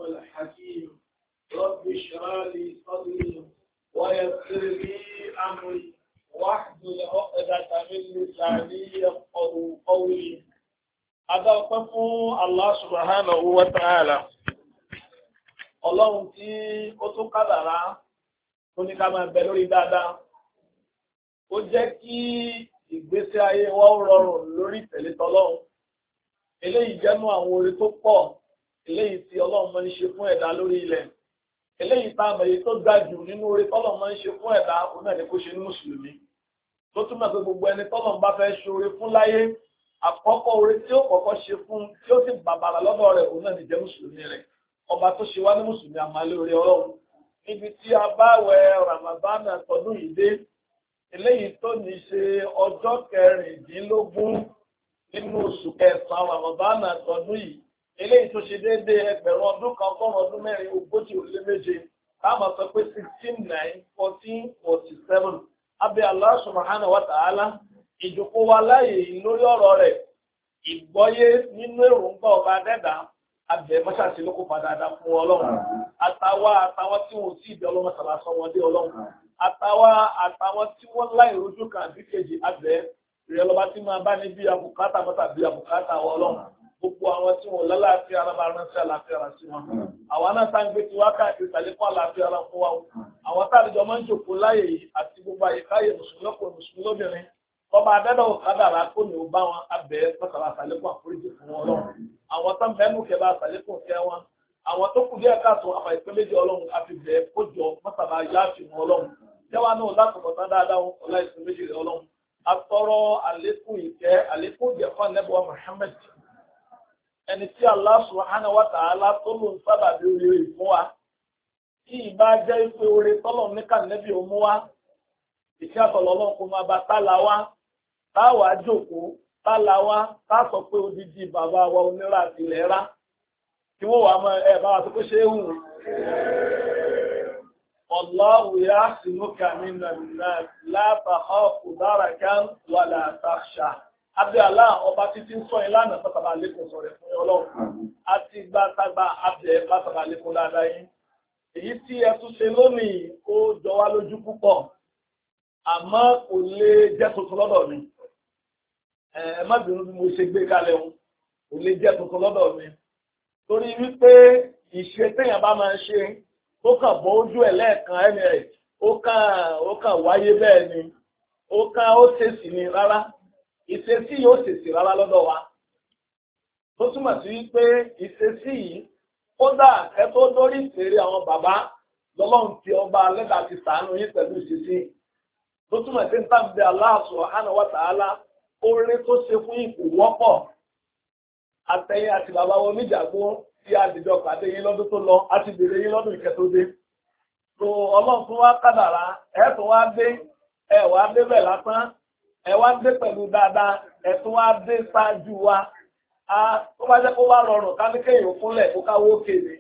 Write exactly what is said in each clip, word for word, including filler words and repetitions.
الحكيم رب اشرح لي صدري ويسر لي أمري واحلل عقدة من لساني يفقهوا قولي. Adáwọ̀pẹ́ fún Allah subhanahu wa ta'ala. Ọlọ́run tí ó tún kádàrá tó ní ká máa bẹ lórí dáadáa. Ó jẹ́ kí ìgbésí ayé wa ó rọrùn lórí tẹ̀lé tọlọ́run. Eléyìí jẹ́nu àwọn oore tó pọ̀. Eléyìí tí Ọlọ́run máa ń ṣe fún ẹ̀dá lórí ilẹ̀. Eléyìí tá a mọ̀ èyí tó ga jù nínú oore tọ́lọ́run máa ń ṣe fún ẹ̀dá òun náà ni kó ṣe ní Mùsùlùmí. Tó túmọ̀ pé gbogbo ẹni tọ́lọ́run bá fẹ́ ṣe oore fún láyé. Àkọ́kọ́ oore tí ó kọ́kọ́ ṣe fún tí ó sì bàbàrà lọ́dọ̀ rẹ̀ òun náà ní jẹ́ Mùsùlùmí rẹ̀. Ọba tó ṣe wá ní Mùsùlùmí àmàlẹ́ oore Ọlọ́run. Níbi tí a bá wẹ̀ Ramadana tọdún yìí dé, eléyìí tó ní ṣe ọjọ́ kẹrìndínlógún nínú oṣù kẹsàn-án Ramadana tọdún yìí. Eléyìí tó ṣe déédéé ẹgbẹ̀rún ọdún kan ọgọ́rùn-ún ọdún mẹ́rin ogójì ó lé méje. Táwọn sọ pé sixteen nine fourteen forty seven. Abẹ́ Allah subhanahu wa ta'ala. Ìjókòó wa láàyè lórí ọ̀rọ̀ rẹ̀, ìgbọ́yé nínú èròǹgbà ọba dẹ́dà, abẹ mọ́ṣáṣí ló kó padà dá fún Ọlọ́run. Àtàwa àtàwọn tí wọ́n ti ìbí ọlọ́mọ sàbà sọ wọn dé Ọlọ́run. Àtàwa àtàwọn tí wọ́n láì rojú kan àbí kejì abẹ rẹ̀ lọ́ba tí máa bá ní bí abùkátà mọ́tà bí abùkátà wọ Ọlọ́run. Gbogbo àwọn tí wọ́n lálàáfíà ara máa ránṣẹ́ àlàáfíà ara sí wọn. Àwọn náà tá ń gbé tiwa káàkiri tàlékún àlàáfíà ara fún wa. Àwọn táàdìjọ máa ń jòkó láyè yìí àti gbogbo àyíkáyè mùsùlùmí lọ́kùnrin mùsùlùmí lóbìnrin. Ọba adẹ́dọ̀ kádàrá kó ní o bá wọn abẹ́ pàtàkì àtàlékún àforíjì fún wọn lọ́wọ́. Àwọn tó ń bẹ́ẹ̀ mú kẹba àtàlékún kẹ wọn. Àwọn tó kù díẹ̀ káàtó àfà ìpín méjì Ọlọ́run àti bẹ́ẹ̀ kójọ mọ́tàlá yáàfin wọn Ọlọ́run. Jẹ́wàá náà látọ̀kọ̀ tán dáadáa wọn ọlá ìpín méjì rẹ̀ Ọlọ́run. Atọ́rọ̀ àlékún ìkẹ́ àlékún ìjẹ̀fọ́ nẹ́bùwà Muhammad. Ẹni tí Allah subhanahu wa ta'ala tó ló ń sábà bí orí fún wa. Tí ìbá jẹ́ ìpè orí tọ́lọ̀ ní kànẹ́bì ó mú wa. Ìṣẹ́ àtọ̀lọ́lọ́ kò máa bá tálà wá. Táwa jókòó, tálà wá, tá sọ pé odidi bàbá wa onírà àti ilẹ̀ rá. Kí wọ́n wà mọ́ ẹ bá wa tó kó ṣe é hù. Allahu ya'simuka minan nas, la takhafu darakan wala takhsha. Abẹ́ Allah ọba títí ń sọ ìlànà pátábà lékún sọ̀rọ̀ fún Ọlọ́run. A ti gbá tágbà abẹ́ pátábà lékún dáadáa yín. Èyí tí ẹ tún ṣe lónìí ó jọ wá lójú púpọ̀. Àmọ́ kò lè jẹ́ tuntun lọ́dọ̀ mi. Ẹ má bínú bí mo ṣe gbé kalẹ̀ wọn, kò lè jẹ́ tuntun lọ́dọ̀ mi. Torí wípé ìṣe téèyàn bá máa ń ṣe, ó kàn bọ́ ojú ẹ̀ lẹ́ẹ̀kan ẹni ẹ̀, ó kàn ó kàn wáyé bẹ́ẹ̀ ni, ó kàn ó ṣèṣì ni rárá. Ìṣesí yóò ṣèṣì rárá lọ́dọ̀ wa. Tó túmọ̀ sí wípé ìṣesí yìí, kódà ẹ tó lórí ìṣeré àwọn bàbá lọ́lọ́run ti ọba lẹ́dà ti ṣàánú yín pẹ̀lú ìṣesí. Tó túmọ̀ sí ń tàbí Allah subhanahu wa ta'ala oore tó ṣe fún ipò wọ́pọ̀. Àtẹ̀yìn àti bàbá wọn níjàgbó tí a dìjọ pàdé yín lọ́dún tó lọ àti bèrè yín lọ́dún ìkẹtòdé. So Ọlọ́run tún wá kádàrá ẹ tún wá dé ẹ wá dé bẹ̀ lásán ẹ wá dé pẹ̀lú dáadáa ẹ tún wá dé ṣáájú wa. Tó bá jẹ́ kó wá rọrùn ká ní kéèyàn fúnlẹ̀ kó káwó kéde.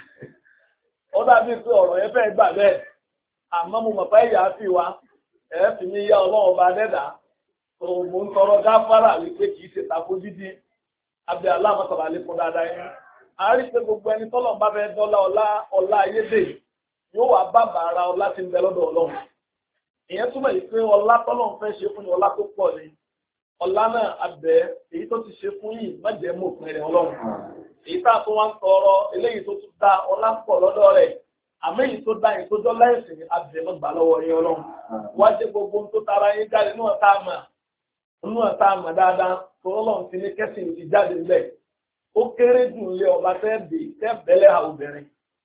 Ó dàbí pé ọ̀rọ̀ yẹn fẹ́ gbà bẹ́ẹ̀. Àmọ́ mo mọ̀ pé ìyá fi wa ẹ fi mí yá Ọlọ́run bá dẹ́dà. Mo ń tọrọ gáfárà wípé kìí ṣe tako dídí abẹ́ aláàmọ́sọ̀rọ̀ àlékún dáadáa yẹn. A rí pé gbogbo ẹni tọ́lọ̀ bá fẹ́ dọ́là ọlá ọlá ayédè yóò wá bàbà ara ọlá tí ń bẹ lọ́dọ̀ Ọlọ́run. Ìyẹn túmọ̀ yìí pé ọlá tọ́lọ̀ fẹ́ ṣe fún ni ọlá tó pọ̀ ni. Ọlá náà abẹ́ èyí tó ti ṣe fún yìí má jẹ́ mọ̀ òpin rẹ̀ Ọlọ́run. Èyí tá a tó wá ń tọrọ eléyìí tó tún dá ọlá pọ̀ lọ́dọ̀ rẹ̀. Àmọ́ èyí tó dá èyí tó jọ láìsìn abẹ́ mọ́ gbà lọ́wọ́ yín Ọlọ́run. Wá jẹ́ gbogbo tó tara yín jáde náà tá a mọ̀. Inú ọ̀tá àmà dáadáa tó Ọlọ́run ti ní kẹ́sìn ti jáde lẹ̀. Ó kéré jù lé ọba tẹ́ bè tẹ́ bẹ́lẹ̀ àwọn obìnrin.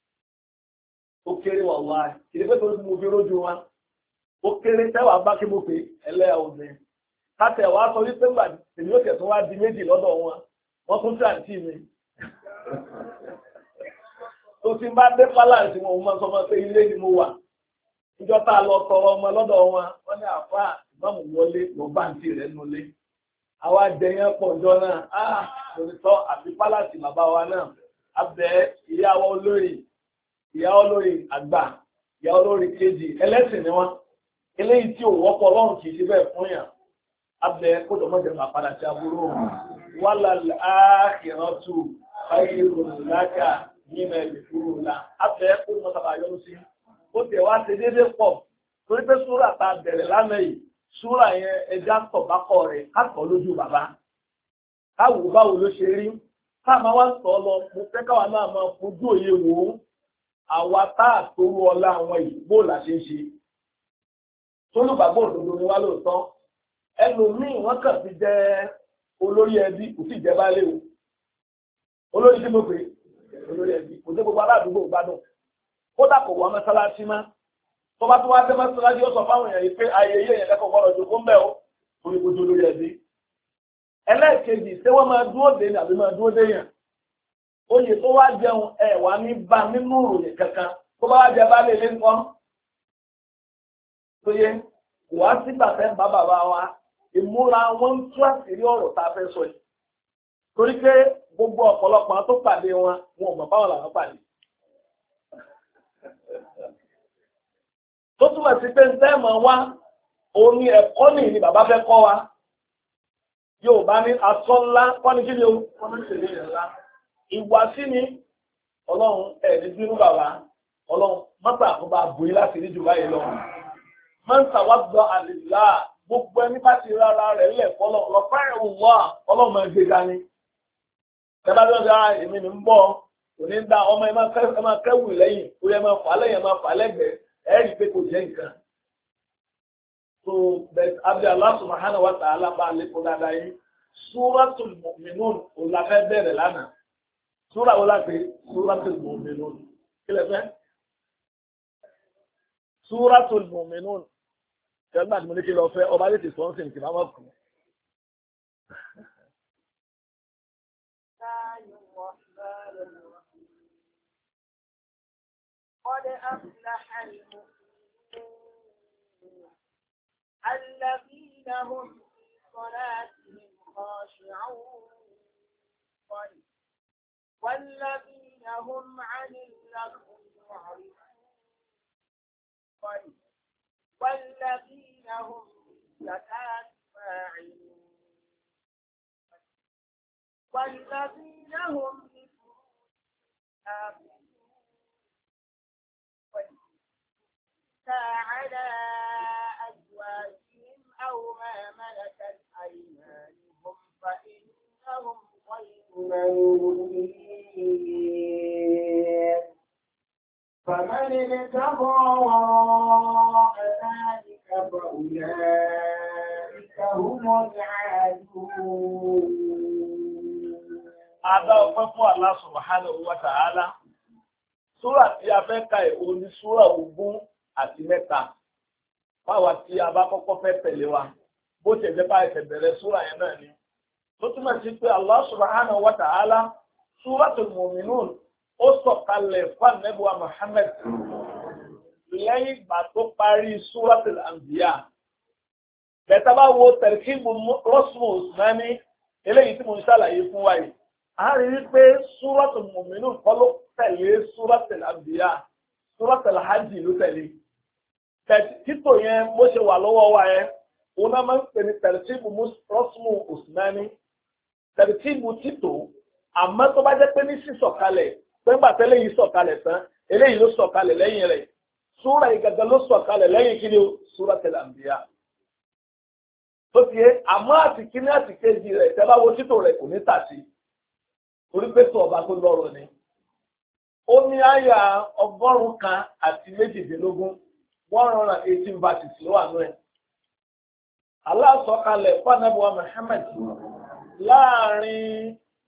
Ó kéré wà wá. Kìí pé torí mo fi rójú wa. Ó kéré tẹ́wàá bá kí mo pè ẹlẹ́yà obìnrin. Kátẹ̀ wá sọ wípé gbà èmi ó tẹ̀ tún wá di méjì lọ́dọ̀ wọn. Wọ́n tún tí àǹtí mi. Tó ti bá dé pálàǹsì wọn, mo máa sọ wọn pé ilé ni mo wà. Ìjọ tá a lọ tọrọ ọmọ lọ́dọ̀ wọn, wọ́n ní àfáà ìbámu wọlé lọ bá ń tì rẹ̀ nulẹ̀. Àwa jẹyàn pọ̀ ọjọ́ náà, ah lóòótọ́ àti pálàsì bàbá wa náà, abẹ́ ìyàwó olórí, ìyàwó olórí àgbà, ìyàwó olórí kejì, ẹlẹ́sìn ni wọ́n. Eléyìí tí ò wọ́pọ̀ Ọlọ́run kì í ṣe bẹ́ẹ̀ fún yàn. Abẹ́ kódò mọ́jẹ̀ máa padà sí aburú. Wàlà àkhírátù khayrun laka nínú ẹ̀lẹ́ kúrò la afẹ́ kó mọ́ sábà yọ sí ó tẹ̀ wá ṣe déédéé pọ̀ torí pé súrà ta bẹ̀rẹ̀ lánàá yìí súrà yẹn ẹja tọ̀ bá kọ̀ rẹ̀ kátọ̀ lójú bàbá káwò báwo ló ṣe rí ká máa wá sọ lọ mo fẹ́ káwa náà máa fojú òye wò ó àwa tá a tó ọlá àwọn ìbò là ṣe ń ṣe tólùgbàgbọ́ òdodo ni wá lóòótọ́ ẹlòmíì wọ́n kàn fi jẹ́ olórí ẹbí kò sì jẹ́ baálé o olórí tí mo pè olórí ẹbí kò dé gbogbo aládùúgbò gbádùn kódà kò wá mọ́sálásí má tó bá tó wá dé mọ́sálásí ó sọ fáwọn èèyàn yìí pé ayẹyẹ yẹn lẹ́kọ̀ọ́ gbọ́dọ̀ jókòó ń bẹ̀ ó orí kojú olórí ẹbí ẹlẹ́ẹ̀kejì ṣé wọ́n máa dúró dé ní àbí máa dúró dé yàn oyè tó wá jẹun ẹ̀ wá ní bá nínú ìròyìn kankan tó bá wá jẹ baálé ilé ńkọ́ tó yẹ wá sígbà fẹ́ bá bàbá wa ìmúra wọn ń tú àṣírí ọ̀rọ̀ tá a fẹ́ sọ yìí torí pé gbogbo ọ̀pọ̀lọpọ̀ tó pàdé wọn wọn ò mọ̀ báwọn làwọn pàdé. tó túmọ̀ sí pé ntẹ́ẹ̀mọ̀ wá òun ni ẹ̀kọ́ nìyí ni bàbá fẹ́ kọ́ wa yóò bá ní aṣọ ńlá wọ́n ní kí ni wọ́n ní ṣèlè yẹn ńlá ìwà sí ni ọlọ́run ẹ̀ ní bínú bàbá ọlọ́run mọ́tà àkóbá bòyí láti rí jù báyìí lọ. mọ́tà wá gbọ́ àlèlá gbogbo ẹni bá ti rárá rẹ̀ lẹ̀ fọlọ́ lọ́pẹ́ ìwọ́ ọlọ́run máa gbé dání. Tẹ́bá tó ń sọ èmi ní ń bọ̀ kò ní dá ọmọ ẹ máa kẹ́wù lẹ́yìn ó yẹ máa fà lẹ́yìn máa fà lẹ́gbẹ̀ẹ́ ẹ̀ rí i pé kò jẹ́ nǹkan. So bẹ́ẹ̀ abdul Allah subhanahu wa ta'ala bá a lè kó dáadáa yìí Suratul Mu'minun ò la fẹ́ bẹ̀rẹ̀ lánàá. Súra wo la pè Suratul Mu'minun kí lè fẹ́? Suratul Mu'minun kẹ́gbà tí mo ní kí lọ fẹ́ ọba lè ti sọ́n sí ní kí n máa kú. قد أفلح المؤمنون الذين هم في صلاتهم خاشعون والذين هم عن اللغو معرضون والذين هم بالزكاة فاعلون والذين هم لفروجهم على أزواجهم أو ما ملكت أيمانهم فإنهم غير ملومين فمن ابتغى وراء ذلك فأولئك هم العادون. Adá ọpẹ́ fún Allah subhanahu wa ta'ala. Súrà tí a fẹ́ ka ẹ̀ òní súrà ogún àti mẹ́ta. Báwa tí a bá kọ́kọ́ fẹ́ tẹ̀lé wa, bó ṣe jẹ́ bá ẹsẹ̀ bẹ̀rẹ̀ súrà yẹn náà ni. Tó túmọ̀ sí pé Allah subhanahu wa ta'ala, Suratul Mu'minun, ó sọ̀kalẹ̀ fún Ànábì wa Muhammad lẹ́yìn ìgbà tó parí Suratul Anbiya. Bẹ̀tà bá wo tẹ̀rìkìbù Rọ́sùmù Usmani, eléyìí tí mo ń ṣàlàyé fún wa yìí. A rí i pé Suratul Mu'minun kọ́ ló tẹ̀lé Suratul Anbiya, Suratul Hajj ló tẹ̀lé. Títò yẹn bó ṣe wà lọ́wọ́ wa yẹn, òun náà máa ń pè ní tẹ̀rìtìbù Rọ́sùmù Usmani, tẹ̀rìtìbù títò, àmọ́ tó bá jẹ́ pé ní sísọ̀kalẹ̀, pé ńgbà tẹ́lẹ̀ yìí sọ̀kalẹ̀ tán, eléyìí ló sọ̀kalẹ̀ lẹ́yìn rẹ̀, súra ìgàgà ló sọ̀kalẹ̀ lẹ́yìn kí ni o, Suratul Anbiya. Tó ti yé, àmọ́ àti kíní àti kejì rẹ̀, tẹ́ bá wo títò rẹ̀ kò ní tà sí. Orí pé tó ọba tó lọ́rọ̀ ni. Ó ní àyà ọgọ́rùn-ún kan àti méjìdínlógún, one hundred and eighteen verses ló wà nú ẹ̀. Allah sọ̀kalẹ̀ fún Ànábì wa Muhammad láàrin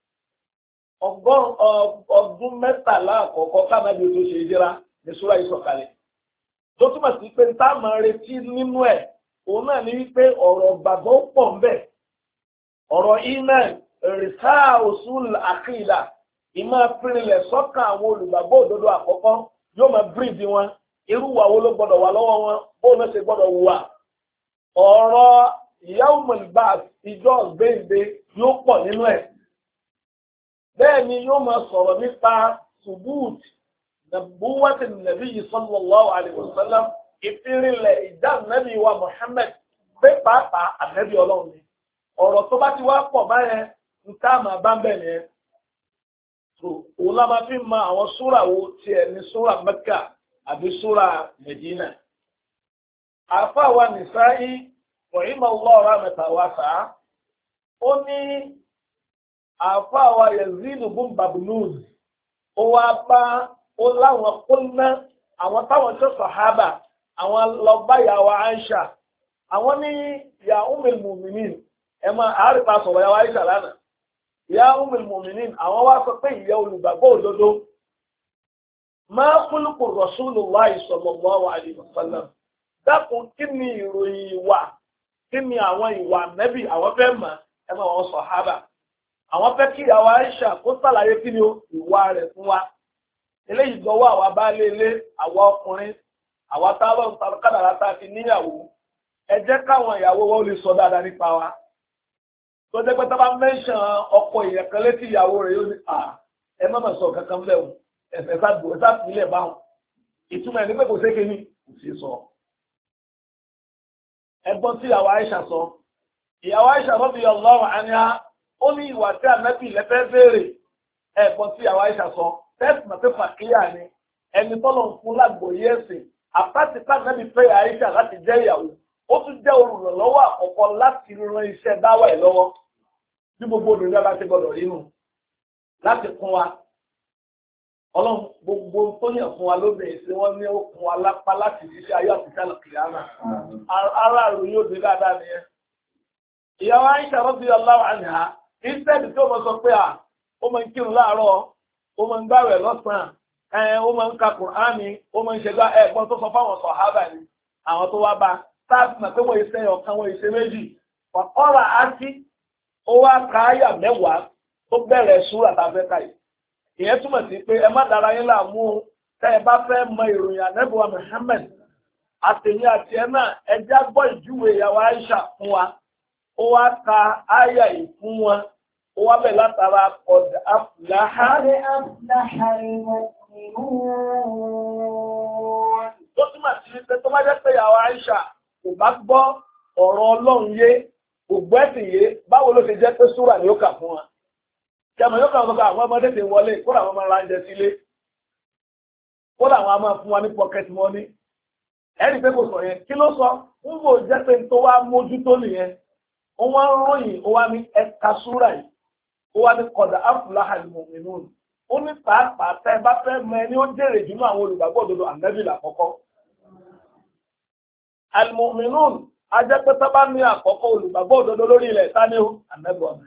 ọdún mẹ́tàlá àkọ́kọ́ kánábì tó ṣe ìjìra ní súra yìí sọ̀kalẹ̀. Tó túmọ̀ sí pé tá a máa retí nínú ẹ̀, òun náà ní wípé ọ̀rọ̀ gbàgbọ́ pọ̀ ń bẹ. Ọ̀rọ̀ iman, rìsá usul àkìlà, ìmọ̀ pínlẹ̀ sọ́kàn àwọn olùgbàgbọ́ òdodo àkọ́kọ́ yóò máa bíríìdì wọn. Irú wa wo ló gbọ́dọ̀ wà lọ́wọ́ wọn, bóun náà ṣe gbọ́dọ̀ wà. Ọ̀rọ̀ yaumul ba'th, ìjọ gbéǹde yóò pọ̀ nínú ẹ̀. Bẹ́ẹ̀ ni yóò máa sọ̀rọ̀ nípa subut nabuwati nabiyyi sallallahu alaihi wasallam, ìfirinlẹ̀ ìdá nàbí wa Muhammad pé pàápàá ànábì Ọlọ́run ni. Ọ̀rọ̀ tó bá ti wá pọ̀ báyẹn ń ká máa bá ń bẹ̀ nìyẹn. òun la máa fi mọ àwọn súrà wo tiẹ̀ ní súrà Mẹ́kà àbí súrà Mẹdínà. àfa wa Nìsáì rahimah Allah rahmatan wasi'a ó ní àfa wa Yazid bun Babnuz ó wá bá ó láwọn kúnná àwọn táwọn tó sàhábà àwọn lọ́bàyà wa Aisha àwọn ní ya Ummul Mu'minin ẹ máa àárẹ̀pá sọ̀rọ̀ ya wa Aisha lánàá ya Ummul Mu'minin àwọn wá sọ pé ìyá olùgbàgbọ́ òdodo ma khuluqu Rasulullahi sallallahu alaihi wasallam dákun kí ni ìròyìn ìwà kí ni àwọn ìwà nẹ́bì àwọn fẹ́ mọ̀ ẹ máa wọn sàhábà àwọn fẹ́ kí ìyá wa Aisha kó sàlàyé kí ni ìwà rẹ̀ fún wa eléyìí gbọ́wọ́ àwa baálé ilé àwa ọkùnrin àwa táwọn kádàrá tá a fi níyàwó ẹ jẹ́ káwọn ìyàwó wọn lè sọ dáadáa nípa wa tó jẹ́ pé tá bá mẹ́ṣàn ọkọ ìyẹn kan létí ìyàwó rẹ̀ yóò ní à ẹ má mà sọ kankan bẹ́ẹ̀ o ẹ̀fẹ̀ sá gbò ẹ̀sá sílẹ̀ báwọn ìtumọ̀ ẹ̀ ní pé kò séke ní kò sí sọ. ẹgbọ́n tí ìyàwó Aisha sọ ìyàwó Aisha radiyallahu anha ó ní ìwà tí ànábì lẹ́fẹ́ béèrè ẹgbọ́n tí ìyàwó Aisha sọ tẹ́sí náà pé fàkíyà ni ẹni tọ́lọ̀ ń fún lágbòóyè ẹ̀sìn àpáti pàdánù fẹ́ Aisha láti jẹ́ ìyàwó ó tún jẹ́ olùrànlọ́wọ́ àkọ́kọ́ láti ran iṣẹ́ dáwà ẹ̀ lọ́wọ́ bí gbogbo obìnrin bá ti gbọdọ̀ rínú láti kún wa ọlọ́run gbogbo tó yàn fún wa lóbìnrin sí wọ́n ní ó kún wa lápá láti ṣiṣẹ́ ayé àtúnṣe àlùkìyámà ara àrùn yóò dé dáadáa nìyẹn. ìyàwó Aisha radiyallahu anha ìṣẹ́ẹ̀dì tí ó mọ sọ pé à ó máa ń kírun láàárọ̀ ó máa ń gbààwẹ̀ lọ́sàn-án ó máa ń ka Kùránì ó máa ń ṣe gbá ẹ̀gbọ́n tó sọ fáwọn sàhábà ni àwọn tó wá bá táàbù mà pé wọ́n ìṣe ọ̀kan wọ́n ìṣe méjì ọ̀rọ̀ àti ó wá ka àyà mẹ́wàá tó bẹ̀rẹ̀ súrà tàbẹ́ káyì ìyẹn túmọ̀ sí pé ẹ má dára yín láàmú tẹ́ ẹ bá fẹ́ mọ ìròyìn ànẹ́bùwà Muhammad àtẹ̀yìn àti ẹ̀ náà ẹjá gbọ́ ìjúwe ìyàwó Aisha fún wa ó wá ka àyà yìí fún wọn ó wá bẹ̀ látara ọ̀dà afúláhà tó túmọ̀ sí pé tó má jẹ́ pé ìyàwó Aisha kò bá gbọ́ ọ̀rọ̀ Ọlọ́run yé kò gbọ́ ẹ̀sìn yé báwo ló ṣe jẹ́ pé súrà ni ó kà fún wa kẹmọ̀ yóò kàn sọ́kọ̀ àwọn ọmọdé ti wọlé kódà àwọn ọmọ ara ń jẹ sílé kódà àwọn ọmọ fún wa ní pocket money ẹ̀rí pé kò sọ yẹn kí ló sọ ń bò jẹ́ pé tó wá mójútó nìyẹn ó wá ń ròyìn ó wá ní ẹ̀ka súrà yìí ó wá ní kọ̀dà aflaha al-mu'minun ó ní pàápàá tẹ́ bá fẹ́ mọ ẹni ó jèrè jù náà àwọn olùgbàgbọ́ òdodo ànábì làkọ́kọ́ al-mu'minun ajẹ́pẹ́ sábà ní àkọ́kọ́ olùgbàgbọ́ òdodo lórí ilẹ̀ sáni ó ànábì ọ̀nà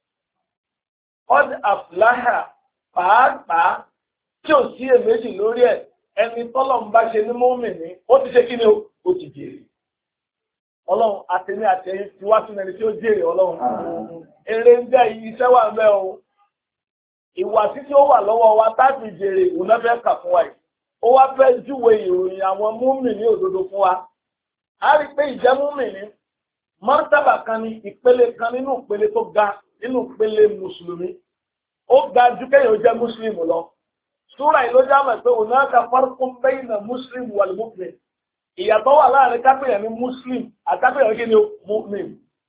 Qad aflaha pàápàá tí ò sí èméjì lórí ẹ̀ ẹni tọ́lọ̀ ń bá ṣe ní mùmínì ó ti ṣe kí ni ó ti jèrè. Ọlọ́run àtẹ̀mí àtẹ̀yìn ti wá sínú ẹni tí ó jèrè ọlọ́run. Èrè ń jẹ́ iṣẹ́ wà ń bẹ o. Ìwà títí ó wà lọ́wọ́ wa táàbì jèrè òun náà fẹ́ kà fún wa yìí. Ó wá fẹ́ júwe ìròyìn àwọn mùmínì òdodo fún wa. A rí pé ìjẹ́ mùmínì mọ́tàbà kan ní ìpele kan nínú ìpele tó ga nínú ìpele mùsùlùmí ó ga jù kéèyàn jẹ́ mùsùlùmí lọ. Súra yìí ló jámọ̀ pé hunaka farqun bayna muslim wal mu'min. Ìyàtọ̀ wà láàrin kápẹ́yàn ní muslim àtàkùnyàn kí ni mu'min.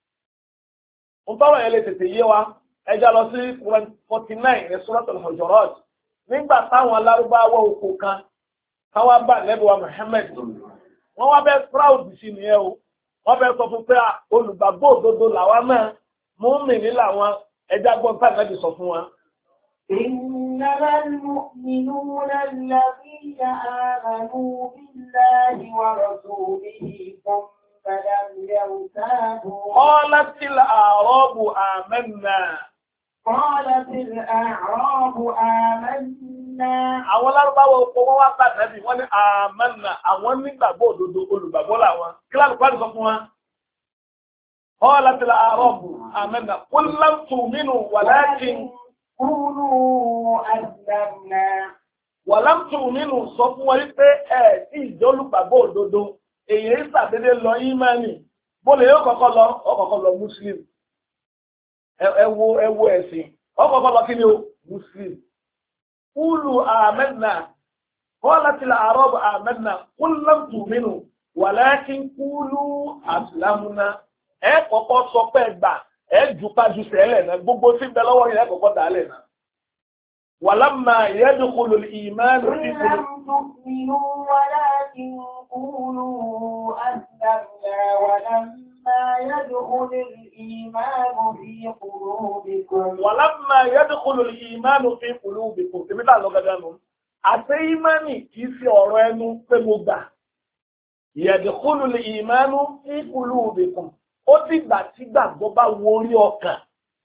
Ń tọ́rọ̀ yẹn lè tètè yé wa ẹja lọ sí Quran forty nine ní Suratul Hujurat nígbà táwọn alárúbáwọ̀ oko kan káwá bá Ànábì wa Muhammad wọ́n wá bẹ́ẹ̀ proud sí nìyẹn o wọ́n fẹ́ sọ fún pé olùgbàgbọ́ òdodo làwa náà mùmínì làwọn ẹja gbọ́n tá Ànábì sọ fún wa. إنما المؤمنون الذين آمنوا بالله ورسوله ثم لم يرتابوا. قالت الأعراب آمنا. قالت الأعراب آمنا. àwọn lárúbáwọ̀ oko wọn wá bá Ànábì wọ́n ní àmánà àwọn nígbàgbọ́ òdodo olùgbàgbọ́ làwọn kí lálùkù wá ní sọ fún wa. قالت الأعراب آمنا قل لم تؤمنوا ولكن قولوا أسلمنا. ولم تؤمنوا sọ fún wọn pé ẹ tí ìjọ olùgbàgbọ́ òdodo èyí ń ṣàdédé lọ ìmánì bó lè yóò kọ́kọ́ lọ ọkọ̀ọ̀kọ́ lọ muslim ẹ wo ẹ wo ẹ̀sìn ọkọ̀ọ̀kọ́ lọ kí ni o muslim. قولوا آمنا قالت الأعراب آمنا قل لم تؤمنوا ولكن قولوا أسلمنا. ẹ kọ́kọ́ sọ pé gbà ẹ jù pájú sẹ́lẹ̀ náà gbogbo tí ń bẹ lọ́wọ́ yẹn ẹ kọ́kọ́ dálẹ̀ náà. walamma yadkhulu al-iman fi تؤمنوا ولكن قولوا أسلمنا ولما يدخل الإيمان في قلوبكم ولما يدخل الإيمان في قلوبكم tèmi ta lọ gangan nu àṣẹ ìmánì kìí ṣe ọ̀rọ̀ ẹnu pé mo gbà يدخل الإيمان في قلوبكم ó ti gbà tí gbàgbọ́ bá wọ orí ọkàn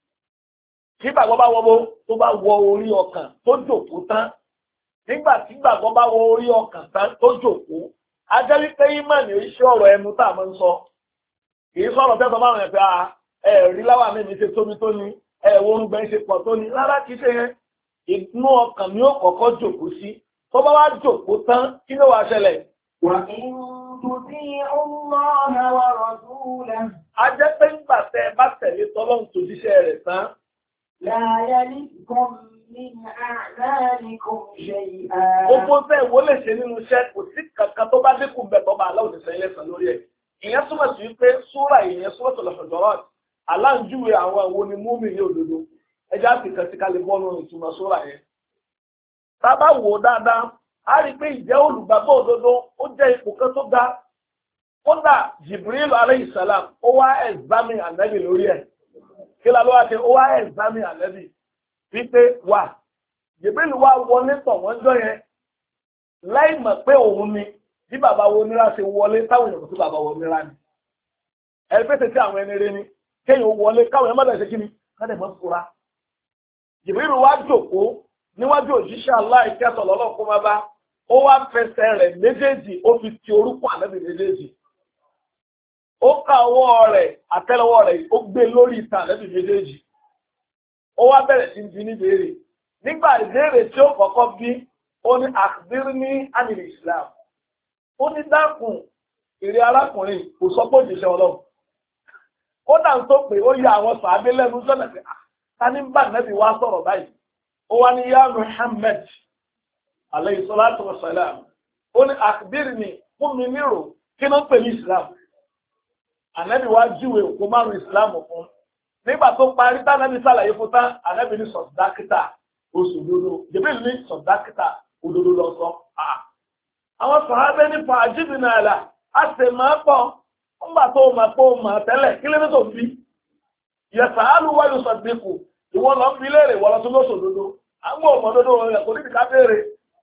tí gbàgbọ́ bá wọ bó tó bá wọ orí ọkàn tó jókòó tán nígbà tí gbàgbọ́ bá wọ orí ọkàn tán tó jókòó a jẹ́ wípé ìmánì iṣẹ́ ọ̀rọ̀ ẹnu tá a máa ń sọ kì í sọ̀rọ̀ tẹ́sán márùn-ún ẹ̀ pé ẹ̀rí láwà mi mi ṣe tómi tó ní ẹ̀wọ̀n orúgbẹ́ ṣe pọ̀ tó ní rárá kìí ṣe yẹn inú ọkàn ni ó kọ́kọ́ jókòó sí tó bá wá jókòó tán kí ló wá ṣẹlẹ̀. وإن تطيعوا الله ورسوله a jẹ́ pé nígbà tẹ́ ẹ bá tẹ̀lé tọ́lọ́run tó jíṣẹ́ rẹ̀ tán. لا يلدكم من أعمالكم شيئا. gbogbo tẹ́ ìwọ lè ṣe nínú iṣẹ́ kò sí kankan tó bá dínkù bẹ̀ tó bá aláwọ̀ nìṣẹ́ ilé sàn lórí ẹ̀. ìyẹn túmọ̀ sí pé súrà ìyẹn Suratul Hujurat aláǹjúwe àwọn àwọn ni mùmínì òdodo ẹjẹ́ àtìkàn sí kalẹ̀ bọ́ọ̀lù ìtumọ̀ súrà yẹn. tá a bá wò ó dáadáa a rí i pé ìjẹ́ olùgbàgbọ́ òdodo ó jẹ́ ipò kan tó ga. kódà Jibril alayhi salam ó wá ẹ̀zámì ànábì lórí ẹ̀ kí la ló wá ṣe ó wá ẹ̀zámì ànábì wípé wà Jibril wá wọlé tọ̀ wọ́n jọ yẹn láì mọ̀ pé òun ni bí bàbá wo nira ṣe wọlé táwọn èèyàn tó bàbá wo nira ni ẹni pé tètè àwọn ẹni rẹ ni kéèyàn wọlé káwọn èèyàn má dẹ̀ ṣe kí ni ká dẹ̀ mọ́ fura Jibril wá jókòó níwájú òjíṣẹ́ Allah ìkẹ́sọ̀ lọ́lọ́ kó má bá ó wá fẹsẹ̀ rẹ̀ méjèèjì ó fi ti orúkọ ànábì méjèèjì ó ká ọwọ́ rẹ̀ àtẹ́lẹwọ́ rẹ̀ ó gbé lórí ìta ànábì méjèèjì ó wá bẹ̀rẹ̀ sí ní ìbéèrè nígbà ìbéèrè tí ó kọ́kọ́ bí ó ní akhbirni anil Islam ó ní dákun èrè arákùnrin kò sọ pé òjíṣẹ́ Ọlọ́run ó dà ń tó pé ó yà àwọn sàábé lẹ́nu sọ́nà pé ta ní bá ànábì wá sọ̀rọ̀ báyìí ó wá ní yá Muhammad alayhi salatu wa salam ó ní akhbirni fún mi nírò kí ló ń pè ní Islam ànábì wá júwe òkú márùn Islam fún nígbà tó parí tánàbì sàlàyé fún tán ànábì ní sọ̀dákítà oṣù òdodo Jibril ní sọ̀dákítà òdodo lọ sọ àwọn sàhábẹ́ ní fàájìbì náà là á sì máa pọ̀ ńgbà tó máa pọ̀ máa tẹ́lẹ̀ kí lóde tó fi yẹ̀sà álùwáyò sọ̀dẹ́kù ìwọ lọ fi léèrè wọ́n lọ tún lóṣù òdodo àwọn ọmọ òdodo rẹ̀ kò ní ká béèrè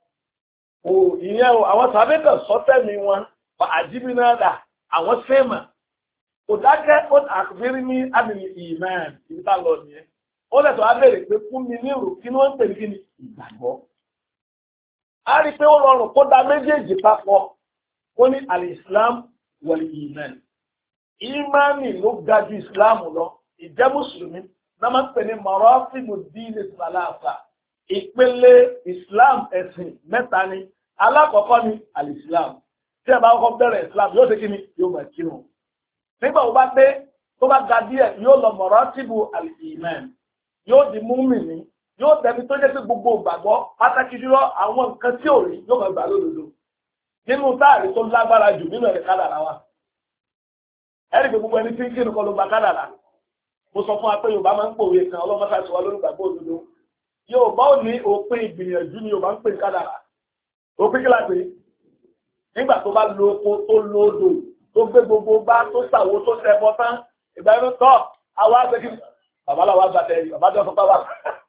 ò ìyẹn o àwọn sàhábẹ́ kan sọ́tẹ̀mí wọn fàájìbì náà là àwọn sèmà kò dákẹ́ ó àkùnrin ní àmì ìmán ìbí tá lọ nìyẹn ó lẹ́tọ̀ á béèrè pé fún mi ní ìrò kí ni wọ́n ń pè ní kí ni ìgbàgbọ́. a rí i pé ó rọrùn kó da méjèèjì papọ̀ ó ní al-Islam wal-Iman. ìmánì ló ga ju Islam lọ ìjẹ́ mùsùlùmí náà máa ń pè ní maratibu din salasa ìpele Islam ẹ̀sìn mẹ́ta ni alákọ̀ọ́kọ́ ni al-Islam tí ẹ bá kọ́kọ́ bẹ̀rẹ̀ Islam yóò ṣe kí ni yóò máa kírun nígbà wo bá dé tó bá ga díẹ̀ yóò lọ maratibu al-Iman yóò di múmìnì yóò dẹbi tó jẹ́ pé gbogbo ìgbàgbọ́ pàtàkì jùlọ àwọn nǹkan tí ò rí yóò máa gbà lódodo nínú táàrí tó lágbára jù nínú ẹ̀rẹ̀ kádàrá wa ẹ̀rí pé gbogbo ẹni tí ń kí nìkan ló gba kádàrá mo sọ fún wa pé Yorùbá máa ń pòwe kan ọlọ́mọta ti wá lórí ìgbàgbọ́ òdodo Yorùbá ò ní òpin ìgbìyànjú ni Yorùbá ń pè kádàrá òpin kí la pè nígbà tó bá lo oko tó lódò tó gbé gbogbo bá tó sàwó tó sẹ́bọ̀ tán ìgbà inú tọ́ àwọn àgbẹ̀kí babaláwa gbàtẹ́ babájọ́ fún bàbá.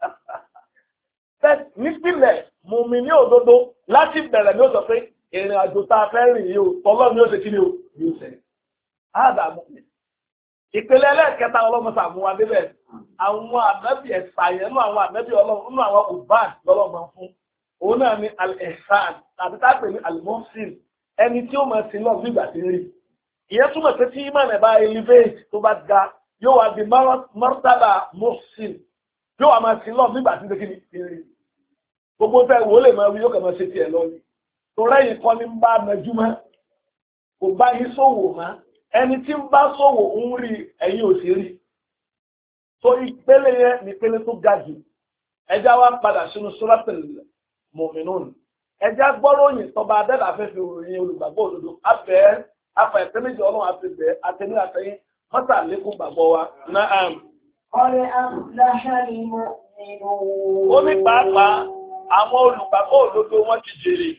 nípìnlẹ̀ mùmí ní òdodo láti bẹ̀rẹ̀ ní ó sọ pé ìrìn àjò tá a fẹ́ rìn yìí o tọ́lọ́ ni ó ṣe kí ni o yóò ṣe. Áàdàmú. ìpele ẹlẹ́ẹ̀kẹta ọlọ́mọsà mú wa débẹ̀ àwọn ànábì ẹ̀sà yẹn nú àwọn ànábì ọlọ́run nú àwọn uban lọ́lọ́gbọ̀n fún òun náà ní al-ihsan àti tá a pè ní al-muhsin ẹni tí ó mọ̀ sí lọ bí ìgbà tí ń rí. ìyẹn túmọ̀ pé tí ìmọ̀ ẹ̀ bá elevate tó bá ga yóò wá di martaba muhsin yóò wá máa sin lọ nígbà tí ń kí ni gbogbo fẹ́ wò lè máa wí yóò kàn máa ṣe tiẹ̀ lọ ni torẹ́yìn kan ní ń bá mẹjú mọ́ kò bá yín sòwò mọ́ ẹni tí ń bá sòwò ń rí ẹ̀yin ò sí rí so ìpele yẹn ní ìpele tó ga jù ẹjá wa padà sínú suratul mu'minun ẹjá gbọ́ròyìn tọba adẹ́dà fẹ́ fi ròyìn olùgbàgbọ́ òdodo afẹ́ afẹ́ ẹ̀tẹ́mẹ́jì ọlọ́run àti bẹ́ẹ̀ àtẹ̀mí àtẹ̀yìn mọ́tà lékún gbàgbọ́ wa náà. Qad aflaha al-mu'minun. ó ní pàápàá àwọn olùgbàgbọ́ òdodo wọn ti jèrè.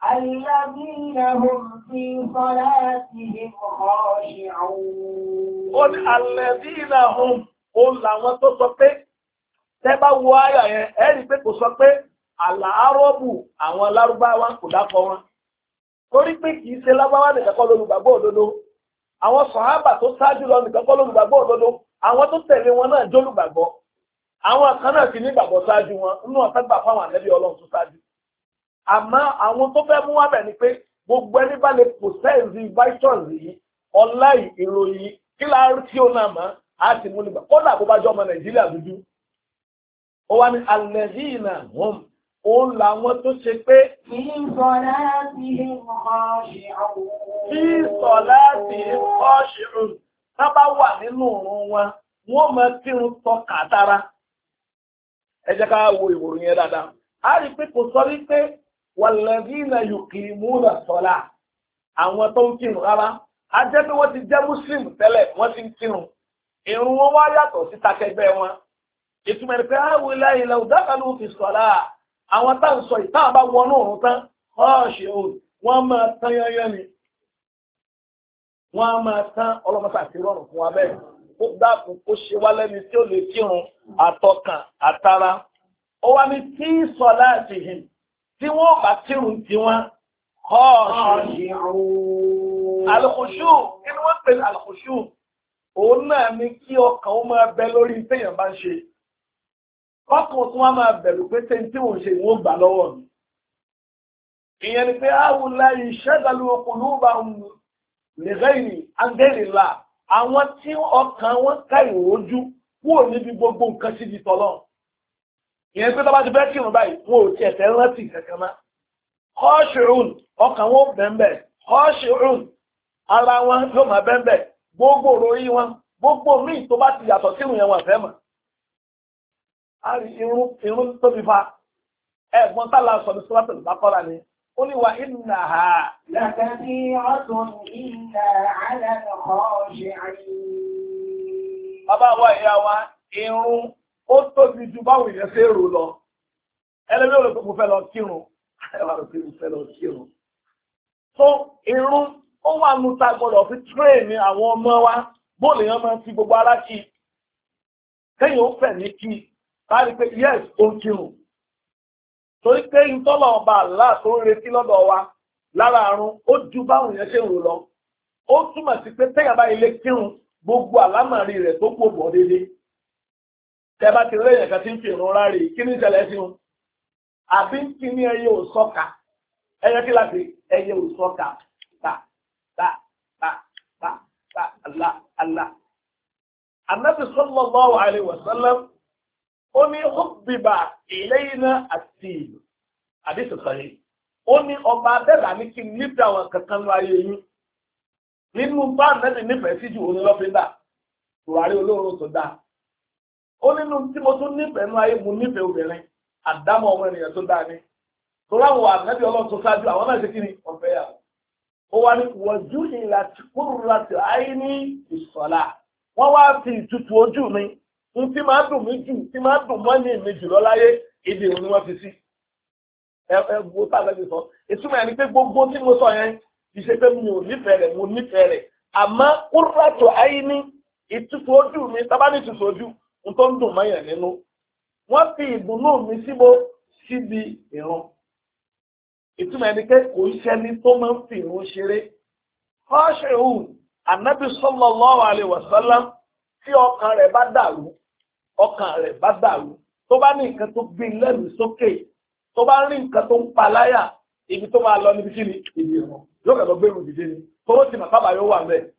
الذين هم في صلاتهم خاشعون. ó ní الذين هم ó làwọn tó sọ pé tẹ́ bá wo àyà yẹn ẹ rí pé kò sọ pé àlàárọ̀bù àwọn lárúbáwá kò dákọ wọn torí pé kì í ṣe lárúbáwá nìkan kọ́ lólùgbàgbọ́ òdodo àwọn sàhábà tó ṣáájú lọ nìkan kọ́ lólùgbàgbọ́ òdodo àwọn tó tẹ̀lé wọn náà jólùgbàgbọ́ àwọn kan náà sì ní ìgbàgbọ́ ṣáájú wọn nínú ọ̀sán gbà fáwọn ànábì ọlọ́run tó ṣáájú àmọ́ àwọn tó fẹ́ mú wá bẹ̀ ni pé gbogbo ẹni bá lè possess visions yìí ọlá ìròyìn kí láàrín tí ó náà mọ́ á ti mú nígbà kódà bó bá jọ ọmọ nàìjíríà dúdú ó wá ní alladhina hum òun làwọn tó ṣe pé في صلاتهم خاشعون. bí salatihim khashi'un tá bá wà nínú òun wọn wọ́n máa kírun tọkà dára ẹ jẹ́ ká wo ìwòrán yẹn dáadáa a rí pé kò sọ wípé walladhina yuqimuna salah àwọn tó ń kírun rárá a jẹ́ pé wọ́n ti jẹ́ muslim tẹ́lẹ̀ wọ́n ti ń kírun ìrun wọn wá yàtọ̀ sí takẹgbẹ́ wọn ìtumọ̀ ní pé àwọn ilẹ̀ ilẹ̀ òdákanú fi sọ̀lá àwọn tá ń sọ ìtàn bá wọnú òun tán ọ́ọ̀ṣì òun wọ́n máa tán yányán ni wọ́n á máa tán ọlọ́mọta àti rọrùn fún wa bẹ́ẹ̀ ó dákun ó ṣe wá lẹ́ni tí ó lè kírun àtọkàn àtara ó wá ní tí sọ̀lá àti hìn tí wọ́n bá kírun tí wọ́n ọ́ọ̀ṣì alùkùṣù kí ni wọ́n pè ní alùkùṣù òun náà ní kí ọkàn ó máa bẹ lórí téèyàn bá ń ṣe ọkàn tí wọ́n máa bẹ̀rù pé tẹ́ni tí wọ́n ṣe ìwọ̀n gbà lọ́wọ́ mi ìyẹn ni pé àwùlá ìṣẹ́gàlú ọkùnrin bá ń lè rẹ́yìn angẹ́rìlá àwọn tí ọkàn wọn ká ìwòjú kúrò níbi gbogbo nǹkan sí di tọ́lọ́ ìyẹn pé tọ́ba ti fẹ́ kírun báyìí wọn ò tiẹ̀ fẹ́ rántí kankan má khashi'un ọkàn wọn bẹ̀m̀bẹ̀ khashi'un ara wọn yóò máa bẹ̀m̀bẹ̀ gbogbo òròyìn wọn gbogbo míì tó bá ti yàtọ̀ sínú yẹn wọn fẹ́ mọ̀ a rí irun irun tóbi fa ẹ̀gbọ́n tálà sọ ní Suratul Baqara ni ó ní wa innaha لكبيرة إلا على الخاشعين. bàbá wa ìyá wa irun ó tóbi ju báwọn èèyàn ṣe rò lọ ẹlẹ́bí ò lè pé mo fẹ́ lọ kírun ẹwà rò pé mo fẹ́ lọ kírun tó irun ó wà nù ta gbọdọ̀ fi tírèèni àwọn ọmọ wa bóòlù yẹn máa ń fi gbogbo ara kí kẹ́yìn ó fẹ̀ ní kí káàrí pé yes ó ń kírun torí pé ìtọ́lọ̀ ọba àlá tó ń retí lọ́dọ̀ wa lára àrùn ó ju báwọn èèyàn ṣe ń rò lọ ó túmọ̀ sí pé téèyàn bá ilé kírun gbogbo àlámàrí rẹ̀ tó pò bọ̀ déédéé tẹ́ bá ti rí èèyàn kan tí ń fi ìrun ráre kí ní ìṣẹ̀lẹ̀ sí wọn àbí kí ní ẹyẹ ò sọ́ka ẹyẹ kí láti ẹyẹ ò sọ́ka ta ta ta ta ta Allah Allah Ànábì sallallahu alaihi wasallam ó ní hubbiba ilayna at-tin àdìsí sọ̀rọ̀ ó ní ọba abẹ́dà ní kí nífẹ̀ẹ́ àwọn kankan lọ ayé yín nínú bá nẹ́bí nífẹ̀ẹ́ sí ju onílọ́fíńdà tùwárí olóòrùn tó dáa ó nínú tí mo tún nífẹ̀ẹ́ nú ayé mo nífẹ̀ẹ́ obìnrin àdámọ̀ ọmọ ènìyàn tó dáa ní tó láwọn ànẹ́bí ọlọ́run tó ṣáájú àwọn náà ṣe kí ni ọ̀fẹ́ yà ó wá ní wọ̀jú ìlà tí kúrú láti ayé ní ìsọ̀lá wọ́n wá fi ìtutù ojú mi n tí máa dùn mí jù tí máa dùn mọ́ ní ìmì jùlọ láyé èdè òun ni wọ́n fi sí ẹgbó tàbí sọ ìtumọ̀ ẹni pé gbogbo tí mo sọ yẹn kì í ṣe pé mi ò nífẹ̀ẹ́ rẹ̀ mo nífẹ̀ẹ́ rẹ̀ àmọ́ kúrúrátù ayé ní ìtutù ojú mi tábà ní ìtutù ojú n tó ń dùn mọ́ yẹn nínú wọ́n fi ìdùnnú mi síbo síbi ìran ìtumọ̀ ẹni pé kò ń ṣẹni tó máa ń fi ìrun ṣeré ọ́ṣẹ̀hù ànábì sallallahu alaihi wasallam tí ọkàn rẹ̀ bá dàrú ọkàn rẹ̀ bá dàrú tó bá ní nǹkan tó gbé lẹ́nu sókè tó bá rí nǹkan tó ń pa láyà ibi tó máa lọ níbi kí ni ìdí ìrọ̀ yóò kẹ́ lọ gbẹ̀rù dìde ni tó ó ti mà bàbá yóò wà bẹ́ẹ̀.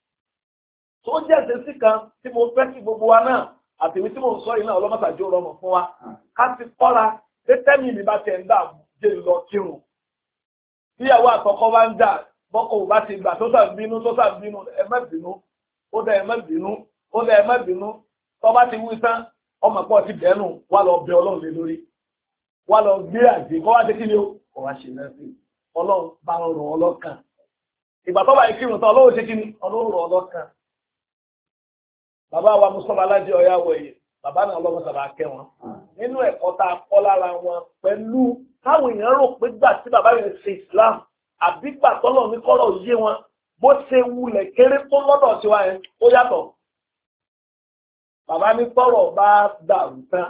tó jẹ́ ìṣesí kan tí mo fẹ́ kí gbogbo wa náà àtẹ̀wé tí mo ń sọ yìí náà ọlọ́mọ́sàájú rọrùn fún wa ká ti kọ́ra pé tẹ́mi mi bá tẹ̀ ń dà jẹ́ lọ kírun. tíyàwó àtọkọ bá ń jà bọ́kọ̀ bá ti gbà tó sàn bínú tó sàn bínú ẹ má bínú ó dá ẹ má bínú ó dá ẹ má bínú tó bá ti wí tán ọmọ pọ̀ ti bẹ́ẹ̀nù wà lọ bẹ ọlọ́run lé lórí wà lọ gbé àgbè kọ́ wá dé kí ni ó kọ́ wá ṣe lẹ́sìn ọlọ́run bá ń rọ̀ ọlọ́kàn ìgbà tó bá yẹ kírun tán ọlọ́run ṣe kí ni ọlọ́run rọ̀ ọlọ́kàn bàbá wa Mùsọ́lá alájẹ ọ̀yá wọ̀nyí bàbá náà ọlọ́run sábà kẹ́ wọn nínú ẹ̀kọ́ tá a kọ́ lára wọn pẹ̀lú táwọn èèyàn rò pé gbà tí bàbá yẹn ṣe Islam àbí gbà tọ́lọ̀ ní kọ́lọ̀ yé wọn bó ṣe wulẹ̀ kéré tó lọ́dọ̀ tiwa yẹn ó yàtọ̀. Bàbá ní tọ́rọ̀ bá dàrú tán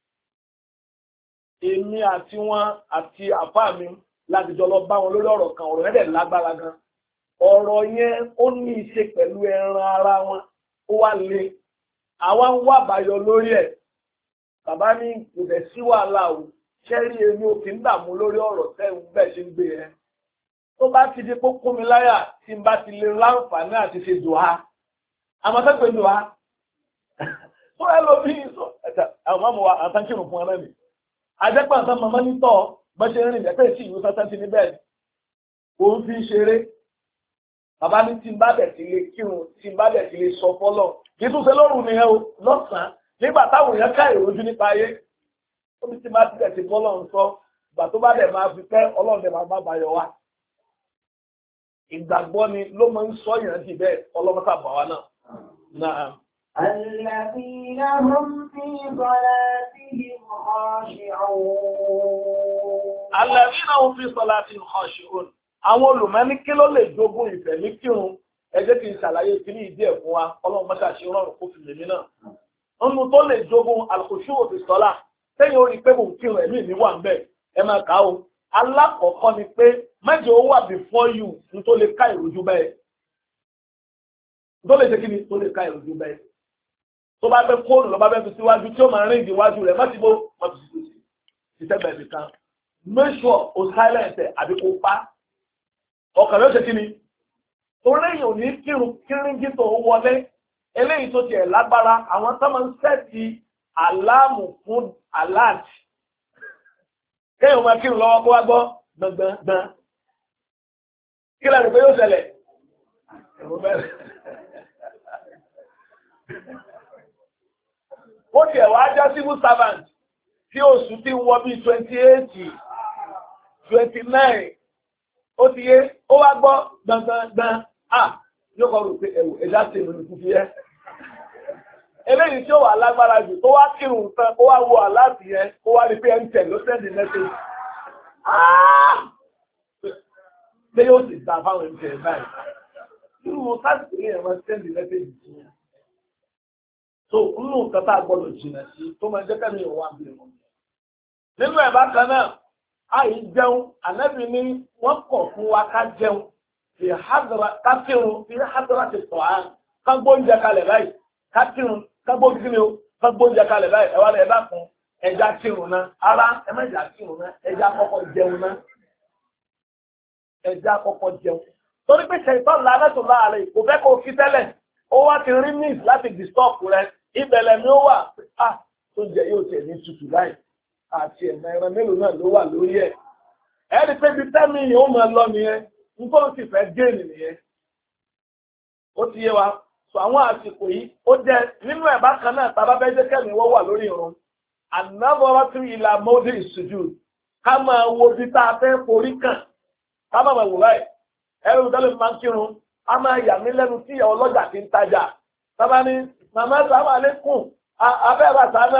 èmi àti wọn àti àfáà mi láti jọ lọ bá wọn lórí ọ̀rọ̀ kan ọ̀rọ̀ yẹn dẹ̀ lágbára gan. Ọ̀rọ̀ yẹn ó ní í ṣe pẹ̀lú ẹran ara wọn ó wá le àwa ń wá àbáyọ lórí ẹ̀. Bàbá ní kò dẹ̀ sí wàhálà o ṣẹ́rí èmi ò fi ń dààmú lórí ọ̀rọ̀ tẹ́hùn bẹ́ẹ̀ ṣe ń gbé ẹ. Tó bá ti di pé kún mi láyà tí n bá ti lè láǹfààní àti ṣe dùhà àmọ́ sẹ́gbẹ̀ẹ́ dùhà tó ẹ lọ bí sọ àwọn ọmọ wa àtàkìrùn fún ẹlẹ́mì àjẹpọ̀ àtàn màmá nítọ̀ bá ṣe ń rìn lẹ́pẹ́ sí ìlú sátán ti ní bẹ́ẹ̀ òun fi ṣeré. Bàbá ní tí n bá bẹ̀ ti lè kírun tí n bá bẹ̀ ti lè sọ fọ́lọ̀ kì í tún ṣe lóru nìyẹn o lọ́sàn-án nígbà táwọn èèyàn ká ìrojú nípa ayé ó ní tí n bá ti bẹ̀ ti fọ́lọ̀ ń sọ ìgbà tó bá dẹ̀ máa fi pẹ́ ọlọ́run dẹ̀ máa bá bayọ̀ wá. Ìgbàgbọ́ ni ló máa ń sọ yàn dì bẹ́ẹ̀ ọlọ́mọta bà wá náà. الذين هم في صلاتهم خاشعون. الذين هم في صلاتهم خاشعون. Àwọn olùmọ́ní kí ló lè jogún ìfẹ́ ní kírun ẹ jẹ́ kí n ṣàlàyé kí ní ìdí ẹ̀ fún wa ọlọ́run mọ́ta ṣe rọrùn kó fi lèmi náà. Nínú tó lè jogún al-khushu' fi sọ́lá tẹ́yìn orí pé mò ń kírun ẹ̀mí mi wà ń bẹ̀ ẹ máa kà ó. Alákọ̀ọ́kọ́ ni pé mẹ́jọ ó wà before you ní tó lè ká ìròjú bẹ́ẹ̀. Tó lè ṣe kí ni tó lè ká ìròjú bẹ́ẹ̀. Tó bá fẹ́ kóònù lọ bá fẹ́ fi síwájú tí ó máa rìn ìdíwájú rẹ̀ má ti bó má ti sì sí sẹ́gbẹ̀ẹ́ nìkan. Make sure o silence ẹ̀ àbí kó pa. Ọkàn ló ṣe kí ni? Torí èèyàn ò ní kírun kíríngí tó wọlé. Eléyìí tó tiẹ̀ lágbára àwọn tó máa ń sẹ́ẹ̀tì àláàmù fún alert. Kéèyàn máa kírun lọ́wọ́ kó wá gbọ́ gbọ̀ngbọ̀ngbọ̀n. Kí lẹ́nu pé yóò ṣẹlẹ̀? Ẹ̀rọ bẹ̀rẹ̀. Ó tiẹ̀ wá já civil servant tí oṣù ti wọ bíi twenty eight twenty nine ó ti yé ó wá gbọ́ gbọ̀ngbọ̀ngbọ̀n à yóò kọ́ rò pé ẹ̀wò ẹ̀dá ṣe ìròyìn fúnfi yẹ. Eléyìí tí ó wà lágbára jù tó wá kírun tán ó wá wo àláàtì yẹn ó wá rí pé ẹ̀ ń tẹ̀ ló sẹ́ndì mẹ́sẹ̀jì. Ṣé yóò sì ta fáwọn ẹ̀ ń tẹ̀ báyìí? Irú káàkiri yẹn máa sẹ́ndì mẹ́sẹ̀jì sí yẹn. So nínú nǹkan tá a gbọ́dọ̀ jìnà sí tó máa jẹ́ kẹ́mi ìwọ̀n àbẹ̀rẹ̀ wọn. Nínú ẹ̀ bákan náà àì jẹun ànábì ní wọ́n kọ̀ fún wa ká jẹun fi hádàrà ká kírun fi hádàrà ti tọ̀ á ká gbóúnjẹ kalẹ̀ báyìí ká kírun ká gbóúnjẹ o ká gbóúnjẹ kalẹ̀ báyìí ẹ wá lẹ ẹ bá kun ẹja kírun náà ara ẹ má jà kírun náà ẹja kọ́kọ́ jẹun náà ẹja kọ́kọ́ jẹun. Torí pé ṣètò làánà tó láàrin kò fẹ́ kó o kí tẹ́lẹ̀ ó wá ti rí miss láti disturb rẹ ìbẹ̀lẹ̀ ni ó wà ah tó jẹ yóò tẹ̀ ní tutù láì àti ẹ̀mọ ẹran mélòó náà ló wà lórí ẹ̀. Ẹni pé ibi tẹ́mi yìí ó máa lọ nìyẹn nítorí sì fẹ́ géènì nìyẹn. Ó ti yé wa sọ àwọn àsìkò yìí ó jẹ nínú ẹ̀ bákan náà tàbá fẹ́ jẹ́ kẹ́mi wọ́n wà lórí ìrun. Ànábọ̀wá tún ìlà mọ́dé ìṣojú ká máa wo bí tá a fẹ́ forí kàn ká máa wò láì ẹrù tẹ́lẹ̀ máa ń kírun á máa yà mí lẹ́nu tí ìyàwó ọlọ́jà ti ń tajà tábà ní màmá sábà lẹ́kùn abẹ́rẹ́ àtàná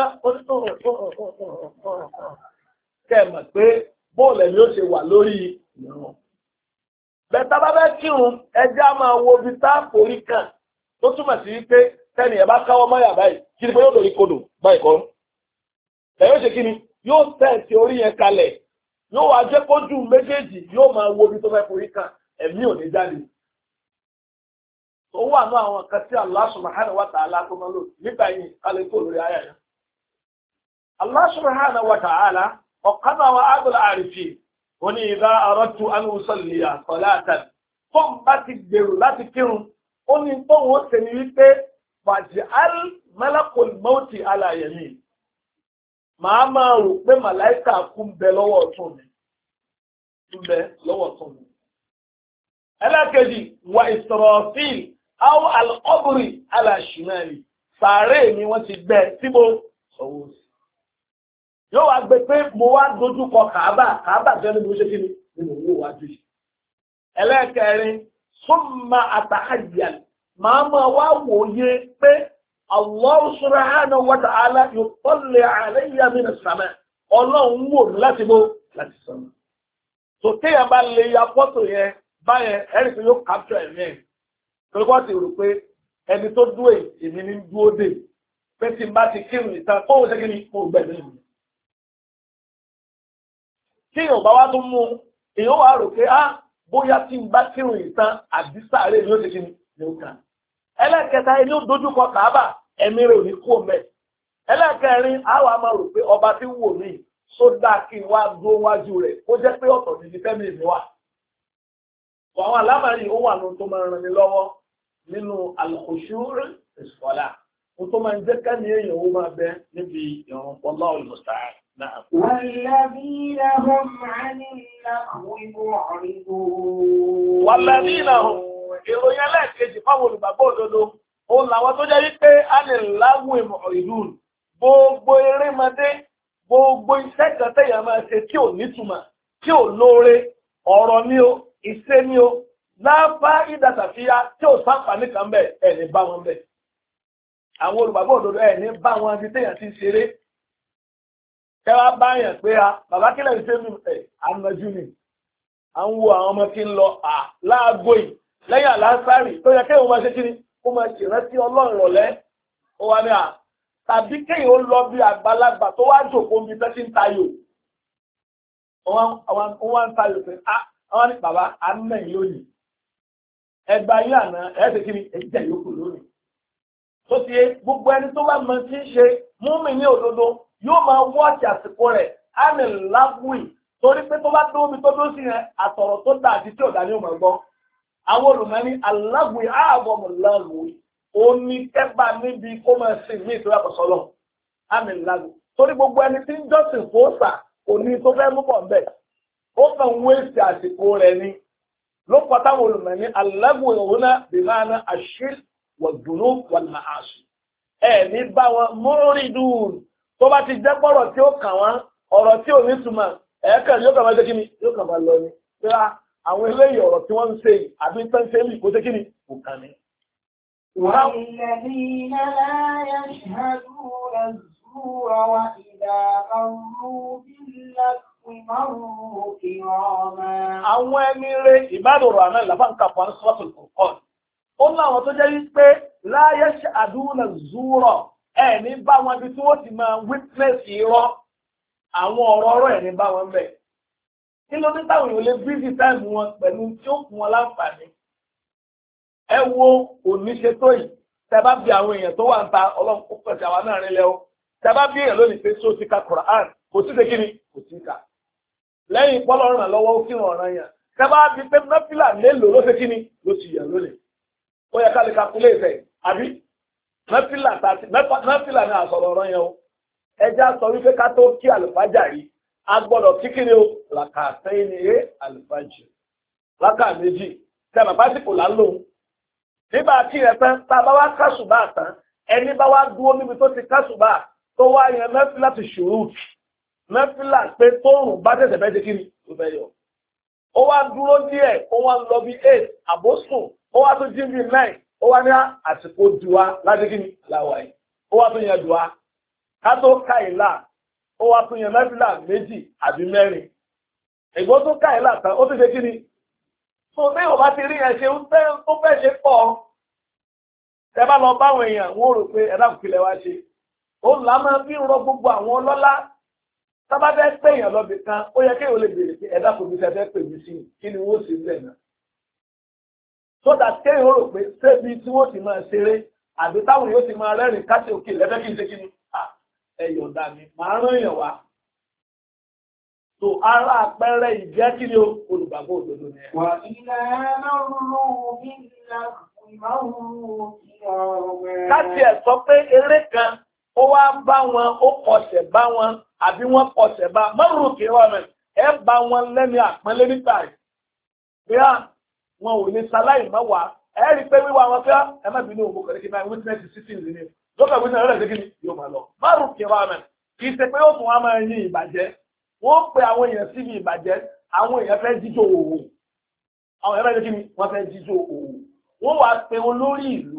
kẹ́mọ̀ pé bóòlù ẹ̀mí ó ṣe wà lórí ìrun. Bẹ̀tà bá bẹ́ kírun ẹjẹ́ á máa wo ibi tá a forí kàn tó túmọ̀ sí pé tẹ́nì ẹ̀ bá káwọ́ mọ́yà báyìí kí ni pé yóò lórí kodò báyìí kọ́. Ẹ̀ yóò ṣe kí ni yóò tẹ̀sí orí yẹn kalẹ̀ yóò wá jẹ́ kójú méjèèjì yóò máa wo ibi tó fẹ́ forí kàn ẹ̀mí ò ní jáde. Ó wà ní àwọn nǹkan tí Allah subhanahu wa ta'ala tó máa lò nígbà yìí kálẹ̀ kó lórí ayà yẹn. Allah subhanahu wa ta'ala ọ̀kan náà wọn ágbèlè àrífì ó ní idha aradtu an usalliya salatan tó ń bá ti gbèrò láti kírun ó ní tó wọ́n ṣe ní wípé faj'al malakul mawti ala yamin. Màá máa rò pé màláìkà kú ń bẹ lọ́wọ́ ọ̀tún mi. Ń bẹ lọ́wọ́ ọ̀tún mi. Ẹlẹ́kẹ̀jì wa Israfil aw al-qabri ala shimali sàárè ni wọ́n ti gbẹ́ síbò ọwọ́ sí. Yóò wá gbé pé mo wá dojú kọ Kàábà Kàábà tẹ́lẹ̀ mo ṣe kí ni ni mo wó wájú yìí. Ẹlẹ́kẹ̀rin summa atahayyal màá máa wá wòye pé Allah subhanahu wa ta'ala yutalli alayya min as-sama' ọlọ́run wò ní láti bó láti sọ́nà. tó téèyàn bá lè ya fọ́tò yẹn báyẹn ẹ̀rí pé yóò capture ẹ̀mí ẹ̀ torí wọ́n ti rò pé ẹni tó dúró èmi ní dúró dé pé tí n bá ti kírun ìtàn kó o ṣe kí ni kó o gbẹ̀mí mi. kí èèyàn bá wá tó mú èèyàn wá rò pé ah bóyá tí n bá kírun ìtàn àbí sáré ni ó ṣe kí ni ni ó kàn. ẹlẹ́kẹta ẹni ó dojúkọ Káàbà ẹ̀mí rẹ̀ ò ní kú ọmọ ẹ̀. ẹlẹ́kẹrin àwọn a máa rò pé ọba tí ń wò mí sódà kí n wá dúró wájú rẹ̀ ó jẹ́ pé ọ̀tọ̀ níbi fẹ́mi mi wà. àwọn alámàrí ó wà lóhun tó máa ràn mí lọ́wọ́ nínú al-khushu' ìsọ̀lá ohun tó máa ń jẹ́ kẹ́mi èèyàn ó máa bẹ níbi ìrun wallahu al-musta'an. والذين هم عن اللغو معرضون. والذين هم ìròyìn ẹlẹ́ẹ̀kejì fáwọn olùgbàgbọ́ òdodo òun làwọn tó jẹ́ wípé a lè láwùn ìmọ̀ ìlú gbogbo erémọdé gbogbo iṣẹ́ kan tẹ̀yàn máa ṣe tí ò nítumọ̀ tí ò lóore ọ̀rọ̀ ni ó ìṣe ni ó láfá ìdàtàfíà tí ò sáǹfààní kan bẹ̀ ẹ̀ ní bá wọn bẹ̀. àwọn olùgbàgbọ́ òdodo ẹ̀ ní bá wọn bí tẹ̀yàn ti ṣeré kẹwàá báyàn pé a bàbá kílẹ̀ ń ṣe mí ẹ̀ ànájú ni à ń wo àwọn ọmọ tí ń lọ à láàgó yìí lẹ́yìn àlásárì tó yẹ kéwọn máa ṣe kí ni kó máa ṣèrántí ọlọ́run rọ̀lẹ́ ó wá ní à tàbí kéèyàn ó lọ bí àgbàlagbà tó wá jòkó bí tẹ́tí ń tayò wọ́n wá ń tayò pé àwọn ní bàbá à ń mẹ́yìn lónìí ẹgbà yín àná ẹ̀ ṣe kí ni ẹ̀jẹ̀ yòókù lónìí. tó ti yé gbogbo ẹni tó bá mọ tí ń ṣe múmi ní òdodo yóò máa wọ́ọ̀tì àsìkò rẹ̀ á ní lágùn torí pé tó bá tó omi tó dó sí yẹn àtọ̀rọ̀ tó dà àti tí ò dá ní òmò gbọ́. àwọn olùmọ́ni alágùn ààbọ̀mù lágùn ó ní kẹ́bà níbi kó máa sìn ní ìtura àkọsọ́lọ̀ á ní lágùn torí gbogbo ẹni tí ń jọ́sìn fòósà kò ní tó fẹ́ mú pọ̀ ń bẹ̀ ó kàn ń wéèsì àsìkò rẹ̀ ni ló pọ̀ táwọn olùmọ́ni alágùn òun náà bí máa ná àṣírí wọ̀dùnú wọ̀nà àṣù ẹ̀ ní bá wọn mórí dùn tó bá ti jẹ́ pọ̀rọ̀ tí ó kàn wọ́n ọ̀rọ̀ tí ò ní túmọ̀ ẹ̀ẹ́kàn yóò kàn máa ṣe kí ni yóò kàn máa lọ ni pé àwọn eléyìí ọ̀rọ̀ tí wọ́n ń ṣe àbí tán ṣe lì kó ṣe kí ni kò kàn ní. والذين لا يشهدون الزور وإذا مروا باللغو مروا كراما. àwọn ẹni rẹ̀ ìbádọ̀rọ̀ àná ìlàbá ń kàpọ̀ ní suratul Furqan ó láwọn tó jẹ́ wípé la yashhaduna zura ẹ̀ ní bá wọn bí tí wọ́n ti máa witness irọ́ àwọn ọ̀rọ̀ ọ̀rọ̀ ẹ̀ ní bá wọn bẹ̀. kí ló ní táwọn èèyàn lè bíbí táìmù wọn pẹ̀lú tí ó fún wọn láǹfààní. ẹ wo oníṣe tó yìí tẹ bá bí àwọn èèyàn tó wà ń ta ọlọ́run kó pẹ̀sẹ̀ àwa náà rinlẹ̀ o tẹ bá bí èèyàn lónìí pé só ti ka Quran kò sí ṣe kíni kò sí kà lẹ́yìn pọ́lọ́ ràn lọ́wọ́ ó kí wọn ọ̀ràn yàn tẹ bá bí pé nọ́fìlà mélòó ló ṣe kíni ló ti yàn lónìí ó yẹ ká lè kakulé ìfẹ́ àbí nọ́fìlà ní àsọ̀rọ̀ ọ̀ràn yẹn o ẹja sọ wípé ká tó kí àlùfájà rí a gbọ́dọ̀ kíkiri o làkàtẹ́ ní ẹ àlùfájì lákà méjì tẹ bàbá sì kò lálò nígbà tí ẹ tán tá a bá wá kásùbà tán ẹni bá wá dúró níbi tó ti kásùbà tó wá yẹn mẹ́fìlà ti ṣòro mẹ́fìlà pé tóòrùn bá tẹ̀sẹ̀ bẹ́ẹ̀ ṣe kí ni tó fẹ́ yọ ó wá dúró díẹ̀ ó wá lọ bí eight àbósùn ó wá tó jí bí nine ó wá ní àsìkò dùwà láti kí ni làwà yìí ó wá tó yẹn dùwà ká tó ká ìlà ó wá tún yẹn mẹ́fìlà méjì àbí mẹ́rin ìgbó tó ká ìlà tán ó ti ṣe kí ni tó bí ò bá ti rí yẹn ṣe tó fẹ́ ṣe pọ̀ ẹ bá lọ báwọn èèyàn wọ́n rò pé ẹ̀dá òkìlẹ̀ wá ṣe ó là máa fi ń rọ gbogbo àwọn ọlọ́lá sábà fẹ́ pé èèyàn lọ́bì kan ó yẹ kéèyàn lè béèrè pé ẹ̀dá kò ní fẹ́ fẹ́ pè mí sí kí ni wọ́n sì lẹ̀ náà so that kéèyàn rò pé sébi tí wọ́n ti máa ṣeré àbí táwọn yóò ti máa rẹ́rìn káṣí òkè lẹ́fẹ́ kí n ṣe kí ni ẹ̀yọ̀dà mi máa rán èèyàn wá. So ara àpẹẹrẹ ìjẹ́ kí ni olùgbàgbọ́ òdodo ni ẹ. Wà ilẹ̀ márùn-ún bí márùn-ún kí ọ̀rọ̀. Káti ẹ̀ sọ pé eré kan ó wá bá wọn ó kọsẹ̀ bá wọn àbí wọ́n kọsẹ̀ bá márùn-ún kí ọ̀rọ̀ ẹ bá wọn lẹ́ni àpọ́nlé nígbà rẹ̀. Bí wọn ò ní sáláì má wá ẹ rí i pé wíwá wọn fẹ́ ẹ má bínú òun kọ̀ọ̀kan kí n máa witness sitting ní ni. Lọ́kàn wí náà rẹ̀ ṣe kí ni yóò máa lọ. Márùn kí wá mẹ́. Kì í ṣe pé ó tún wá máa yin ìbàjẹ́. Wọ́n pe àwọn èèyàn síbi ìbàjẹ́. Àwọn èèyàn fẹ́ jíjó òwò. Àwọn èèyàn fẹ́ kí ni wọ́n fẹ́ jíjó òwò. Wọ́n wá pe olórí ìlú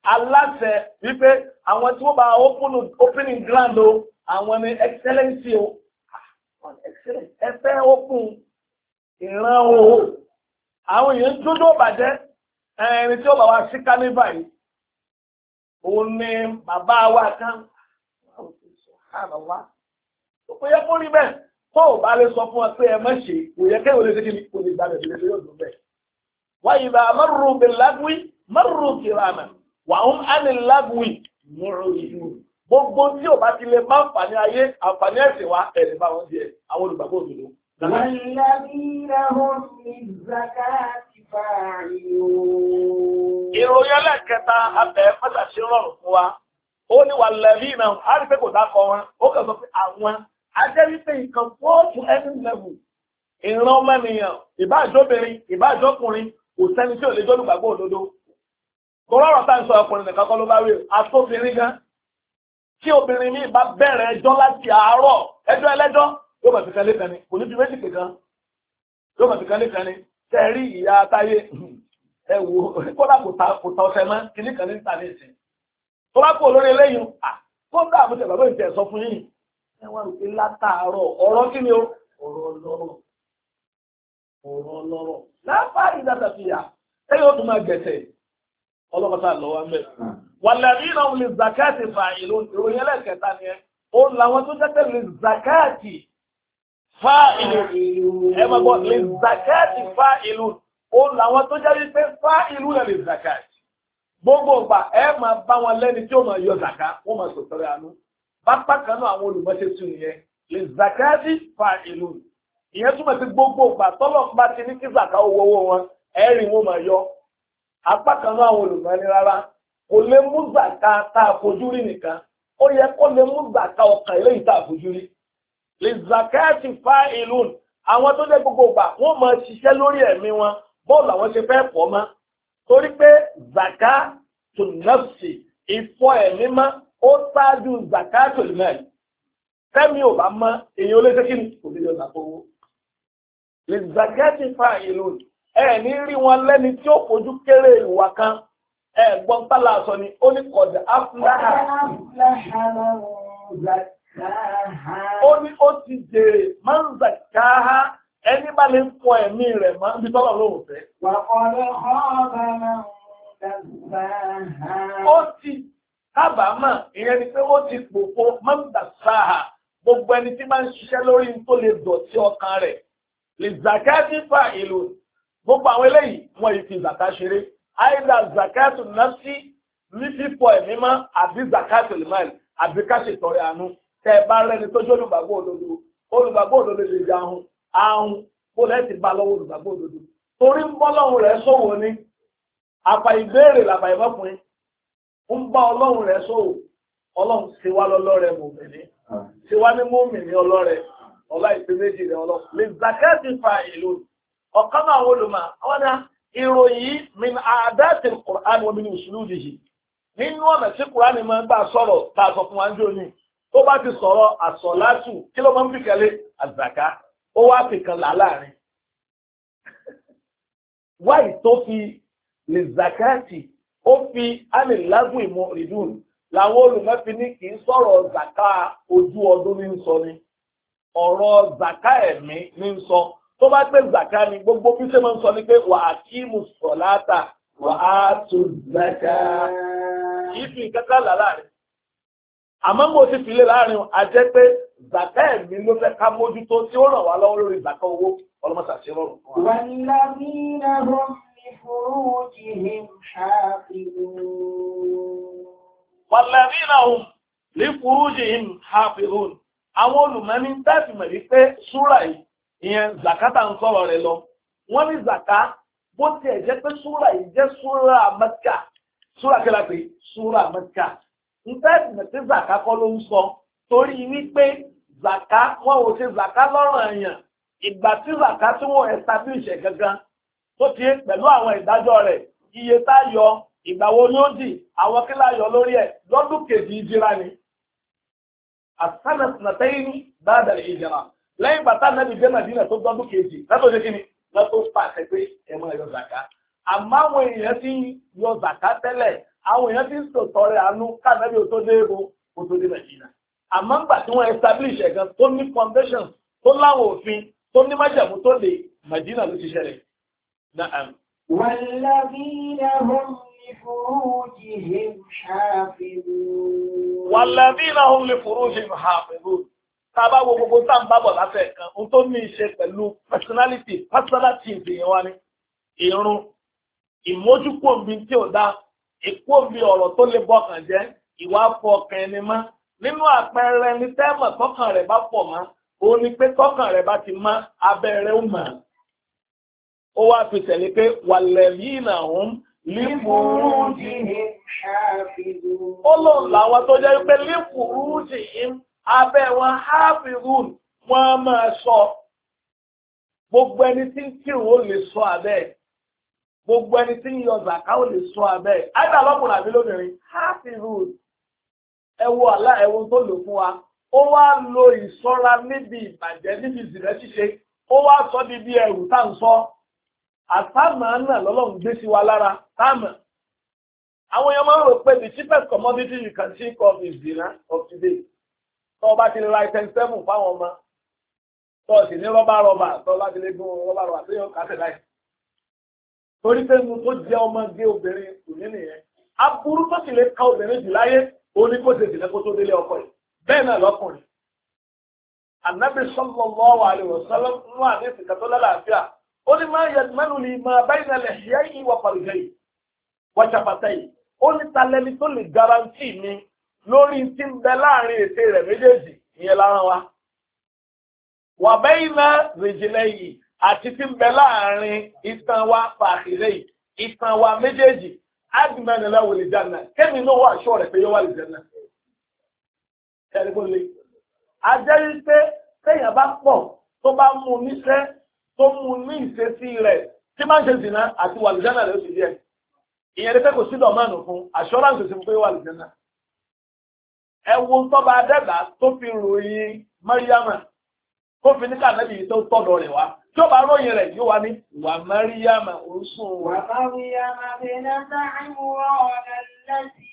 aláṣẹ wípé àwọn tí wọ́n bá opening grand o àwọn ni excellency o ẹ fẹ́ open ìran o àwọn èèyàn dúdú bàjẹ́ ẹni tí ó bá wá sí carnival yìí òun ni bàbá wa kan ó yẹ kó rí bẹ́ẹ̀ tó o bá lè sọ fún wa pé ẹ má ṣe kò yẹ kéwòn lè ṣe kí ni kò lè gbàgbé lè ṣe yóò dùn bẹ́ẹ̀. wáyé bá marru bil lagwi marru kirama wà ń ánì lagwi mọ̀rọ̀ ìlú gbogbo tí o bá ti lè má àǹfààní ayé àǹfààní ẹ̀sìn wa ẹ̀rẹ̀ bá wọn jẹ àwọn olùgbàgbọ́ òdodo. Walladhina hum lizzakati fa'ilun. ìròyìn ẹlẹ́kẹta abẹ́ pàtàkì rọrùn fún wa ó ní walladhina á rí pé kò dákọ̀ wọn ó kàn sọ pé àwọn ajẹ́ wípé nǹkan fọ́ọ̀tù ẹni lẹ́wù ìran ọmọnìyàn ìbáàjọ́bìnrin ìbáàjọ́kùnrin kò sẹ́ni tí ò lè jọ́ olùgbàgbọ́ òdodo. Kòrọ́rọ̀ tá ń sọ ọkùnrin nìkan kọ́ ló bá rí àtòbìnrin gan. Tí obìnrin mi bá bẹ̀rẹ̀ ẹjọ́ láti àárọ̀ ẹjọ́ ẹlẹ́jọ́ yóò bá fi kan lékan ni kò ní fi méjì kan yóò bá fi kan lékan ni tẹ̀rí ìyá táyé ẹ wò kódà kò ta kò ta ọ̀sẹ̀ mọ́ kìíní kan ní ìta ní ìsìn. Tó bá kó lórí eléyìí kódà àbúṣe bàbá ìjẹ́ sọ fún yìí ẹ wá rò pé látàárọ̀ ọ̀rọ̀ kí ni o ọ̀rọ̀ ọlọ́rọ̀ ọ̀rọ̀ ọlọ́rọ̀ láfáà ìdàtàfíà ẹ yóò tún máa gẹ̀tẹ̀ ọlọ́pàá lọ́wọ́ mẹ́. Walladhina hum lizzakati fa'ilun ìròyìn ẹlẹ́kẹta ni ẹ ó làwọn tó jẹ́ pé lizzakati fa'ilun ẹ máa gbọ́ lizzakati fa'ilun ó làwọn tó jẹ́ wípé fa'ilun náà lizzakati gbogbo ìgbà ẹ máa bá wọn lẹ́ni tí ó máa yọ zaka wọ́n máa sọ̀tọ̀rẹ́ àánú bápá kan náà àwọn olùmọ̀ṣẹ́ tún nìyẹn lizzakati fa'ilun ìyẹn túmọ̀ sí gbogbo ìgbà tọ́lọ̀ bá ti ní kí zaka owó owó wọn ẹ̀rìn wọn máa yọ apá kan náà àwọn olùmọ̀ẹ́ni rárá kò lè mú zaka tá a fojú rí nìkan ó yẹ kó lè mú zaka ọkàn eléyìí tá a fojú rí lizzakati fa'ilun àwọn tó dé gbogbo ìgbà wọ́n máa ṣiṣẹ́ lórí ẹ̀mí wọn bọ́ọ̀lù àwọn ṣe fẹ́ pọ̀ mọ́ torí pé zaka tun nafsi ìfọ ẹ̀mí mọ́ ó ṣáájú zaka tul mal fẹ́mi ò bá mọ́ èyí ó lé sékìní kò lè yọ zaka owó lizzakati fa'ilun ẹ ní rí wọn lẹ́ni tí ó fojú kéré ìwà kan ẹ gbọ́n tálà sọ ni ó ní kọ̀dà afúláhà ó ní ó ti jèrè máa ń zàkáhá ẹni bá lè fọ ẹ̀mí rẹ̀ máa ń bí tọ́lọ̀ lóhùn fẹ́. ó ti kábàámà ìyẹn ni pé ó ti pòfo máa ń dàsáhà gbogbo ẹni tí máa ń ṣiṣẹ́ lórí tó lè dọ̀tí ọkàn rẹ̀ lè zàkáàtì fa ìlú gbogbo àwọn eléyìí wọn yìí fi zàká ṣeré àìdá zakatu nafsi ní fífọ ẹ̀mí mọ́ àbí zakatu limal àbí ká ṣètọrẹ àánú tẹ ẹ bá rẹni tó jẹ́ olùgbàgbọ́ òdodo olùgbàgbọ́ òdodo lè jẹ ahun ahun kó lẹ́sìn bá lọ́wọ́ olùgbàgbọ́ òdodo torí ń bọ́ lọ́hùn rẹ̀ sọ̀wọ́ ni àpà ìbéèrè làpà ìmọ̀kùnrin ń bá ọlọ́run rẹ̀ sọ̀wọ́ ọlọ́run ṣe wá lọ́lọ́rẹ̀ mòmìnì ṣe wá ní mòmìnì ọlọ́rẹ̀ ọlá ìpè méjì rẹ̀ ọlọ́run lè zakati fa ìlú ọ̀kan náà àwọn olùmọ̀ àwọn náà ìròyìn min àdáàtì Qur'an wa min usulubihi nínú ọ̀nà tí Qur'an máa ń bá sọ̀rọ̀ tá a sọ fún wa ń jò ní tó bá ti sọ̀rọ̀ àsọ̀látù kí ló máa ń fi kẹ́lé àzàká ó wá fi kan là láàrin wáyé tó fi lè zakati ó fi ánìlágùn ìmọ̀ ìdùn làwọn olùmọ̀fi ní kì í sọ̀rọ̀ zaka ojú ọdún ní sọ ni ọ̀rọ̀ zaka ẹ̀mí ní sọ tó bá pé zaka ni gbogbo bí ṣe máa ń sọ ní pé wà á kí mùsùlùmí wà á tó zaka kìí fi kankan là láàrin àmọ́ mo ti fìlẹ̀ láàrin a jẹ́ pé zaka ẹ̀mí ló fẹ́ ká mójútó tí ó ràn wá lọ́wọ́ lórí zaka owó ọlọ́mọṣà ṣe rọrùn fún wa. wàlàmínà hum li furujihim hafizun. wàlàmínà hum li furujihim hafizun. àwọn olùmọ́ni tẹ́sí mọ̀ wípé súrà yìí ìyẹn zakata ń sọ̀rọ̀ rẹ̀ lọ wọ́n ní zaka bó tiẹ̀ jẹ́ pé súrà yìí jẹ́ súrà Mẹ́kà súrà kí la pè súrà Mẹ́kà ń tẹ́sí mọ̀ sí zaka kọ́ ló ń sọ torí wípé zaka wọn ò ṣe zaka lọ́rùn èèyàn ìgbà tí zaka tí wọ́n establish gangan tó ti pẹ̀lú àwọn ìdájọ́ rẹ̀ iye tá yọ ìgbà wo ni ó dì àwọn kí la yọ lórí ẹ̀ lọ́dún kejì ìjìrà ni àsánàtìnàtẹ́yìn bá dàrí ìjìrà lẹ́yìn bàtà nàbì jẹ́ Mádínà tó gbọ́dún kejì látò ṣe kí ni látò pàṣẹ pé ẹ máa yọ zaka àmọ́ àwọn èèyàn ti yọ zaka tẹ́lẹ̀ àwọn èèyàn ti ń sòtọrẹ àánú káànábì ò tó dé ebo kó tó dé Mẹdínà àmọ́ nígbà tí wọ́n establish ẹ̀gán tó ní foundation tó láwọn òfin tó ní májẹ̀mú tó dé Mẹdínà ló ti ṣẹlẹ̀. والذين هم لفروجهم حافظون والذين هم لفروجهم حافظون tábà wo gbogbo tá ń bábọ̀ láfẹ̀ kan ohun tó ní í ṣe pẹ̀lú personality personality ìyẹn wá ní ìrun ìmójúkòmbi tí ò dá ìkòmbi ọ̀rọ̀ tó lè bọkàn jẹ́ ìwà fọkàn ẹni mọ́ nínú àpẹẹrẹ ní tẹ́mọ̀ tọkàn rẹ̀ bá pọ̀ mọ́ òun ni pé tọkàn rẹ̀ bá ti mọ́ abẹ́rẹ́ ó mọ̀ ó wá fi tẹ̀lé pé walladhina hum lifurujihim حافظون ó lòun làwọn tó jẹ́ pé lifurujihim abẹ́ wọn hafizun wọ́n máa sọ gbogbo ẹni tí ń kírun ó lè sọ abẹ́ gbogbo ẹni tí ń yọ zàká ó lè sọ abẹ́ àìdá lọ́kùnrin àbí lóbìnrin hafizun ẹ wo àlá ẹ̀wọ̀n tó lò fún wa ó wá lo ìṣọ́ra níbi ìbàjẹ́ níbi ìzìnà ṣíṣe ó wá sọ di bí ẹrù tá à ń sọ àtàmà náà lọ́lọ́run gbé sí wa lára táàmà àwọn èèyàn máa ń rò pé the cheapest commodity you can think of is zina of today tó o bá ti ra item seven fáwọn ọmọ tó o sì ní rọ́bà rọ́bà tó o bá ti lè gún rọ́bà rọ́bà tó yọ kásẹ̀ láì torí pé mo tó jẹ́ ọmọge obìnrin kò ní nìyẹn aburú tó sì lè ka obìnrin jù láyé ó ní kó ṣe sì lẹ́kọ́ tó délé ọkọ yìí bẹ́ẹ̀ náà lọ́kùnrin Ànábì sallallahu alaihi wasallam nínú àdéhùn kàtó lálàáfíà ó ní máa yẹ mẹ́nu ní máa báyìí náà lẹ̀ ṣíyá yìí wà pàrọ̀jẹ́ yìí wà ṣàpàtà yìí ó ní talẹ́ni tó lè garanti mi lórí tí ń bẹ láàrin ètè rẹ̀ méjèèjì ìyẹn lára wa wà báyìí náà rèjìlẹ̀ yìí àti tí ń bẹ láàrin itan wa fàkìrẹ́ yìí itan wa méjèèjì ádùmẹ́ni lẹ́wọ̀ lè jẹ́nà kémi náà wà ṣọ́ rẹ̀ pé yóò wà lè jẹ́nà ẹni kó lè ajẹ́ wípé téèyàn bá pọ̀ tó bá mú níṣẹ́ tó mú ní ìṣesí rẹ̀ tí máa ń ṣe zìnà àti wà lè jẹ́nà rẹ̀ ó sì díẹ̀ ìyẹn ni pé kò sí dọ̀mánù fún assurance sí pé wà lè jẹ́nà ẹ̀wọ̀n tó bá dẹ́gbà tó fi ròyìn Mariama tó fi ní kànáàbì yìí tó tọ́dọ̀ rẹ̀ wá tí ó bá ròyìn rẹ̀ yóò wá ní wà Mariama orísun wà Mariama binata Imran allati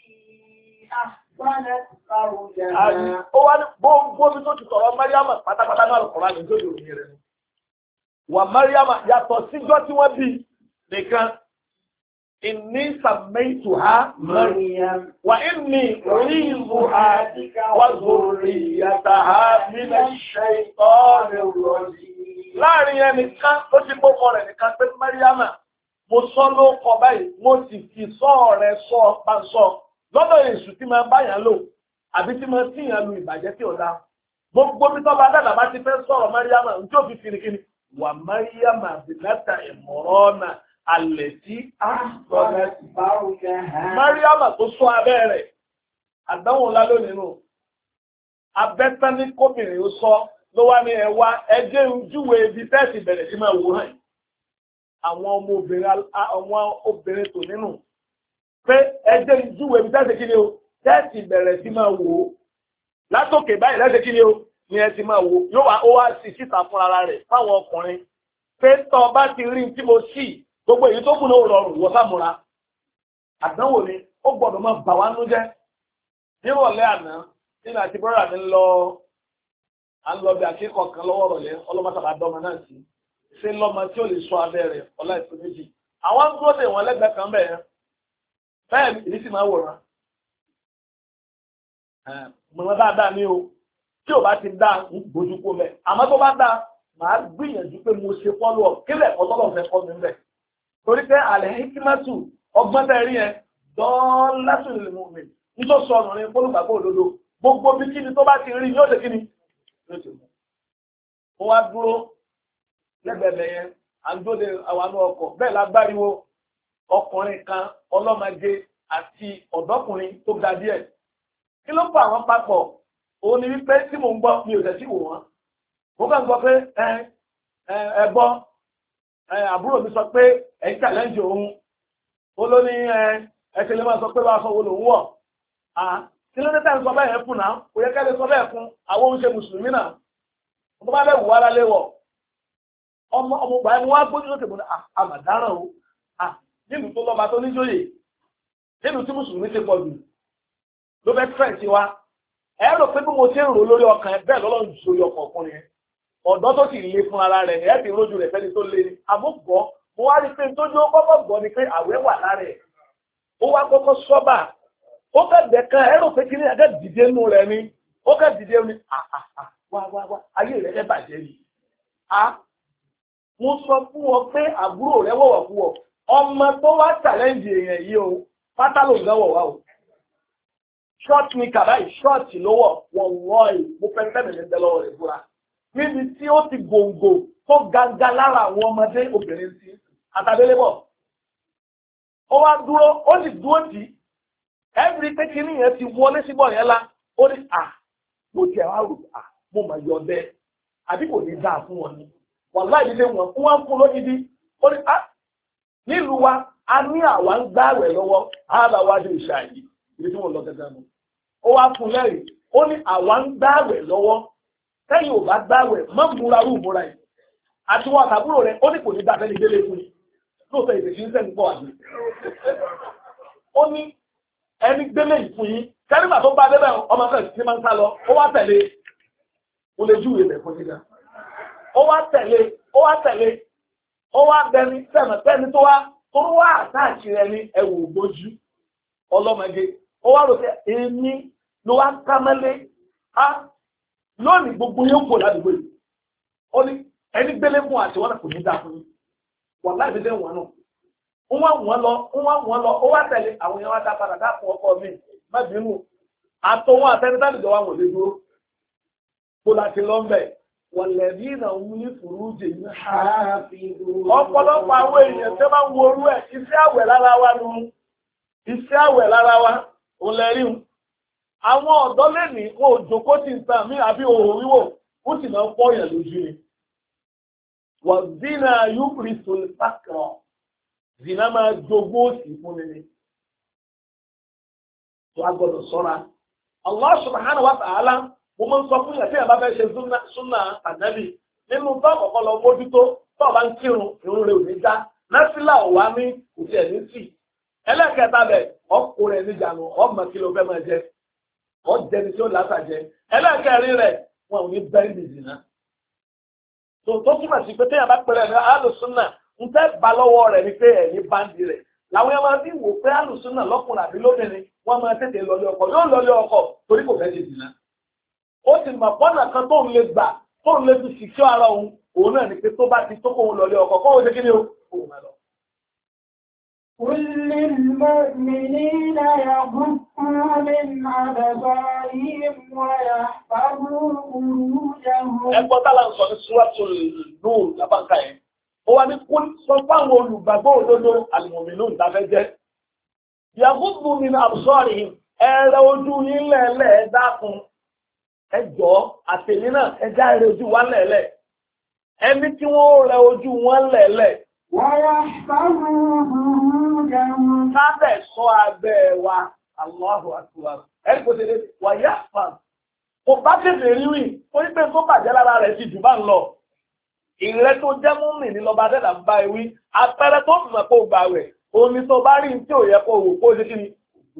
ahsanat farjaha. ó wá ní gbogbo bí tó ti sọ̀rọ̀ Mariama pátápátá náà lọ́kọ̀ọ́ láti tó ròyìn rẹ̀ wà Mariama yàtọ̀ síjọ́ tí wọ́n bí nìkan inni sàmẹ́tùhá Maryam wà inni oríyìnbùhá wà zurriyataha minash shaytanir rajim. láàrin ẹnìkan ó ti gbókọ rẹ̀ nìkan pé Mariama mo sọ ló kọ báyìí mo sì fi sọ rẹ̀ sọ bá sọ lọ́dọ̀ èṣù tí máa báyàn lò àbí tí máa tíyàn lu ìbàjẹ́ tí ò dá gbogbo bí tọ́ bá dàgbà bá ti fẹ́ sọ̀rọ̀ Mariama ní tí ó fi firikiri wà Mariama binata Imrana Àlẹ̀tí àṣọ́rẹ́ Mariama tó sọ abẹ́ rẹ̀, àdánwò ńlá lónìí nù. Abẹ́tán ní kóbìnrin ó sọ ló wá ní ẹwà ẹgbẹ́ ojúwe ibi tẹ́ẹ̀sì bẹ̀rẹ̀ sí máa wò hàn. Àwọn ọmọ obìnrin tò nínú. Pé ẹgbẹ́ ojúwe ibi tẹ́ẹ̀sì kí ni o, tẹ́ẹ̀sì bẹ̀rẹ̀ sí máa wò ó. Látòkè báyìí lẹ́sẹ̀ kí ni o, ni ẹ ti máa wò. Yóò wá ó wá sí síta fún ara rẹ̀ fáwọn ọkùnrin. Pé tọ́ bá ti rí tí mo sì gbogbo èyí tó kù náà rọrùn wọ sámúra àdánwò ni ó gbọ́dọ̀ máa bà wá nú jẹ́ nírọ̀lẹ́ àná nínú àti bọ́rọ̀ mi lọ à ń lọ bí akẹ́kọ̀ọ́ kan lọ́wọ́ rọ̀lẹ́ ọlọ́mọsàbà dọ́mọ náà sí ṣé lọ́mọ tí ó lè sọ abẹ́ rẹ̀ ọlá ìpín méjì àwọn ń dúró dè wọ́n lẹ́gbẹ̀ẹ́ kan bẹ́ẹ̀ bẹ́ẹ̀ ìdí sì máa wòran mọ̀ dáadáa ní o tí ò bá ti dá ń gbójú kó mẹ́ àmọ́ tó bá dá màá gbìyànjú pé mo ṣe fọ́lọ́ kílẹ̀ ọlọ́run fẹ́ kọ́ mi mẹ́ torí pé àlẹ́ hikimatu ọgbọ́n tẹ́ rí yẹn dọ́ọ́lásùn lè mú mi nítorí sọ ọ̀nà ní fólùgbàgbọ́ òdodo gbogbo bí kíni tó bá ti rí yóò ṣe kíni yóò ṣe mú. mo wá dúró lẹ́gbẹ̀ẹ́ yẹn à ń dóde àwọn ọkọ̀ bẹ́ẹ̀ lágbáriwo ọkùnrin kan ọlọ́mọge àti ọ̀dọ́kùnrin tó ga díẹ̀ kí ló pa àwọn papọ̀ òun ni wípé tí mò ń gbọ́ mi ò tẹ̀ sí wò wọ́n mo kàn gbọ́ pé ẹ ẹ gbọ́ àbúrò mi sọ pé ẹ̀ ń challenge òun ó ló ní ẹ̀ṣẹ̀ lè máa sọ pé wàá sọ wo lòun wọ̀ kí ló dé tẹ́ ń sọ bẹ́ẹ̀ fún náà kò yẹ ká lè sọ bẹ́ẹ̀ fún àwọn oúnjẹ mùsùlùmí náà mo bá bẹ́ẹ̀ wù wá lálé wọ̀ ọmọ ọmọ ìgbà ẹni wọ́n á gbójú lókè mọ́ àmàdáràn o nílùú tó lọ́ba tó níjòyè nínú tí mùsùlùmí ti pọ̀ jù ló fẹ́ tẹ̀ sí wa ẹ rò pé bí mo ṣe ń rò lórí ọkàn ẹ bẹ́ẹ̀ lọ́lọ́run ju orí ọkàn ọkùnrin yẹn ọ̀dọ́ tó sì le fún ara rẹ̀ ẹ fi rójú rẹ̀ fẹ́ni tó le ni àmúgbọ́ mo wá rí pé tó ní ó kọ́kọ́ gbọ́ ni pé àwẹ̀ wà lára ẹ̀ ó wá kọ́kọ́ sọ́bà ó kẹ́ dẹ̀kan ẹ rò pé kí ni ẹ̀kẹ́ dìde nù rẹ̀ ni ó kẹ́ dìde ní àhàhà wá wá wá ayé rẹ̀ ẹ bàjẹ́ ni a mo sọ fún ọ pé àbúrò rẹ̀ wọ̀wọ̀ fún ọ ọmọ tó wá challenge èèyàn yìí o pátá ló ń gbọ́ wọ̀ wá o short ní kàbá yìí short lówọ̀ wọ́n wọ́ ẹ̀ mo fẹ́ fẹ́ mi ní bẹ́ lọ́wọ́ rẹ̀ fúra níbi tí ó ti gòǹgò tó gàgà lára àwọn ọmọdé obìnrin sí àtàdélébọ̀ ó wá dúró ó sì dúró tì í every kékeré yẹn ti wọlé síbọ̀ yẹn la ó ní à mo tiẹ̀ wá rò à mo mà yọ bẹ́ẹ̀ àbí kò ní dáa fún wọn ni wàhálà ìdílé wọn fún wọn fún lójijì ó ní à nílùú wa a ní àwa ń gbààwẹ̀ lọ́wọ́ àbáwájú ìṣàyè ibi tí wọ́n lọ gẹ́gẹ́ nù ó wá fún lẹ́rìí ó ní àwa ń gbààwẹ̀ lọ́wọ́ tẹ́yìn ò bá gbààwẹ̀ má múra rú múra yìí àti wọn àtàbúrò rẹ̀ ó ní kò ní dáa fẹ́ni délé fún yìí lóòótọ́ ìfèsì ń sẹ́ni pọ̀ àti ó ní ẹni gbélé yìí fún yín kẹ́rìmà tó bá débẹ̀ ọmọ fẹ́ sí máa ń sá lọ ó wá tẹ̀lé ó lè júwèé rẹ̀ fún yín ó wá tẹ̀lé ó wá tẹ̀lé ó wá bẹni sẹ́mọ̀ tẹ́ni tó wá tó wá àtàkì rẹ̀ ní ẹ̀wù ògbójú ọlọ́mọge ó wá rò pé èmi ló wá kámẹ́lé á lónìí gbogbo yóò kò ládùúgbò yìí ó ní ẹni gbélé fún àti wọn kò ní dáa fún yín wọ́n láì fi dé wọn náà ń wá wọn lọ ń wá wọn lọ ó wá tẹ̀lé àwọn èèyàn wá dá padà dáàpọ̀ ọkọ mi má bínú àtọwọn àtẹnitánì jọ wà wọ́n lè dúró kó láti lọ bẹ̀ wọ́n lẹ̀bí náà ń ní fùrújì ní ọ̀pọ̀lọpọ̀ àwọn èèyàn tẹ́ máa ń worú ẹ̀ iṣẹ́ àwẹ̀ lára wa nu iṣẹ́ àwẹ̀ lára wa òun lẹ́rí un àwọn ọ̀dọ́ lẹ́nìí wọn ò jókòó ti ń tàn mí àbí òhò wíwò ó sì máa ń fọ́ yẹn lójú ni wọ́n zina yúkùrí sọ̀lẹ́sàkọ̀ zina máa jogún òsì fún mi ni tó a gbọ́dọ̀ sọ́ra Allah subhanahu wa ta'ala mo máa ń sọ fún yàtí àbá fẹ́ ṣe súnà ànábì nínú tó àkọ́kọ́ lọ mójútó tó ọba ń kírun irun rẹ̀ ò ní já násìlà ò wá ní kò tiẹ̀ ní sí ẹlẹ́kẹta bẹ̀ ọkọ rẹ̀ níjànú ọmọ kí ló fẹ́ máa jẹ ọjẹni tí ó látà jẹ ẹlẹ́kẹrin rẹ̀ wọn ò ní bẹ́ẹ̀ ní zina tó tó túmọ̀ sí pé téèyàn bá pẹ̀lẹ́ ní alùsùnà ń tẹ́ bá lọ́wọ́ rẹ̀ ní pé ẹ̀yìn báńdì rẹ̀ làwọn yẹn máa fi wò pé alùsùnà lọ́kùnrin àbí lóbìnrin wọ́n máa tètè lọlé ọkọ yóò lọlé ọkọ torí kò fẹ́ ṣe zina ó sì mọ̀ pọ́nà kan tó ń lè gbà tó ń lè fi ṣìṣọ́ ara òun òun náà ní pé tó bá ti tó kóun lọlé ọkọ kóun ṣe kí ni ó kóun máa lọ. قل للمؤمنين يغضوا من أبصارهم ويحفظوا فروجهم. ẹgbọ́n tálà ń sọ ní Suratul Nur lábàǹkà yẹn ó wá ní kó sọ fáwọn olùgbàgbọ́ òdodo al-mu'minun tàfẹ́ jẹ́ yaghuddu min absarihim ẹ̀rẹ̀ ojú yín lẹ́ẹ̀lẹ́ dákun ẹjọ́ àtẹ̀lé náà ẹjá rẹ̀ ojú wa lẹ́ẹ̀lẹ́ ẹni tí wọ́n rẹ̀ ojú wọn lẹ́ẹ̀lẹ́ Lábẹ̀ sọ abẹ́ wa, Allahu Akbar. Ẹni kò tẹ́lẹ̀ wà yá fà. Kò bá tètè rí rí, ó ní pé tó bàjẹ́ lára rẹ̀ ti jù bá ń lọ. Ìrẹ́ tó jẹ́ múmi ní lọ́ba dẹ́dà ń bá ewì. Àpẹẹrẹ tó fi mọ̀ pé ó gbà rẹ̀. Omi tó bá rí tí ò yẹ kó wò kó ṣe kí ni?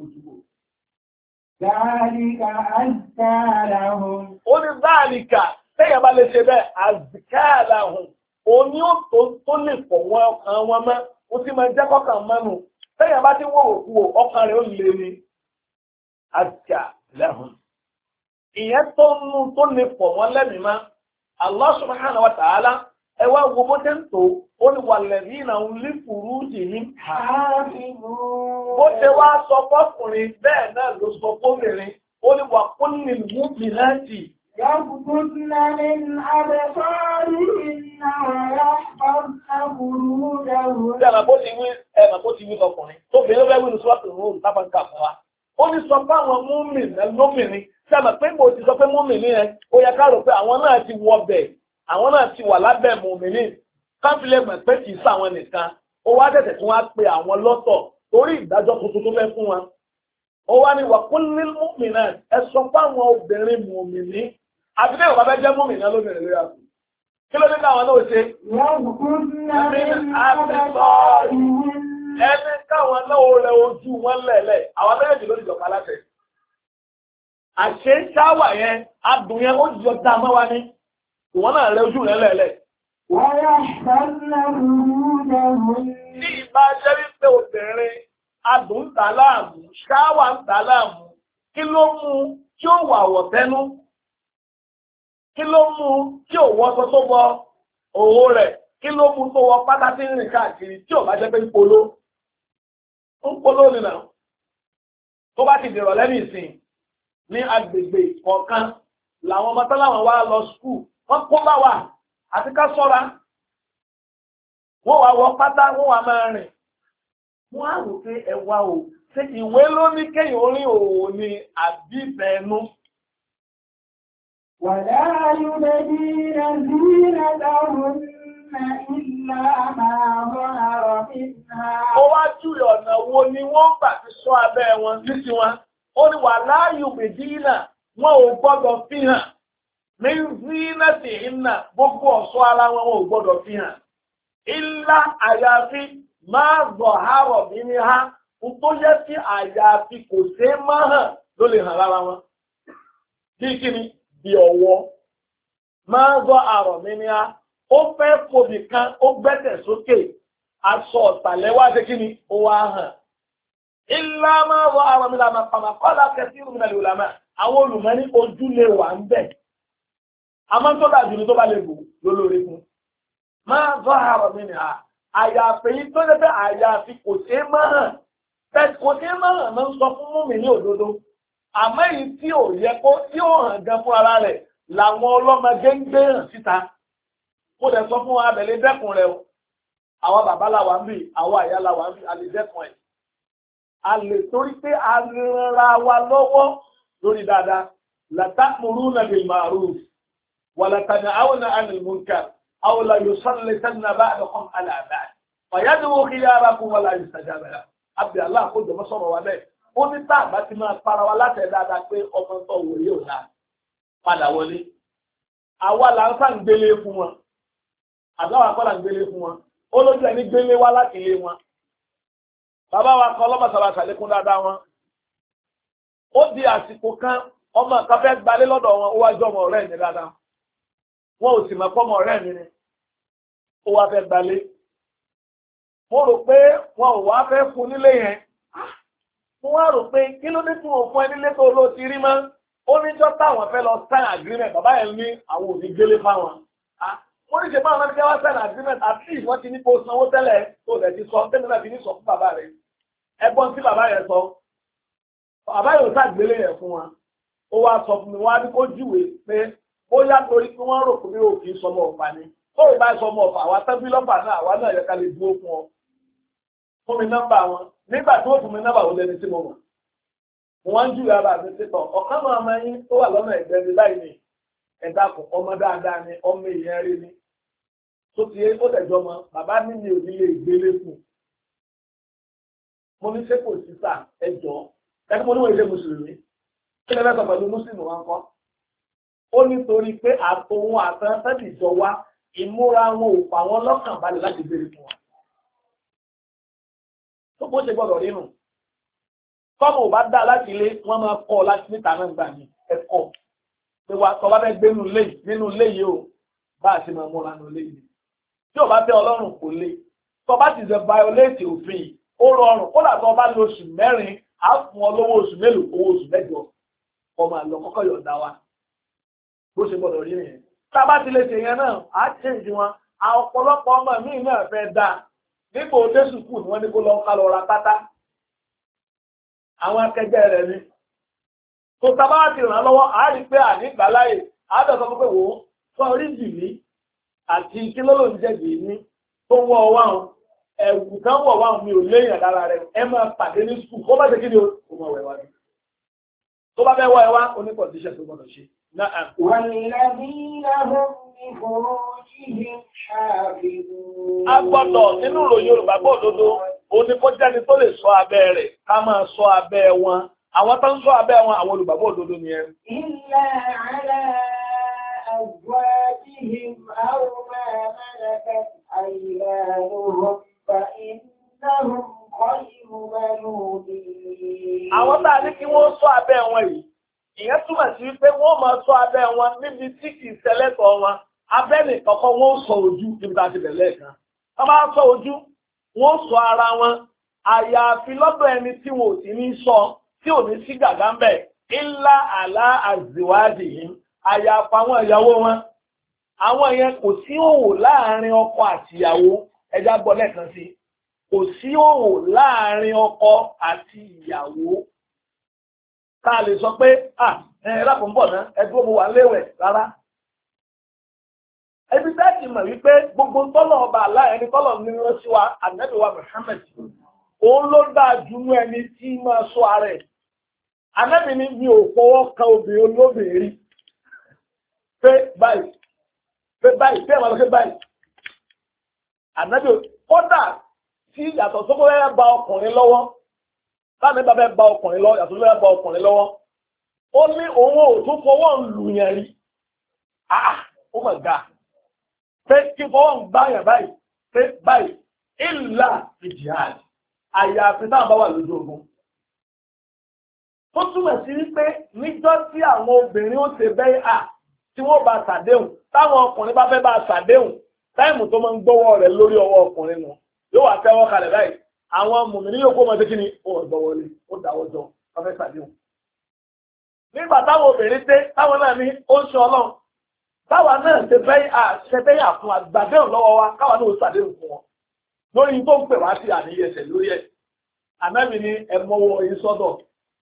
Dáríkà àzìkáàlàhùn. Ó ní dáríkà, tẹ́yà bá lè ṣe bẹ́ẹ̀, àzìkáàlàhùn. Oní ó tó tó lè fọ̀ wọn ọkàn wọn mọ́, ó sì máa jẹ́ kọ́kàn mọ́nu. Tẹ́yà bá ti wọ́n òkú ọkàn rẹ̀ ó lè ní. Àzìkáàlàhùn. Ìyẹn tó nú tó lè fọ̀ wọn lẹ́mìí mọ́. Allah subhanahu wa ta'ala ẹ wá wo bó ṣe ń tó ó ní walladhina hum li furujihim hafizun. Bó ṣe wá sọ fọ́kùnrin bẹ́ẹ̀ náà ló sọ fóbìnrin ó ní wa kullil mu'minati يغضضن من أبصارهن ويحفظن فروجهن. Ṣé ẹ̀mà bó ti wí ẹ̀mà bó ti wí ọkùnrin tó bèèrè bẹ́ẹ̀ wí ní sọ́ọ̀tù rúùrù tábàǹkà fún wa. Ó ní sọ pé àwọn múmìnì lómìnì ṣé ẹ̀mà pé mo ti sọ pé múmìnì yẹn ó yẹ ká rò pé àwọn náà ti wọ bẹ̀ àwọn náà ti wà lábẹ́ múmìnì káfílẹ̀ mọ̀ pé kì í sáwọn nìkan ó wá tẹ̀sẹ̀ tí wọ́n á pe àwọn lọ́tọ̀ torí ìdájọ́ tuntun tó fẹ́ fún wọn. Ó wá ní wa kullil mu'minat ẹ sọ fún àwọn obìnrin múmìnì àti bẹ́ẹ̀ bàbá jẹ́ mú mi náà lóbìnrin lórí àpò. Kí ló ní káwọn náà ṣe? Ẹni káwọn náà ó rẹ ojú wọn lẹ̀lẹ̀ àwọn méjèèjì ló dìjọba láṣẹ. àṣẹ ṣáwà yẹn adùn yẹn ó jọ dá mọ́ wa ní ìwọ́n náà rẹ ojú rẹ lẹ̀lẹ̀. Tí ìbá jẹ́ wípé obìnrin adùn ń dà láàmú ṣáwà ń dà láàmú kí ló mú tí ó wà wọ̀ tẹ́nu kí ló mú tí ò wọ́sọ tó wọ òwò rẹ̀ kí ló mú tó wọ pátá tí ń rìn káàkiri tí ò bá jẹ́ pé ń polo ń polo nìyà tó bá ti dèrò lẹ́nu ìsìn ní agbègbè kọ̀ọ̀kan làwọn ọmọ tọ́láwọn wá lọ skul wọ́n kó bá wà àti ká sọ́ra wọ́n wá wọ pátá wọ́n wá máa rìn wọ́n á rò pé ẹwà o ṣe ìwé ló ní kéyìn orin òwò ni àbí bẹ̀ẹ̀nu. ولا يبدين زينتهن إلا ما ظهر منها. Ó wá júwe ọ̀nà wo ni wọ́n gbà ti ṣọ́ abẹ́ wọn títí wọn. Ó ní wala yubdina wọn ò gbọ́dọ̀ fi hàn. Min zinatihinna gbogbo ọ̀ṣọ́ ara wọn wọn ò gbọ́dọ̀ fi hàn. Illa àyàfi ma zahara minha tó yẹ sí àyàfi kò ṣe é má hàn ló lè hàn lára wọn. Kí kí ni? Bí ọwọ́ máa ń gọ́ àrọ̀ mi ní a ó fẹ́ fòbì kan ó gbẹ́tẹ̀ sókè aṣọ ọ̀tàlẹ̀ wá ṣe kí ni ó wá hàn. ilá máa ń gọ́ àrọ̀ mi lànà pàmàkọ́lá kẹsí ìrùmìnà lè wùlámà àwọn olùmọ̀ ní ojú lè wà ń bẹ̀. àmọ́ tó dájú ni tó bá lè bù lólórí fún. máa ń gọ́ àrọ̀ mi ní a àyàfi yìí tó lè fẹ́ àyàfi kò ṣe é máa hàn bẹ́ẹ̀ kò ṣe é máa hàn náà ń sọ fún mùmí ní òdodo. àmọ́ èyí tí ò yẹ kó tí ó hàn gan fún ara rẹ̀ làwọn ọlọ́mọdé ń gbé hàn síta. Mo dẹ̀ sọ fún abẹ̀lé dẹ́kun rẹ̀ o. Àwọn bàbá làwà ń bì, àwọn àyà làwà ń bì, a lè dẹ́kun ẹ̀. A lè torí pé a rìnra wa lọ́wọ́ lórí dáadáa. Latamuruna bil ma'ruf wa latanahawna 'anil munkar aw la yusallitanna ba'dakum 'ala ba'd. Fayad'u khiyarakum wa la yustajaba lahu. Àbí Allah kó jọmọ́ sọ̀rọ̀ wa bẹ́ẹ̀. Ó ní tá àbá ti máa para wa látẹ̀ dáadáa pé ọmọ tó wò yóò dá padà wọlé. Àwa là ń sàn gbélé fún wọn. Àdáwà kọ́ là ń gbélé fún wọn. Ó lójú ẹni gbélé wá láti ilé wọn. Bàbá wa kọ́ lọ́mọ̀sára ṣàlékún dáadáa wọn. Ó di àsìkò kan ọmọ kan fẹ́ gbalé lọ́dọ̀ wọn ó wá jọ ọmọ ọ̀rẹ́ mi dáadáa. Wọn ò sì mọ̀ fọ́mọ ọ̀rẹ́ mi ni. Ó wá fẹ́ gbalé. Mo rò pé wọn ò wá fẹ́ fún nílé yẹn. Mo wá rò pé kí ló dé tí wọ́n fún ẹni létò ló ti rí mọ́ ó níjọ́ táwọn fẹ́ lọ sign agreement bàbá yẹn ní àwọn ò ní gbélé fáwọn. Mo ní ṣe máa ń kẹ́ wá sign agreement at least wọ́n ti ní kó sanwó tẹ́lẹ̀ tó lẹ̀ ti sọ tẹ́lẹ̀ náà fi ní sọ fún bàbá rẹ̀ ẹgbọ́n tí bàbá yẹn sọ bàbá yẹn ò sàgbélé yẹn fún wa ó wá sọ fún mi wá ní kó júwe pé ó yá torí pé wọ́n rò pé ó kì í sọmọ ọ̀fà ni tó ì bá sọmọ ọ̀fà àwa tẹ́bí lọ́fà náà àwa náà yẹ ká lè dúró fún ọ fún mi nọ́mbà wọn nígbà tí ó fún mi nọ́mbà wọn lẹni tí mo mọ̀ wọ́n ń jù ara mi títọ̀ ọ̀kan náà máa yín tó wà lọ́nà ẹ̀gbẹ́ mi láì ní ẹ̀dá kù ọmọ dáadáa ni ọmọ èèyàn rí ni tó ti yé ó tẹ̀jọ́ mọ́ bàbá mi ní òdílé ìgbélé fún mo ní ṣé kò sí sà ẹjọ́ ẹni mo ní wọ́n ṣe mùsùlùmí kí lẹ́fẹ́ sọ pẹ̀lú mùsùlùmí wọn kọ́ ó nítorí pé àtòun àtàn sẹ́dì jọ wá ìmúra wọn ò pa wọn lọ́kàn balẹ̀ láti béèrè fún wọn tó bó ṣe gbọ́dọ̀ nínú tọ́mù ò bá dá láti ilé wọ́n máa kọ́ láti níta náà gbà ní ẹ̀kọ́ pé wa tọ́ bá fẹ́ gbé nínú ilé yìí o bá a ṣe máa múra nínú ilé yìí tí ò bá tẹ́ ọlọ́run kò lé tọ́ bá ti ṣe violate òfin yìí ó rọrùn kó dà tọ́ bá lo oṣù mẹ́rin á fún ọ lówó oṣù mélòó owó oṣù mẹ́jọ ọmọ àlọ́ kọ́kọ́ yọ̀ọ̀dá wa bó ṣe gbọ́dọ̀ rí nìyẹn tá a bá ti lè ṣe yẹn náà á change wọn àwọn ọ̀pọ̀lọpọ̀ ọmọ míì náà fẹ́ dáa nígbà òde sùkúù ni wọ́n ní kó lọ ká lọ ra pátá àwọn akẹgbẹ́ rẹ̀ ni tó sábà ti ràn lọ́wọ́ a rí pé ànígbà láyè àádọ́sọ pé wò ó fún orí jìlí àti kílólò ń jẹ̀bi ní tó wọ́ ọwọ́ àwọn ẹ̀wù kan wọ̀ wá mi ò léèyàn lára rẹ̀ ẹ máa pàdé ní sùkúù kó bá ṣe kí ni o mọ̀ wẹ̀ wá ní tó bá fẹ́ wọ́ ẹ wá oníkọ̀díṣẹ̀ tó gbọ́dọ̀ ṣe. والذين هم لفروجهم حافظون. A gbọ́dọ̀ nínú ìròyìn Yorùbá gbọ́ òdodo òní kó jẹ́ni tó lè ṣọ́ abẹ́ rẹ̀ ká máa ṣọ́ abẹ́ wọn àwọn tó ń ṣọ́ abẹ́ wọn àwọn olùgbàgbọ́ òdodo nìyẹn. إلا على أزواجهم أو ما ملكت أيمانهم فإنهم غير ملومين. wọ́n sọ abẹ́ wọn yìí ìyẹn túmọ̀ sí pé wọ́n máa sọ abẹ́ wọn níbi tí kì í ṣẹlẹ́tọ̀ wọn abẹ́ nìkan kan wọ́n sọ ojú níbi tá a ti bẹ̀rẹ̀ kan wọ́n máa sọ ojú wọ́n sọ ara wọn àyàfi lọ́dọ̀ ẹni tí wọn ò sì ní sọ tí ò ní sí gàgá ń bẹ̀ illa ala azwajihim àyàfi àwọn ìyàwó wọn àwọn yẹn kò sí òwò láàrin ọkọ àtìyàwó ẹja gbọ́ lẹ́ẹ̀kan sí kò sí òwò láàrin ọkọ àti ìyàwó ká lè sọ pé ah ẹ lápò ń bọ̀ náà ẹdúró mo wà léwẹ̀ rárá ẹbí dáàtì mọ̀ wípé gbogbo tọ́lọ̀ ọba àlá ẹni tọ́lọ̀ ní wọ́n sí wa ànábì wa Muhammad òun ló dáa jù mú ẹni tí máa sọ ara ẹ̀ ànábì ni mi ò fọwọ́ kan obìnrin olóbìnrin pé báyìí pé báyìí pé àwọn ọlọ́kẹ́ báyìí ànábì kódà tí yàtọ̀ sókó fẹ́ ba ọkùnrin lọ́wọ́ láàrin bá fẹ́ ba ọkùnrin lọ́wọ́ yàtọ̀ sókó fẹ́ ba ọkùnrin lọ́wọ́ ó ní òun ò tún fọwọ́ ń lù yẹn rí ah ó mà ga pé kí fọwọ́ ń gbá yẹn báyìí pé báyìí ìlà ìjìhàd àyàfi táwọn bá wà lójú ogun tó túmọ̀ sí wípé níjọ́ tí àwọn obìnrin ó ṣe bẹ́ẹ̀ à tí wọ́n bá ṣàdéhùn táwọn ọkùnrin bá fẹ́ bá ṣàdéhùn táìmù tó máa ń gbọ́wọ́ rẹ̀ lórí ọwọ́ ọkùnrin nù yóò wá tẹ́wọ́ kalẹ̀ báyìí àwọn mùmìnì yóò kó máa ṣe kí ni ó gbọ́ wọlé ó dáwọ́ jọ wọ́n fẹ́ ṣàdéhùn. nígbà táwọn obìnrin dé táwọn náà ní ó ń ṣe ọlọ́run táwa náà ṣe bẹ́ẹ̀ à ṣe bẹ́ẹ̀ à fún àgbàdéhùn lọ́wọ́ wa káwa náà ó ṣàdéhùn fún wọn lórí tó ń pè wá sí àníyẹsẹ̀ lórí ẹ̀ àmẹ́mi ni ẹ mọ́wọ́ yín sọ́dọ̀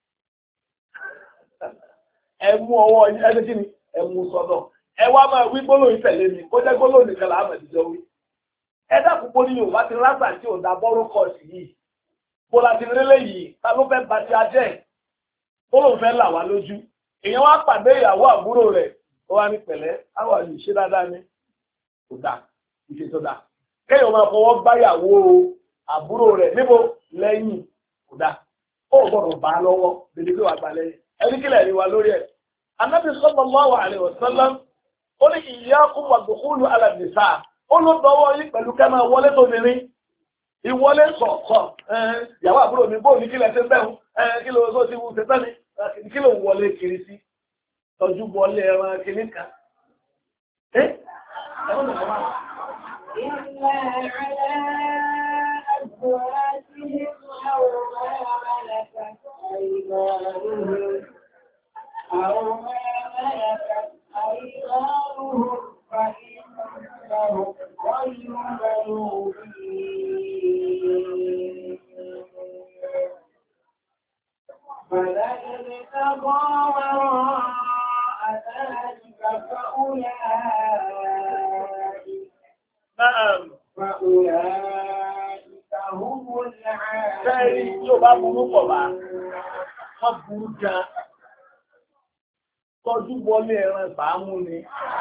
ẹ mú ọwọ́ yín ẹ kí ni ẹ mú sọ́dọ̀ ẹ wá máa wí gbólóhùn tẹ̀lé mi kó jẹ́ gbólóhùn nìkan là á mọ̀ ìdíjọ́ wí ẹ dákun pé ní Yorùbá ti rásà tí ò dá bọ́rọ̀ kọ́ọ̀sì yìí bó la ti rélé yìí ta ló fẹ́ ba ti ajẹ́ gbólóhùn fẹ́ là wá lójú èèyàn wá pàdé ìyàwó àbúrò rẹ̀ ó wá ní pẹ̀lẹ́ àwọn àlù ṣe dáadáa ní kò dà ìṣe tó dà kéèyàn máa fọwọ́ báyàwó àbúrò rẹ̀ níbo lẹ́yìn kò dà ó gbọ́dọ̀ bá lọ́wọ́ bèbí pé wà gbà lẹ́yìn ẹni kílẹ̀ rí wa lórí ẹ̀ Ànábì sallallahu alaihi wasallam ó ní iyyakum wa dukhulu ala nisa ó ló dọwọ́ yí pẹ̀lú kẹ́ máa wọlé tóbìnrin ìwọlé sọ̀kọ̀ ìyàwó àbúrò mi bóò ní kílẹ̀ ṣe bẹ́ẹ̀ kí ló sọ ti wù ṣe tẹ́ni kí ló wọlé kiri sí tọ́jú bọ́lé ẹran kìíní kan. إلا على أزواجهم أو ما ملكت أيمانهم أو ما ملكت أيمانهم فإنهم غير ملومين فمن ابتغى وراء ذلك فأولئك Naam. فأولئك هم العادون. Bẹ́ẹ̀ni tí ó bá burú pọ̀ bá, wọ́n burú gan. Tọ́jú bọ́lé ẹran ìbámu ni.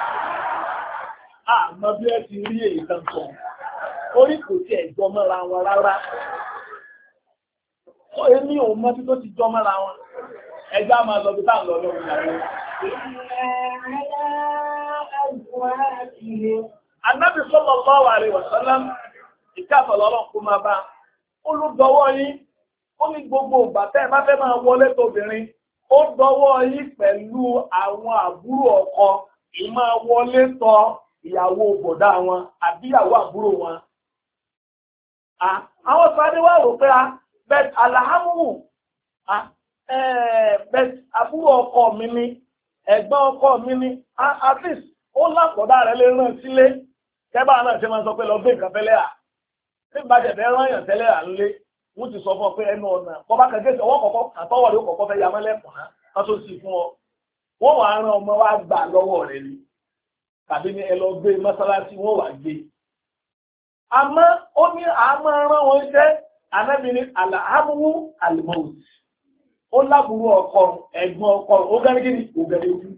Àmọ́ bí ẹ ti rí èyí kan sọ. Orí kò tí ẹ̀ jọ mọ́ra wọn rárá. Sọ èmi ò mọ́ tí tó ti jọ mọ́ra wọn. Ẹjá máa lọ bí táà lọ lọ́wọ́ ìyàwó. Ànábì sallallahu alaihi wasallam ìkàtọ̀ lọ́rọ̀ kó máa bá. Ó ló dọwọ́ yín, ó ní gbogbo ìgbà tẹ́ ẹ bá fẹ́ máa wọlé tóbìnrin, ó dọwọ́ yín pẹ̀lú àwọn àbúrò ọkọ, ìmọ̀ wọlé tọ ìyàwó bọ̀dá wọn àbí ìyàwó àbúrò wọn. Àwọn sáré wá rò pé a bẹ́ẹ̀ aláhámù bẹ́ẹ̀ àbúrò ọkọ mi ni, ẹ̀gbọ́n ọkọ mi ni, at least ó lápọ̀dá rẹ̀ lè rán sílé. Kẹ́bà náà ṣe máa sọ pé lọ gbé nǹkan fẹ́lẹ́ à. Tí ìbájẹ̀ fẹ́ rán èèyàn tẹ́lẹ̀ à ń lé, wọ́n ti sọ fún ọ pé ẹnu ọ̀nà. Bọ́ bá kẹ́kẹ́ sí ọwọ́ kọ̀ọ̀kan àtọwọ́ rẹ̀ ó kọ̀ọ̀kan fẹ́ ya mọ́lẹ́kùn náà, wọ́n tó sì fún ọ. Wọ́n wàá rán ọmọ wa gbà lọ́wọ́ rẹ̀ ni. Tàbí ní ẹ lọ gbé mọ́sálásí wọ́n wà gbé. Àmọ́ ó ní àmọ́ rán wọn iṣẹ́ Ànábì ní àlàámúwú àlùmọ́ọ̀tì. Ó lábùrú ọkọ ẹ̀gbọ́n ọkọ ó gẹ́gẹ́ kí ni kò gẹ́gẹ́ ojú.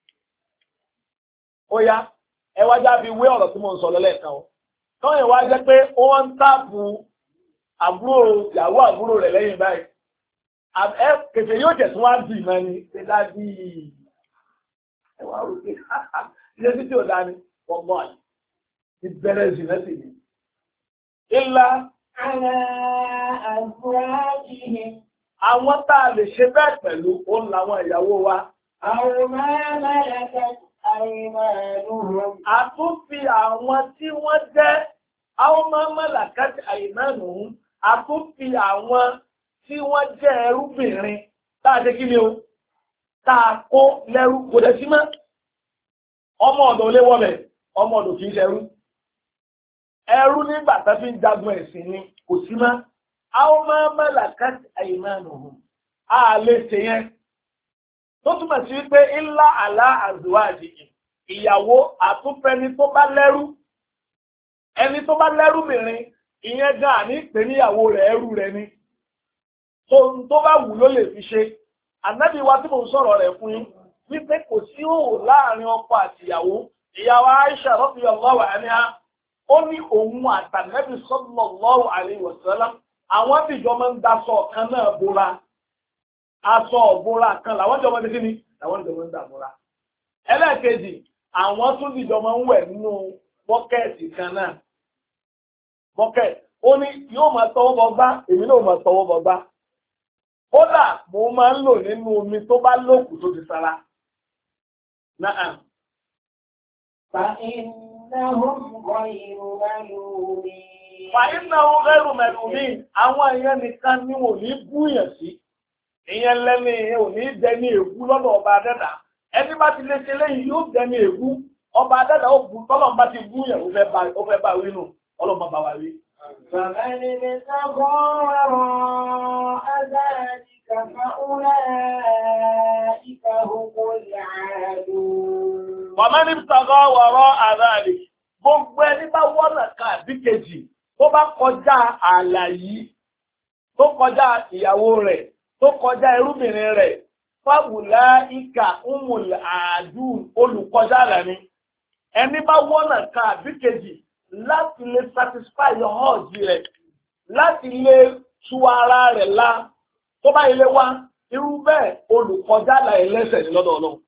Ó yá ẹ wá jábí wé ọ̀rọ̀ tí mo ń sọ lọ́lẹ́ẹ̀kan o tọ́yìn wá jẹ́ pé wọ́n ń tààbù àbúrò ìyàwó àbúrò rẹ̀ lẹ́yìn báyìí ẹ kẹfẹ́ yóò jẹ̀ tí wọ́n á dì mọ́ ni ṣe dábí ẹ wá rò pé ilé títí ò dání wọ́n mọ́ àyè ti bẹ̀rẹ̀ sí lẹ́sì ni. Ilá على أزواجهم àwọn tá a lè ṣe bẹ́ẹ̀ pẹ̀lú òun làwọn ìyàwó wa. Àwọn máa mẹ́lẹ̀kẹ́ àìmánùhùn. A tún fi àwọn tí wọ́n jẹ́ àwọn máa mẹ́lẹ̀kẹ́ àìmánùhùn. A tún fi àwọn tí wọ́n jẹ́ ẹrúbìnrin tá a ṣe kí ni o tá a kó lẹ́rú kò dẹ̀ sí mọ́. Ọmọ ọ̀dọ̀ lé wọ́bẹ̀ ọmọ ọ̀dọ̀ kì í ṣẹrú. Ẹrú nígbà tó fi ń jagun ẹ̀sìn ni kò sí mọ́. Àwọn máa mẹ́lẹ̀kẹ́ àìmánùhùn. A lè ṣe yẹn. Tó túmọ̀ sí wípé ńlá àlá àzùwájì ìyàwó àtúnfẹ́ni tó bá lẹ́rú. Ẹni tó bá lẹ́rú mìíràn ìyẹn gan àní pè níyàwó rẹ̀ ẹrú rẹ̀ ni. Tó bá wù ló lè fi ṣe. Ànábì wa tí mo ń sọ̀rọ̀ rẹ̀ fún yín wípé kò sí òwò láàrin ọkọ àti ìyàwó. Ìyàwó Aisha radiyallahu anha ó ní òun àtànẹ́bì sallallahu alaihi wasallam àwọn ìjọ máa ń daṣọ kan náà bóra. Aṣọ ọ̀bóra kan làwọn ìjọ máa ń dé kíni làwọn ìjọ máa ń dàbóra. Ẹlẹ́ẹ̀kejì àwọn tún ìjọ máa ń wẹ̀ nínú bọ́kẹ́ẹ̀tì kan náà. Bọ́kẹ́ẹ̀tì ó ní yóò máa tọwọ́ bọ gbá èmi náà máa tọwọ́ bọ gbá. Kódà mo máa ń lò nínú omi tó bá lókù tó ti sára. Náà. فإنهم غير ملومين. فإنهم غير ملومين. Àwọn èèyàn nìkan ni wọ́n ní búyàn sí. Ìyẹn lẹ́ni ìyẹn ò ní dẹni ègún lọ́dọ̀ ọba Adẹ́dà. Ẹni bá ti lè ṣe lẹ́yìn yóò dẹni ègún. Ọba Adẹ́dà ó bu tọ́lọ̀ bá ti búyàn ó fẹ́ bá wí nù. Ọlọ́mọ bá wa wí. فمن ابتغى وراء ذلك فأولئك هم العادون. ومن ابتغى وراء ذلك gbogbo ẹni bá wọ́nà kan àbí kejì tó bá kọjá ààlà yìí tó kọjá ìyàwó rẹ̀ tó kọjá ẹrúbìnrin rẹ̀ fáwùláìkà umul àádùn olùkọjá ààlà ni ẹni bá wọ́nà kan àbí kejì láti lè satisfy your heart rẹ̀ láti lè tú ara rẹ̀ lá tó bá ilé wá irú bẹ́ẹ̀ olùkọjá ààlà ẹlẹ́ṣẹ̀ ní lọ́dọ̀ Ọlọ́run.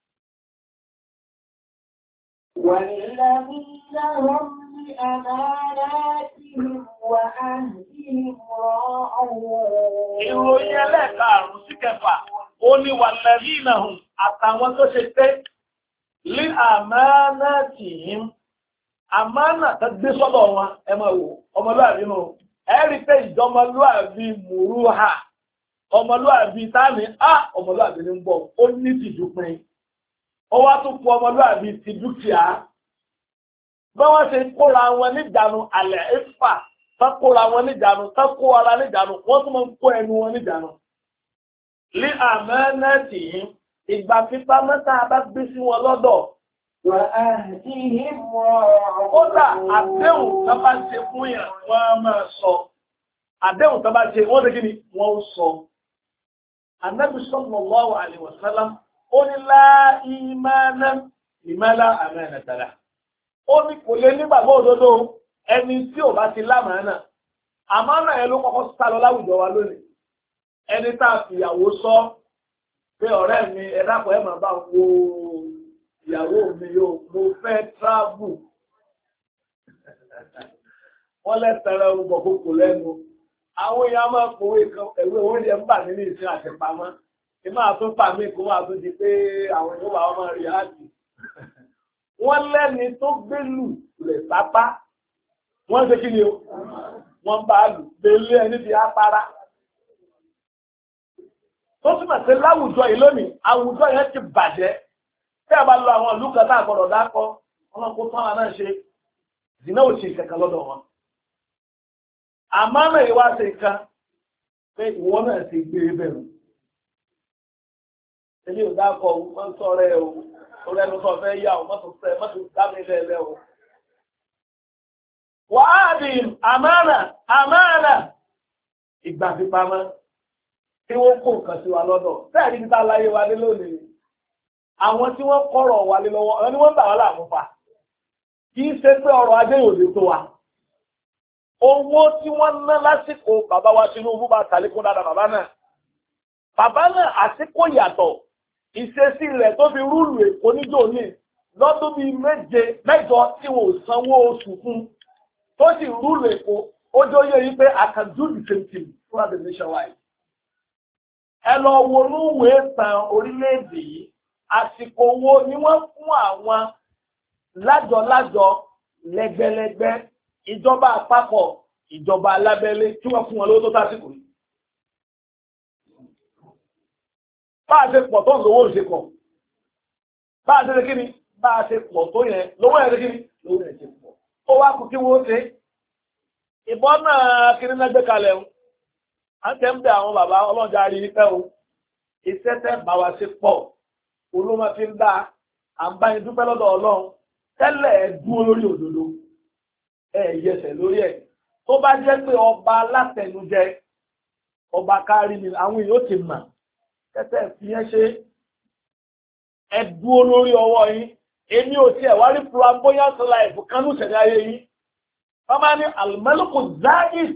والذين هم لأماناتهم وعهدهم راعون. Ìròyìn ẹlẹ́ẹ̀karùn-ún sí kẹfà, ó ní والذين هم àtàwọn tó ṣe pé لأماناتهم, àmánà tó gbé sọ́dọ̀ wọn, ẹ máa wò, ọmọlúwàbí nù. Ẹ rí pé ìjọmọlúwàbí mùrúhà, ọmọlúwàbí táàmì, á ọmọlúwàbí ní ń bọ̀, ó ní tìjú pin. Ó wá tún fún ọmọlúwàbí ti dúkìá. Bí wọ́n ṣe kóra wọn níjànú àlẹ́ ìfà, tán kóra wọn níjànú, tán kó ara níjànú, wọ́n tún máa ń kó ẹnu wọn níjànú. Lí àmánátì yìí, ìgbà fipá mẹ́ta bá gbé sí wọn lọ́dọ̀. Kódà àdéhùn tó bá ṣe fún yàn, wọ́n á máa sọ. Àdéhùn tó bá ṣe, wọ́n ṣe kí ni? Wọ́n ó sọ. Ànábì sallallahu alaihi wasallam. Ó ní lá ìmánà ìmánà àmánàtàlá. Ó ní kò lè nígbàgbọ́ òdodo ẹni tí ò bá ti lámàánà. Àmánà ẹ ló kọ́kọ́ sá lọ láwùjọ wa lónìí. Ẹni tá a fìyàwó sọ pé ọ̀rẹ́ mi ẹ dákun ẹ máa bá wo ìyàwó mi yóò mo fẹ́ travel. Wọ́n lẹ́sẹ̀rẹ̀ ọgbọ̀n kòkò lẹ́nu. Àwọn èèyàn máa kọ̀wé kan ẹ̀wé oúnjẹ ń bà nínú ìsìn àtẹ̀pamọ́. Ìmáà tún pàmí kó máa tún di pé àwọn ìlú àwọn ọmọ rí áàtì. Wọ́n lẹ́ni tó gbé lù lẹ̀ pápá. Wọ́n ṣe kí ni o? Wọ́n bá lù belé ẹni bí apára. Tó túmọ̀ sí láwùjọ yìí lónìí, àwùjọ yẹn ti bàjẹ́. Tí a bá lọ àwọn ìlú kan tá a gbọ́dọ̀ dákọ́, wọ́n kó tán àná ṣe. Zìnà ò ṣe kankan lọ́dọ̀ wọn. Àmọ́ náà ìwá ṣe kan pé ìwọ náà ti gbé bẹ̀rù. Èmi ò dákọ̀ wọ́n sọ̀rọ̀ ẹ̀ o, orí ẹnu sọ fẹ́ yá o, mọ́tò fẹ́ mọ́tò dámi lẹ́lẹ́ o. Wàhálì àmánà àmánà ìgbà fipamọ́ tí wọ́n kó nǹkan sí wa lọ́dọ̀. Bẹ́ẹ̀ ni títa láyé wa lé lónìí. Àwọn tí wọ́n kọ́rọ̀ wa lé lọ́wọ́, ọ̀rọ̀ ni wọ́n bà wá láàmú fà. Kì í ṣe pé ọrọ̀ ajé yóò lè tó wa. Owó tí wọ́n ná lásìkò bàbá wa Tinubu bá tàlékún dáadáa bàbá náà. Bàbá náà àsìkò yàtọ̀. Ìṣesí rẹ̀ tó fi rúùlù Èkó níjó ní lọ́dún bíi méje mẹ́jọ tí wọ́n ò sanwó oṣù fún tó sì rúùlù Èkó ó jọ yẹ yí pé I can do the same thing throughout the nationwide. ẹ lọ wo olúwe tàn orílẹ̀-èdè yìí àsìkò wo ni wọ́n fún àwọn lájọ-lájọ lẹ́gbẹ́lẹ́gbẹ́ ìjọba àpapọ̀ ìjọba alábẹ́lé tí wọ́n fún wọn lówó tó tásìkò yìí. bá a ṣe pọ̀ tó ń lówó ìṣe pọ̀ bá a ṣe ṣe kí ni bá a ṣe pọ̀ tó yẹn lówó yẹn ṣe kí ni lówó yẹn ṣe pọ̀ ó wá kú kí wọ́n ṣe ìbọn náà kí ní náà gbé kalẹ̀ o à ń tẹ́ ń bẹ àwọn bàbá ọlọ́jà rí i pẹ́ o iṣẹ́ tẹ́ bá wa ṣe pọ̀ olóma fi ń dá à ń bá yín dúpẹ́ lọ́dọ̀ ọlọ́run tẹ́lẹ̀ ẹ dúró lórí òdodo ẹ yẹsẹ̀ lórí ẹ̀ tó bá jẹ́ pé ọba alátẹnujẹ ọba kárí ni àwọn èèyàn ti mà tẹ́tẹ́ fi yẹn ṣe ẹ dúró lórí ọwọ́ yín èmi ò tiẹ̀ wá rí flamboyant life kánú ìṣẹ̀lẹ̀ ayé yín wọ́n máa ní alimẹ́lùkù zayid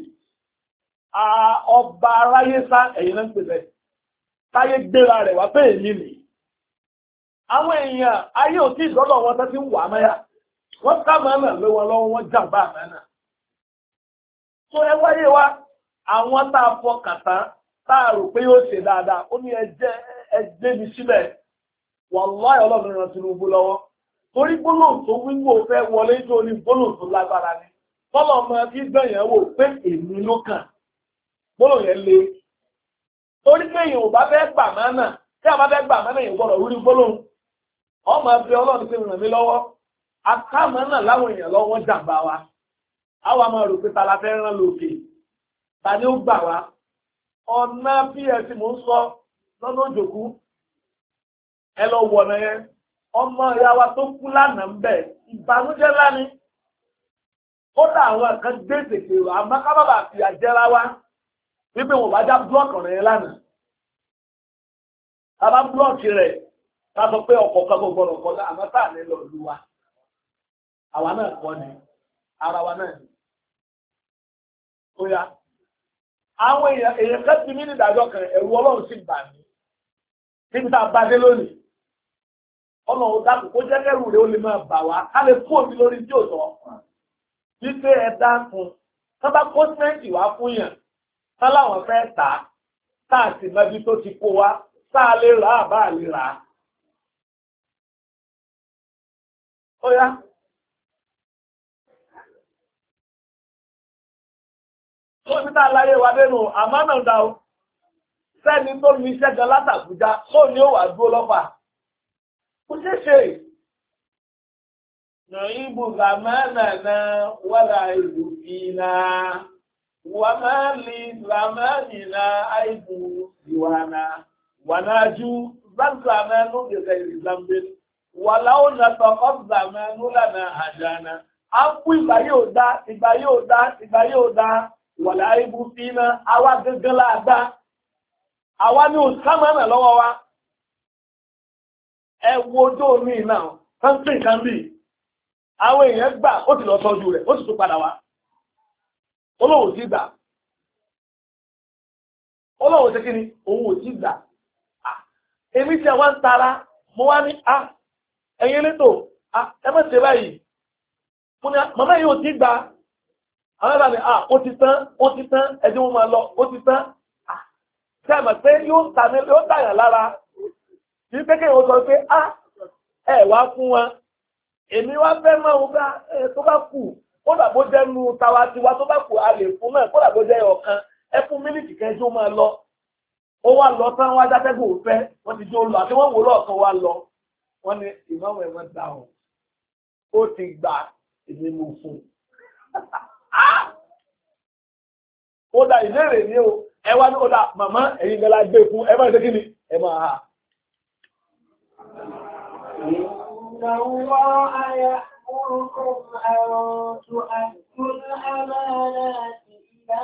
ọba aráyé sá ẹ̀yìn náà ń pè bẹ́ẹ̀ táyé gbéra rẹ̀ wá pé èmi nìyí àwọn èèyàn ayé ò tí ìdọ́dọ̀ wọn tó ti ń wà mẹ́yà wọ́n ká mẹ́nà lé wọn lọ́wọ́ wọn jàmbá mẹ́nà tó ẹ wáyé wa àwọn tá a fọ kàtá tá a rò pé yóò ṣe dáadáa ó ní ẹjẹ́ ẹgbẹ́ mi sílẹ̀ wàláhì ọlọ́run ràn Tinubu lọ́wọ́ torí gbólóhùn tó wíwò fẹ́ wọlé tó ní gbólóhùn tó lágbára ni tọ́lọ̀ ọmọ kí gbẹ̀yìn wò pé èmi ló kàn gbólóhùn yẹn le torí pé èèyàn ò bá fẹ́ gbà mẹ́nà tí a bá fẹ́ gbà mẹ́nà èèyàn gbọ́dọ̀ wúrí gbólóhùn ọmọ ẹgbẹ́ ọlọ́run ti ràn mí lọ́wọ́ akáàmọ́ náà láwọn èèyàn lọ́wọ́ jàǹbá wa àwọn àmọ́ rò pé ta la fẹ́ rán lókè ta ni ó gbà wá ọ̀nà ps mò ń sọ lọ́nà òjòkú ẹ lọ wọ̀ ọ̀nà yẹn ọmọ ìyá wa tó kú lánàá ń bẹ̀ ìbànújẹ́ lánìí kódà àwọn kan gbé tètè rò àmọ́ ká bàbà fi àjẹrà wa wípé wọn bá já búlọ̀kì ọ̀nà yẹn lánàá ká bá búlọ̀kì rẹ̀ ká sọ pé ọkọ̀ kan gbogbo ọ̀nà kọjá àmọ́ tá à ní lọ lù wa àwa náà kọ́ ni ara wa náà ni ó yá àwọn èèyàn èèyàn kan ti mí ní ìdájọ́ kan ẹ̀rù ọlọ́run sì bà mí níbi tá a bá dé lónìí ọ̀nà òdàkù kó jẹ́ kẹ́rù rẹ̀ ó lè máa bà wá ká lè fún òbí lórí tí ò sọ wípé ẹ dákun ká bá kó sẹ́ǹtì wá fún yàn ká láwọn fẹ́ tà á tá a sì mọ ibi tó ti kó wa tá a lè rà á bá a lè rà á. ó yá tó ní tá a láyé wa dénú àmọ́ náà dá o sẹ́ni tó ní iṣẹ́ gan látàbújá tó ní ó wà dúró lọ́fà kò ṣeé ṣe nàìbù zamánàná wàlà ìlú fìlà wàmálì zamánìná àìbù ìwànà wànájú zanzamánú gẹ̀gẹ̀ ìzàmbélé wàláwò nàtọ̀kọ́ zamánú lànà àjànà á kú ìgbà yóò dá ìgbà yóò dá ìgbà yóò dá wàlà ìbù fìlà àwa gẹ́gẹ́ láàgbá àwa ní òsàmánà lọ́wọ́ wa ẹ wo ojú omi náà kọ́ńtì kan bì àwọn èèyàn gbà ó ti lọ tọ́jú rẹ̀ ó sì tún padà wá olóhùn sí gbà olóhùn sí kí ni òun ò sí gbà èmi tí àwọn ń tara mo wá ní a ẹ̀yin létò ẹ má ṣe báyìí mo ní màmá yìí ò sí gbà àwọn ẹ̀rọ ni a ó ti tán ó ti tán ẹ̀jẹ̀ wọn máa lọ ó ti tán ṣe àmọ̀ pé yóò tàyàn lára tí pékè wọ́n sọ pé á ẹ̀ wá fún wọn èmi wá fẹ́ máa ń bá ẹ̀ tó bá kù kó dàbó jẹ́ nu tawa tiwa tó bá kù a lè fún náà kó dàbó jẹ́ ọ̀kan ẹ fún mílíkì kẹjọ máa lọ ó wá lọ tán wá dátẹ́gùn òfẹ́ wọ́n ti jó lọ àti wọ́n wò lọ́ọ̀kan wá lọ wọ́n ní ìmọ̀wé wọn dà ọ́ ó ti gbà èmi mo fún ó dà ìbéèrè ní o ẹ wá ní ó dà màmá ẹ̀yin gẹ́lá gbé fún ẹ máa ṣe kí ni ẹ máa hà. إن الله يأمركم أن تؤدوا الأمانات إلى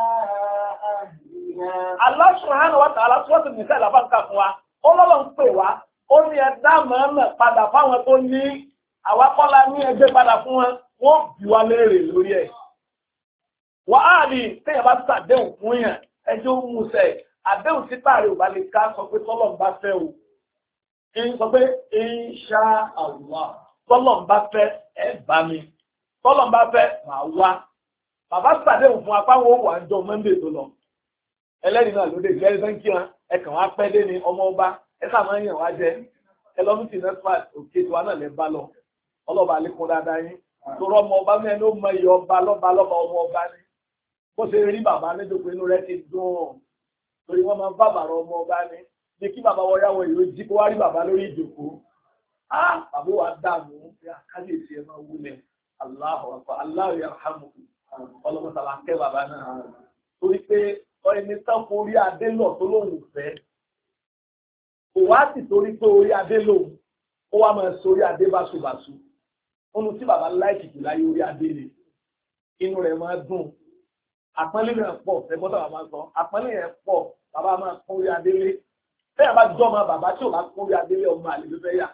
أهلها. Allah subhanahu wa ta'ala sọ́ọ̀tì nìkan ìlàbá ń kà fún wa ó lọ́lọ́ ń pè wá ó ní ẹ̀dá mọ̀ọ́mọ̀ padà fáwọn tó ní àwa kọ́lá ní ẹgbẹ́ padà fún wọn wọ́n bí wa léèrè lórí ẹ̀. wọ́n á rí téèyàn bá ṣàdéhùn fún yàn ẹjọ́ ń mú sẹ́ àdéhùn títà rẹ̀ ò bá lè ká sọ pé tọ́lọ̀ ń bá fẹ́ o. ń sọ pé insha Allah tọ́lọ̀ ń bá fẹ́ ẹ bá mi tọ́lọ̀ ń bá fẹ́ màá wá bàbá ṣàdéhùn fún apáwọn òwò àjọ Monday tó lọ ẹlẹ́rìí náà lóde ìgbẹ́rẹ́ tó ń kí wọn ẹ̀kàn wá pẹ́ dé ní ọmọ ọba ẹ sáà máa ń yàn wá jẹ ẹ lọ mú tìǹbà òkè tó wà náà lẹ́ bá lọ ọlọ́ba àlékún dáadáa yín torọ ọmọ ọba mẹ́rin ó mọ iye ọba lọ́ba lọ́ba ọmọ ọba ní bó ṣe rí bàbá nídòkó inú rẹ̀ ti dùn torí wọ́n máa ń bàbàrà ọmọ ọba ní bí kí bàbá wọ yàwó ìlú jí kó wá rí bàbá lórí ìjòkó ah bàbá wa dààmú káyèsí ẹ máa wúlẹ̀ Allahu akbar Allahu yarhamu ọlọ́mọtàlá kẹ́ bàbá náà torí pé ẹni tán fún orí adé lọ tó lóun fẹ́ kò wá sì torí pé orí adé lòun ó wá máa sọ orí adé báṣubàṣu ohun tí bàbá láìkì jù láyé orí adé rẹ̀ inú rẹ̀ máa dùn àpọ́nlé rẹ̀ pọ̀ ẹgbọ́n tó bàbá máa sọ àpọ́nlé rẹ̀ pọ̀ bàbá máa kún orí adé lé bẹ́ẹ̀ bá jọ́ máa bàbá tí ò bá kún orí adé lé ọmọ àlè ló fẹ́ yà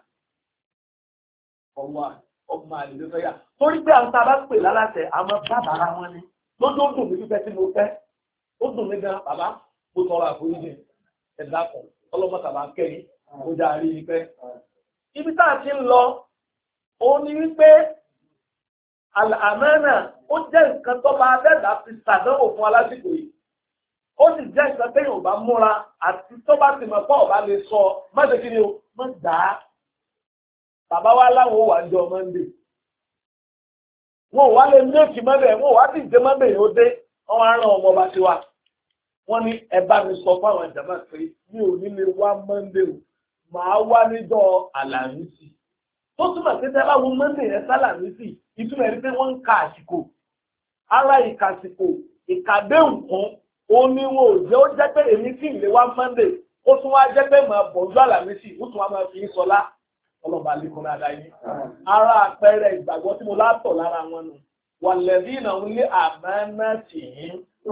ọmọ ọmọ àlè ló fẹ́ yà torí pé àwọn tá a bá pè lálàtẹ̀ àmọ́ bàbá ara wọn ni lójú ó dùn mí fífẹ́ tí mo fẹ́ ó dùn mí gan bàbá mo tọrọ àforíjì ẹ̀dá kan ọlọ́mọtàbá kẹ́yìn mo dá rí i pẹ́ ibi tá a ti ń lọ ó ní wípé àmánà ó jẹ́ nǹkan tó bá dẹ́gbà fi ṣàdánwò fún alásìkò yìí ó sì jẹ́ nǹkan téèyàn ò bá múra àti tó bá ti mọ̀ pé ọ̀bá lè sọ má ṣe kí ni o má dà á bàbá wa láwọn ò wà jọ mọ́ndé wọn ò wá lè méjì mọ́bẹ̀ wọn ò wá sì jẹ́ mọ́bẹ̀ yóò dé wọn á rán ọmọ ọba sí wa wọn ní ẹ bá mi sọ fún àwọn ìjàmbá pé mi ò ní lè wá mọ́ndé o màá wá níjọ́ àlàmísì tó túmọ̀ sí tẹ́lá wo mọ́ndé yẹn sálàmísì ìtumọ̀ ẹ̀rí pé wọ́n ń ka àsìkò ara ìkàsìkò ìkàdé nǹkan ó ní wọn ò jẹ́ ó jẹ́ pé èmi kì í lè wá mọ́ndé ó tún wá jẹ́ pé màá bọ̀ ọjọ́ àlàmísì ó tún wá máa fi ń sọlá ọlọ́ba àlékún dáadáa yìí ara àpẹẹrẹ ìgbàgbọ́ tí mo látọ̀ lára wọn nù wàlẹ́bí náà ń lé àmánà tì í.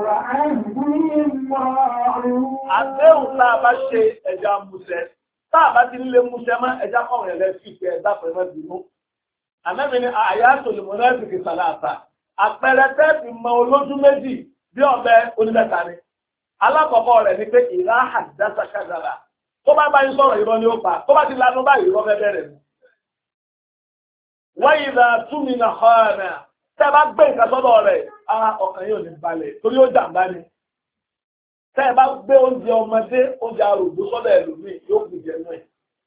àdéhùn tá a bá ṣe ẹja musẹ tá a bá ti nílé musẹ mọ́ ẹja kọrin ẹ̀ lẹ́sìn ìpẹ́ ẹ̀dá pẹ̀lú ẹ̀dínú. àmẹ́mi ni àyà sòlùmọ́ náà fi kì sàlàtà àpẹẹrẹ tẹ́ẹ̀fì mọ olójú méjì bí ọ̀bẹ onímẹ́ta ni. alákọ̀ọ́kọ́ rẹ̀ ni pé ìlà àdásá kàdàrà tó bá bá yín sọ̀rọ̀ irọ́ ni ó pa tó bá ti lanú báyìí irọ́ fẹ́ bẹ̀rẹ̀ ni. wọ́n yìí là túnmí nà hànà tẹ́ bá gbé nǹkan sọ́dọ̀ rẹ̀ ara ọkàn yóò ní balẹ̀ torí ó jàǹbá ni. tẹ́ bá gbé oúnjẹ ọmọdé oúnjẹ arògbó sọ́dọ̀ ẹlòmíì yóò kù jẹ nú ẹ̀.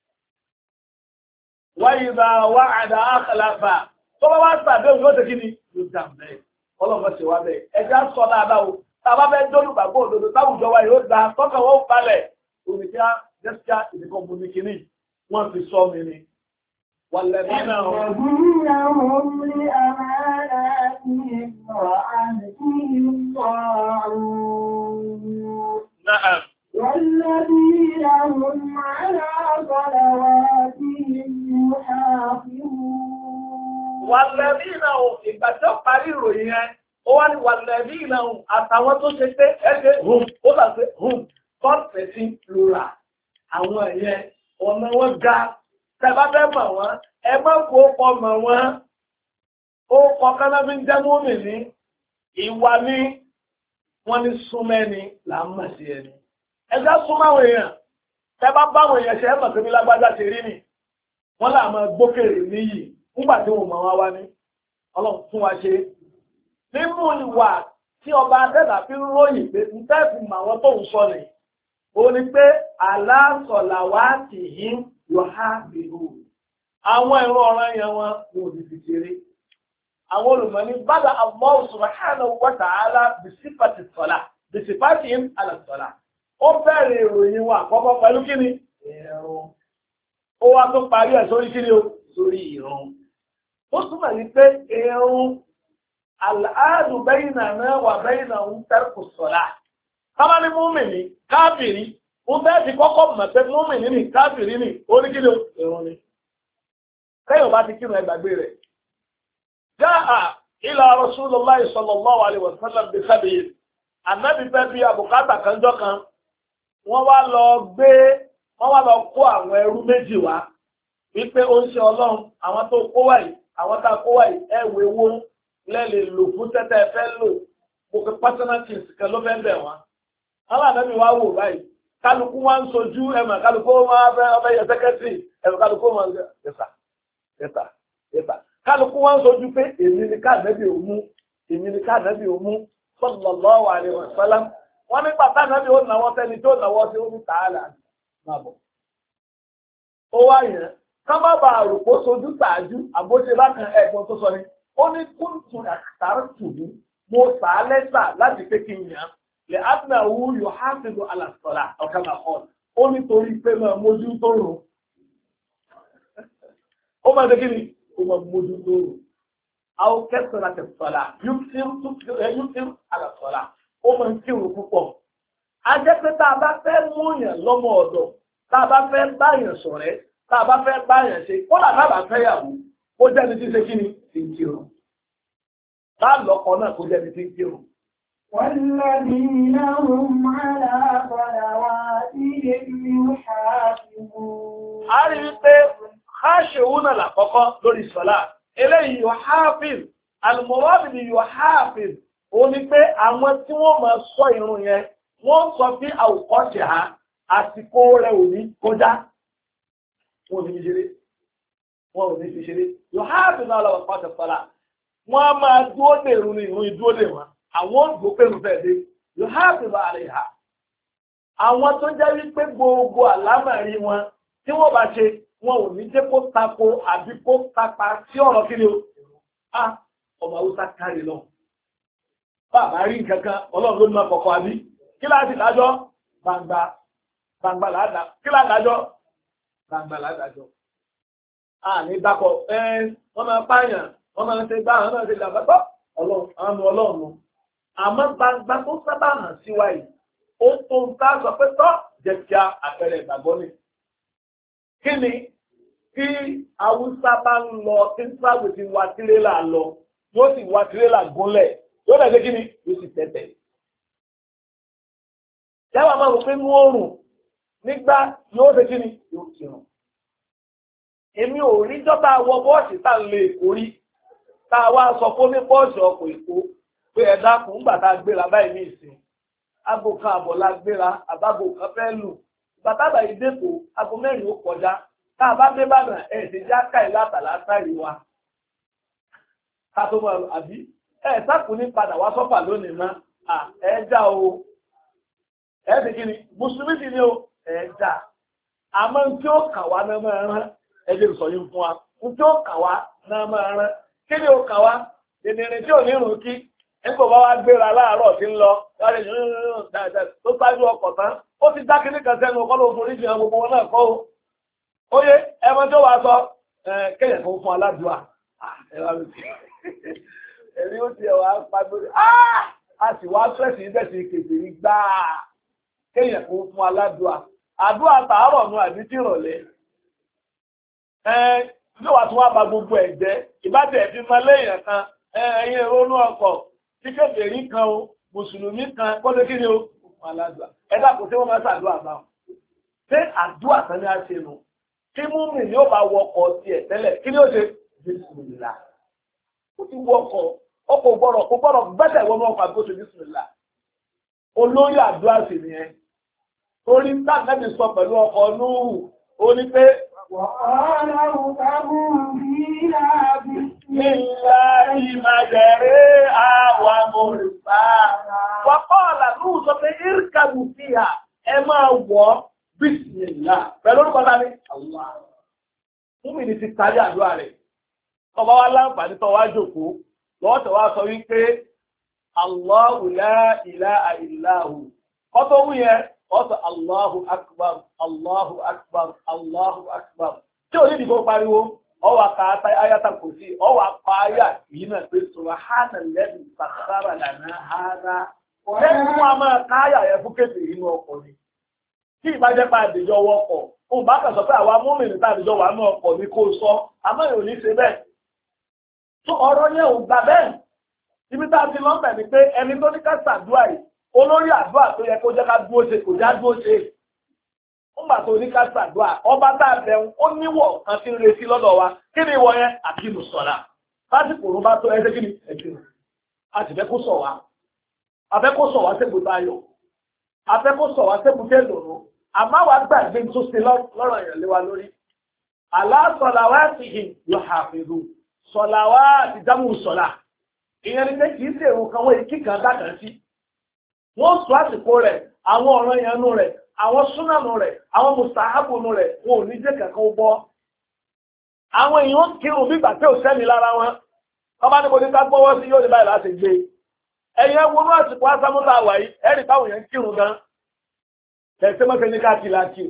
wọ́n yìí là wá àdá àkàlàfà tó bá wá sàdé òun yóò tẹ́ kí ni yóò jàǹbá ẹ̀ ọlọ́mọ ṣe wá bẹ́ẹ̀ ẹja sọ dáadáa o tá a bá fẹ́ dólùgbàgbọ́ òdodo táwùjọ wa yóò da tọ́kàn wọ́n balẹ̀ òmìnira jẹ́síkà ìdíkọ̀ bomi kìíní wọ́n fi sọ mi ni. Wàlẹ́bínà هم لأماناتهم وعهدهم راعون. نعم. والذين هم على صلواتهم يحافظون. والذين هم ìgbà tó parí ìròyìn yẹn ó wá ní والذين هم àtàwọn tó ṣe pé ẹgbẹ́ hum ó bá ṣe hum third person plural. Àwọn ẹ̀yẹn ọ̀nà wọn ga tẹ́bá fẹ́ mọ̀ wọ́n ẹ má kó pọ̀ mọ̀ wọ́n ó kọ́ káná fi ń jẹ́ múmi ní ìwà ní wọ́n ní súnmẹ́ni là ń mọ̀ sí ẹni. ẹjọ́ súnmọ́ àwọn èèyàn tẹ́bá bá àwọn èèyàn ṣe é mọ̀ sí bí lágbájá ṣe rí nì wọ́n là máa gbókèrè níyì nígbà tí wọ́n mọ̀ wá wá ní ọlọ́run fún wa ṣe. nínú ìwà tí ọba adẹ́dà fi ń ròyìn pé ń tẹ́ẹ̀fù mọ̀ àwọn tó ń sọ nìyí ó ní pé aláṣọ̀làwátì yìí yóò há bìrù àwọn ìran ọ̀ràn yẹn wọn kò ní fi ṣeré àwọn olùmọ̀ní bàdà Allah subhanahu wa ta'ala bisifati sọ̀lá bisifati yìí alàsọ̀lá ó bẹ̀rẹ̀ ìròyìn wọn àkọ́kọ́ pẹ̀lú kíni ìrun ó wá tó parí ẹ̀ sórí kíni o sórí ìrun ó túmọ̀ ní pé ìrun al-ahdu baynana wa baynahum tarku sọ̀lá kábà ní múmìnì káfìrí ó bẹ́ẹ̀ ti kọ́kọ́ mọ̀ pé múmìnì ní káfìrí ní oníkílò ìrun ni kẹ́yọ̀ bá ti kírun ẹgbàgbé rẹ̀ jáà ila Rasulullahi sallallahu alaihi wasallam bí sábẹ̀yẹ ànábì fẹ́ bí àbùkátà kanjọ́ kan wọ́n wá lọ gbé wọ́n wá lọ kó àwọn ẹrú méjì wá wípé ó ń ṣe ọlọ́run àwọn tó kó wáyìí àwọn tá kó wáyìí ẹ̀wẹ̀ wo lẹ́lẹ̀ lò fún tẹ́tẹ́ fẹ́ lò mo fi personal things kan ló fẹ́ bẹ̀ wọ́n aláàbẹ̀mí wá wò báyìí kálukú wá ń sojú ẹ̀mà kálukú máa fẹ́ ọbẹ̀ yẹ sẹ́kẹ́tìrì ẹ̀mà kálukú máa ń yẹsà yẹsà yẹsà kálukú wá ń sojú pé èmi ni káàdẹ́bì òmú èmi ni káàdẹ́bì òmú sallallahu alaihi wasallam wọ́n nígbà táwọn ẹbí ó náwó sẹ́ni tó náwó sí omi tààlà máa bọ̀. ó wá yẹn ká má bàa rò kó sojú tààjú àbóṣe bákan ẹ̀gbọ́n tó sọ ni ó ní kúntù àkàtàrà tùbú mo sà á lẹ́sà láti pé kí n yàn lè adìmọ̀wú yóò há síbi alàsọ̀là ọ̀kan àkọ́ ó nítorí pé máa mójú tó rò ó máa dé kí ni ó máa mójú tó rò àwọn kẹsàn-án àti sọ̀là yóò fi alàsọ̀là ó máa ń kírun púpọ̀. a jẹ́ pé tá a bá fẹ́ mú yàn lọ́mọ ọ̀dọ̀ tá a bá fẹ́ báyàn ṣọ̀rẹ́ tá a bá fẹ́ báyàn ṣe kó là bá fẹ́ yàwó kó jẹ́ni tí ń ṣe kí ni ti ń kírun. tá a lọ́kọ náà kó jẹ́ni tí ń kírun. والذين هم على صلواتهم يحافظون. a rí i pé khashi'un náà làkọ́kọ́ lórí sọ́lá eléyìí yuhafiz al-murad bi yuhafiz ó ní pé àwọn tí wọ́n máa sọ irun yẹn wọ́n sọ bí àwòkọ́ṣe ha àsìkò rẹ̀ ò ní kọjá wọn ò ní fi ṣeré wọn ò ní fi ṣeré yuhafiz náà lọ́wọ́ pàṣẹ sọ́lá wọ́n á máa dúró dè irun ní irun ìdúró dè wọn àwọn òdùgbò pé irun fẹ́ẹ́ dé yuhafiz alayha àwọn tó jẹ́ wípé gbogbo àlámọ̀rí wọn tí wọ́n bá ṣe wọn ò ní jẹ́ kó tako àbí kó tapa sí ọ̀rọ̀ kí ni o a ọmọ haúsá kárí lọ bàbá rí nǹkan kan ọlọ́run ló ní máa kọ̀kọ́ àbí kí láti dájọ́ gbangba gbangba làádá kí láti dájọ́ gbangba làádájọ́ a ní dákọ̀ ẹ wọ́n máa pààyàn wọ́n máa ń ṣe gbá àwọn náà ṣe gbàgbà tọ́ ọlọ́run àwọn ọlọ́run àmọ́ gbangba tó sábà hàn sí wa yìí ó tó ń ká sọ pé tọ́ jẹ́ kí a àpẹẹrẹ ìgbàgbọ́ ni kí ni tí haúsá bá ń lọ tí sáwì ti wa tirẹ́là lọ yóò sì wa tirẹ́là gúnlẹ̀ yóò dẹ̀ ṣe kí ni yóò sì tẹ̀tẹ̀. Yàrá máa rò pé ní oòrùn nígbà yóò ṣe kí ni yóò kírun. Èmi ò rí jọ́ta wọ bọ́ọ̀sì tá ń lè èkó rí tá a wá sọ fún ní bọ́ọ̀sì ọkọ̀ èkó pé ẹ dákun ńgbà tá a gbéra báyìí ní ìsìn. Aago kan àbọ̀ la gbéra àbágo kan fẹ́ lù. Bàtàbà yìí dẹ́kọ̀ aago mẹ́rin ó kọjá. Tá a bá dé Ìbàdàn ẹ̀ ṣe já ká ìlàtàlá sáré wa. Ká tó máa àbí ẹ̀ sákùn ní padà wá sọ́fà lónìí mọ́. Ẹ já o. Ẹ ti kí ni? Mùsùlùmí ti ní o. Ẹ já. Àmọ́ tí ó kà wá náà máa rán. Ẹ jẹ́ sọ yín fún wa. Tí ó kà wá náà máa rán. Kí ni ó kà wá? Ènìyàn tí ò ní rùn kí. Nígbà bá wá gbéra láàárọ̀ tí ń lọ. Tó sáájú ọkọ̀ tán. Ó ti dá kíní kan sẹ́nu ọkọ̀ lóògùn oríṣi àwọn gbogbo wọn náà kọ́ o. Oye, ẹmọ tó wá sọ, kéèyàn fún fún aládùá. Ẹ̀rí ó ti ẹ̀wà pàgbórí. A sì wá sẹ́sì ibẹ̀ sí kèfè rí gbáà. Kéèyàn fún fún aládùá. Àdúrà tààrọ̀ nù àbí tí ìrọ̀lẹ́. Yóò wá tún wá ba gbogbo ẹ̀jẹ̀. Ìbátẹ̀ ẹ̀fí máa léèyàn kan, ẹ̀yin ronú ọkọ̀, tí kèfè rí kan o, Mùsùlùmí kan, kó lé kí ni o? Fún aládùá. Ẹ dákun tí wọ́n máa ṣàdúrà báwọn. Ṣé àdúrà kan ní á ṣe nù? Kí múmi ni ó bá wọkọ̀ tiẹ̀ tẹ́lẹ̀ kí ni ó ṣe bísímìlá ó ti wọkọ̀ ọkọ̀ gbọ́dọ̀ kó gbọ́dọ̀ gbẹ́sẹ̀ wọnú ọkọ̀ àgbo ṣe bísímìlá olórí àdúrà sì nìyẹn torí táàgẹ́bì sọ pẹ̀lú ọkọ̀ Núhù ó ní pé wàkọ́ọ̀lá Núhù sọ pé ìrìkàbù fìhà ẹ máa wọ̀ bísmìlá pẹ̀lú orúkọ dání Allah múmi ní ti tàbí àdúrà rẹ̀ ọba wá láǹfààní tó wá jòkó lọ́wọ́tọ̀ wá sọ wípé Allahu la ilaha illa hu kọ́tọ̀ wú yẹn ọ̀sọ̀ Allahu akbar Allahu akbar Allahu akbar tí ò ní ìdìbò pariwo ọwà kàátà ayátà kò sí ọwà pa ayà yìí náà pé subhana alladhi sakhkhara lana hadha ọ̀rẹ́ mú a máa káyà yẹn fún kéde inú ọkọ̀ ni tí ìbájẹ́ pa àdìjọ wọkọ̀ òun bá kàn sọ pé àwa mọ́mìnì tá àdìjọ wà ní ọkọ̀ ní kó sọ àmọ́ èèyàn ní ṣe bẹ́ẹ̀ tó ọ̀rọ̀ yẹn ò gbà bẹ́ẹ̀ ibi tá a ti lọ́bẹ̀ ni pé ẹni tó ní ká ṣàdúrà yìí olórí àdúrà tó yẹ kó jẹ́ ká dúró ṣe kò já dúró ṣe ó gbà tó ní ká ṣàdúrà ọba tá a bẹ̀rù ó níwọ̀ kan tí ń retí lọ́dọ̀ wa kí ni ìwọ yẹn àti ìmùsọ̀lá lásìkò ló bá tó ẹsẹ̀ kí ni ẹ̀jẹ̀ a sì fẹ́ kó sọ̀ wá a fẹ́ kó sọ̀ wá sébùtà ayọ̀ a fẹ́ kó sọ̀ wá sébùtà ìlòrò àmọ́ wàá gbàgbé tó ṣe lọ́rọ̀ èèyàn lé wa lórí aláṣọ̀làwátìhì yóò hàfìrù sọ̀làwátì jámù sọ̀là ìyẹn ni pé kì í ṣe èrò kan wọ́n kíkan dákan sí wọ́n sọ àsìkò rẹ̀ àwọn ọ̀ràn ìyanu rẹ̀ àwọn súnànù rẹ̀ àwọn mùsàábùnù rẹ̀ wọn ò ní jẹ́ kankan bọ́. àwọn èèyàn kírun bí ìgbà tí ò sẹ́mi lára wọn ọba níbo ní ká gbọ́wọ́ sí yóò ní báyìí láti gbé. ẹ̀yin ẹwọ́n àsìkò ásámúta wà yìí ẹ̀rì táwọn èèyàn kírun gan tẹ̀sí mọ́tẹ́ ní káàkiri láti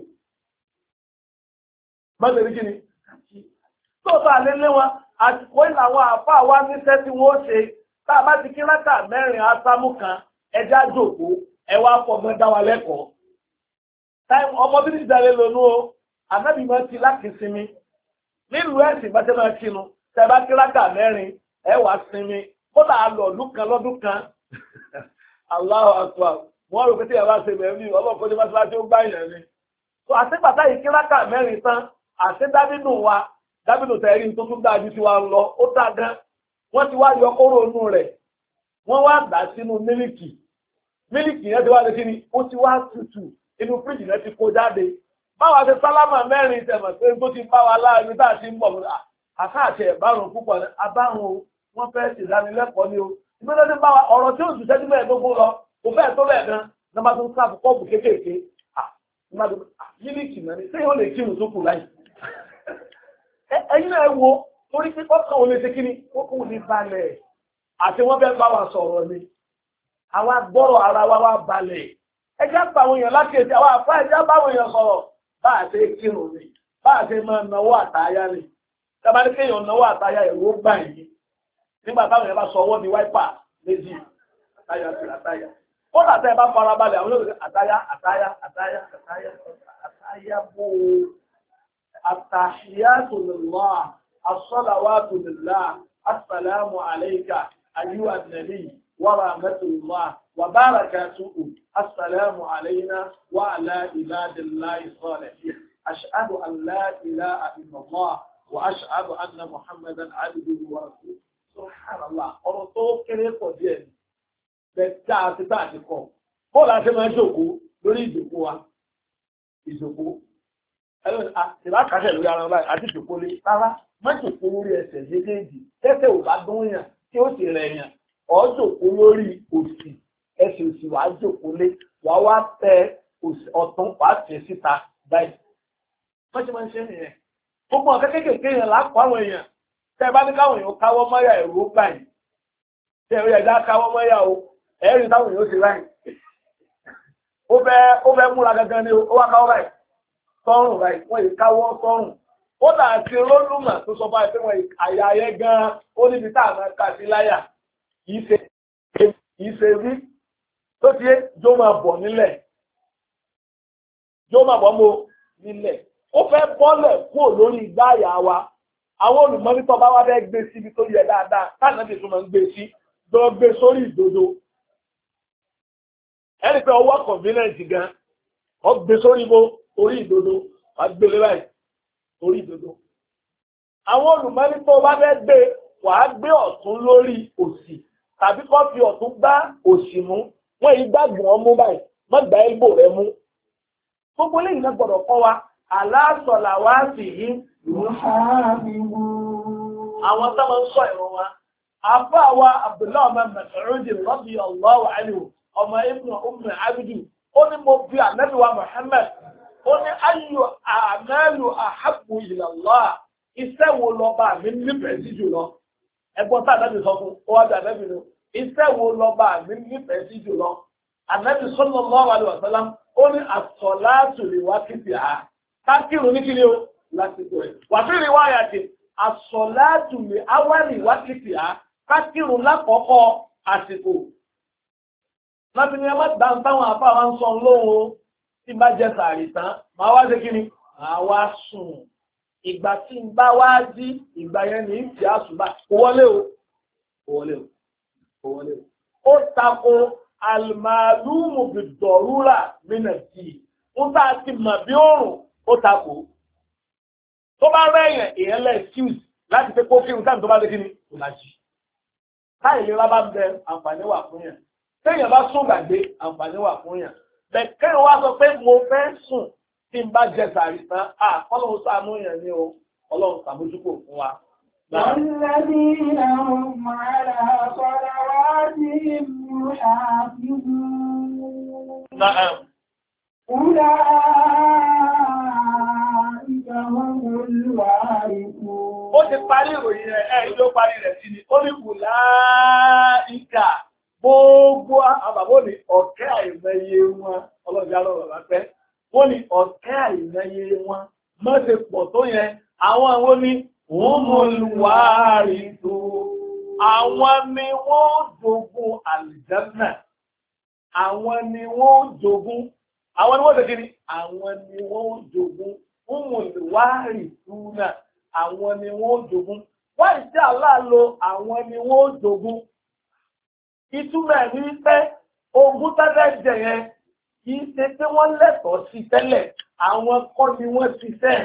mọ́tẹ́ ní kíni tó bá lé lé wọn àsìkò ìlànà àfa wa níṣẹ́ tí wọ́n ṣe tá a bá ti kí rákà mẹ́rin ásámú kan ẹjá jòkó ẹ wá fọgbọ́n dá wa lẹ́kọ̀ọ́. táìmù ọmọ bí ní ìdálé lónú o ànábì máa ti láti sinmi nílùú ẹ̀sìn bá tẹ́ máa kinu tẹ́ bá kí rákà mẹ́rin ẹ wá sinmi kódà á lọ ọdún kan lọ́dún kan Allahu Akbar wọ́n rò pé tí ẹ bá ṣe bẹ̀rẹ̀ ní ọlọ́pàá ní mọ́ṣáláṣí ó gbá ìyẹn ni. tó àtìpàtà yìí kí rákà mẹ́rin tán àti dábìnù wa dábìnù tẹ̀rí tó tún dáa ju tiwa lọ ó tà gan wọ́n ti wá yọ kóró inú rẹ̀ wọ́n wá dà sínú mílìkì mílìkì yẹn ti wá lè kíni ó ti wá tutù inú fíríjì yẹn ti kó jáde báwa ṣe sálámà mẹ́rin tẹ̀mọ̀ pé tó ti bá wa láàrin tá a ti ń bọ̀ mọ́ àkáàtì ẹ̀bárùn púpọ̀ abárùn o wọ́n fẹ́ ṣèdánilẹ́kọ̀ọ́ ni o ìgbésẹ̀ ti bá wa ọ̀rọ̀ tí ó sì ṣẹ́jú mẹ́ẹ̀ẹ́dógún lọ kò fẹ́ẹ̀ tó bẹ́ẹ̀ gan ní bá tó ń sáàbù kọ́ọ̀bù kéékèèké mílìkì náà ni ṣé yóò lè kírun tó kù láì ẹ̀yin náà wo torí pé ọkàn ò lè ṣe kíni ó kò ní balẹ̀ àti wọ́n fẹ́ bá wa sọ̀rọ̀ ni àwa gbọ́rọ̀ ara wa wá balẹ̀ ẹjẹ́ pa àwọn èèyàn láti èsì àwọn àfá ẹjẹ́ bá àwọn èèyàn sọ̀rọ̀ bá a ṣe kírun ni bá a ṣe máa náwó àtayá ni tábà ní kéèyàn náwó àtayá ìwó gbà yìí nígbà táwọn èèyàn bá sọ ọwọ́ di wáìpà méjì àtayá sí àtayá ó dàtẹ́ ẹ bá fara balẹ̀ àwọn olóògbé àtayá àtayá àtayá àtayá àtayá bó àtàhíyátù lillah as-salawatu lillah assalamu alayka ayyuhan nabiy ورحمة الله وبركاته السلام علينا وعلى عباد الله الصالحين أشهد أن لا إله إلا الله وأشهد أن محمدا عبده ورسوله سبحان الله ọ̀rọ̀ tó kéré pọ̀ díẹ̀ ni bẹ́ẹ̀ àti tá àti kọ́ bó la ṣe máa ń jókòó lórí ìjókòó wa ìjókòó ẹlẹ́wọ̀n àtìlá kàṣẹ lórí ara báyìí àti ìjókòó lé rárá má jókòó lórí ẹsẹ̀ méjèèjì tẹ́tẹ̀ ò bá dún yàn tí ó sì rẹ̀ yàn ọjọ́kó lórí òsì ẹsẹ̀ òsì wàá jókòó lé wàá wá tẹ ọ̀tún wàá tẹ̀ síta báyìí. wọ́n ti máa ń ṣe nìyẹn. gbogbo ọ̀kẹ́ kéékèèké yẹn lápò àwọn èèyàn tẹ́ ẹ bá ní káwọn èèyàn káwọ́ mọ́yà ẹ̀rọ báyìí. tẹ́ ẹ rí ẹ̀dá káwọ́ mọ́yà o ẹ̀rí táwọn èèyàn ó ṣe báyìí. ó fẹ́ ó fẹ́ múra gangan ni ó wá káwọ́ báyìí. sọ́rùn báyìí wọ́n yìí káwọ́ sọ́rùn. ó dà sí rólùmọ̀ tó sọ báyìí pé wọ́n àyà ayẹ gan-an ó níbi tá àmọ́ ká sí láyà. Kìí ṣe rí tó ti jó máa bọ̀ nílẹ̀. Jó máa bọ̀ mọ́ nílẹ̀. Ó fẹ́ bọ́lẹ̀ kúrò lórí ìgbáyà wa. Àwọn olùmọ́nítọ́ bá wá fẹ́ gbé síbi tó yẹ dáadáa. Káàná ti tún máa ń gbé sí. Lọ gbé sórí ìdodo. Ẹni pé ọwọ́ convenient gan. Ọ gbé sórí ibo orí ìdodo. Wà á gbélé báyìí. Orí ìdodo. Àwọn olùmọ́nítọ́ bá fẹ́ gbé wà á gbé ọ̀tún lórí òsì. Tàbí kọ́ fi ọ̀tún gbá òsì mú, wọ́n yìí gbàgbọ́n wọn mú báyìí, má gbá ẹgbò rẹ mú. Gbogbo lẹ́yìn náà gbọ́dọ̀ kọ́ wa, aláṣọ̀là wá sí yìí. Àwọn tó máa ń sọ ìrọ̀ wa. Àfá wa Abdullahi ọmọ Mas'ud radiyallahu anhu, ọmọ Ibn Umm Abdi, ó ní mo fi ànábì wa Muhammad, ó ní ayyu a'malu ahabbu ila Allah, iṣẹ́ wo lọ́ba mi nífẹ̀ẹ́ sí jùlọ. Ẹgbọ́n tá ànábì sọ fún ó wá bí ànábì lọ iṣẹ́ wo lọ́ba mi nífẹ̀ẹ́ sí jùlọ ànábì sallallahu alaihi wasallam ó ní as-salatu li waqtiha kákìrún ní kíni o lásìkò ẹ̀ wà sí riwaya ti as-salatu li awwali waqtiha kákìrún lákọ̀ọ́kọ́ àsìkò láti ní ẹmọ́ dá táwọn àpá wa ń sọ lóhun tí bá jẹ sàárì tán máa wá ṣe kíni máa wá sùn. Ìgbà tí ń bá wá jí ìgbà yẹn ní ìfì àṣùbà kò wọlé o kò wọlé o kò wọlé o ó tako alìmàlúmù bìdọ̀rúrà mínà tí ó tá a ti mọ̀ bí òrùn ó tako tó bá rẹ̀yìn èèyàn lẹ́ excuse láti pé kó kírun táìmù tó bá lé kí ni kò lájì táì lè rábà bẹ àǹfààní wà fún yàn téèyàn bá sùn gbàgbé àǹfààní wà fún yàn bẹ́ẹ̀ kéèyàn wá sọ pé mo fẹ́ sùn tí n bá jẹ sàárì tán à ọlọ́run ṣàánú yẹn ní o ọlọ́run ṣàmójúkò fún wa. والذين هم على صلواتهم يحافظون Na'am. Ulaika humul warithun. Ó ti parí ìròyìn rẹ̀, ẹ̀ ìjọ parí rẹ̀ sí ni, ó ní ulaika gbogbo àbàbò ní ọ̀kẹ́ àìmọye wọn, ọlọ́jà lọ́rọ̀ lápẹ́, wọ́n ní ọ̀kẹ́ àìmọye wọn, mọ́ ṣe pọ̀ tó yẹn, àwọn àwọn ní humul warithun, àwọn ni wọ́n jogún àlìjánnà, àwọn ni wọ́n jogún, àwọn ni wọ́n ṣe kiri, àwọn ni wọ́n jogún, humul warithun, àwọn ni wọ́n jogún. Wọ́n ìṣẹ́ aláàlò àwọn ni wọ́n jogún. Ìtumọ̀ ní pé ogún tẹ́lẹ̀ jẹ yẹn kì í ṣe pé wọ́n lẹ́tọ̀ọ́ sí tẹ́lẹ̀, àwọn kọ́ ni wọ́n ṣiṣẹ́.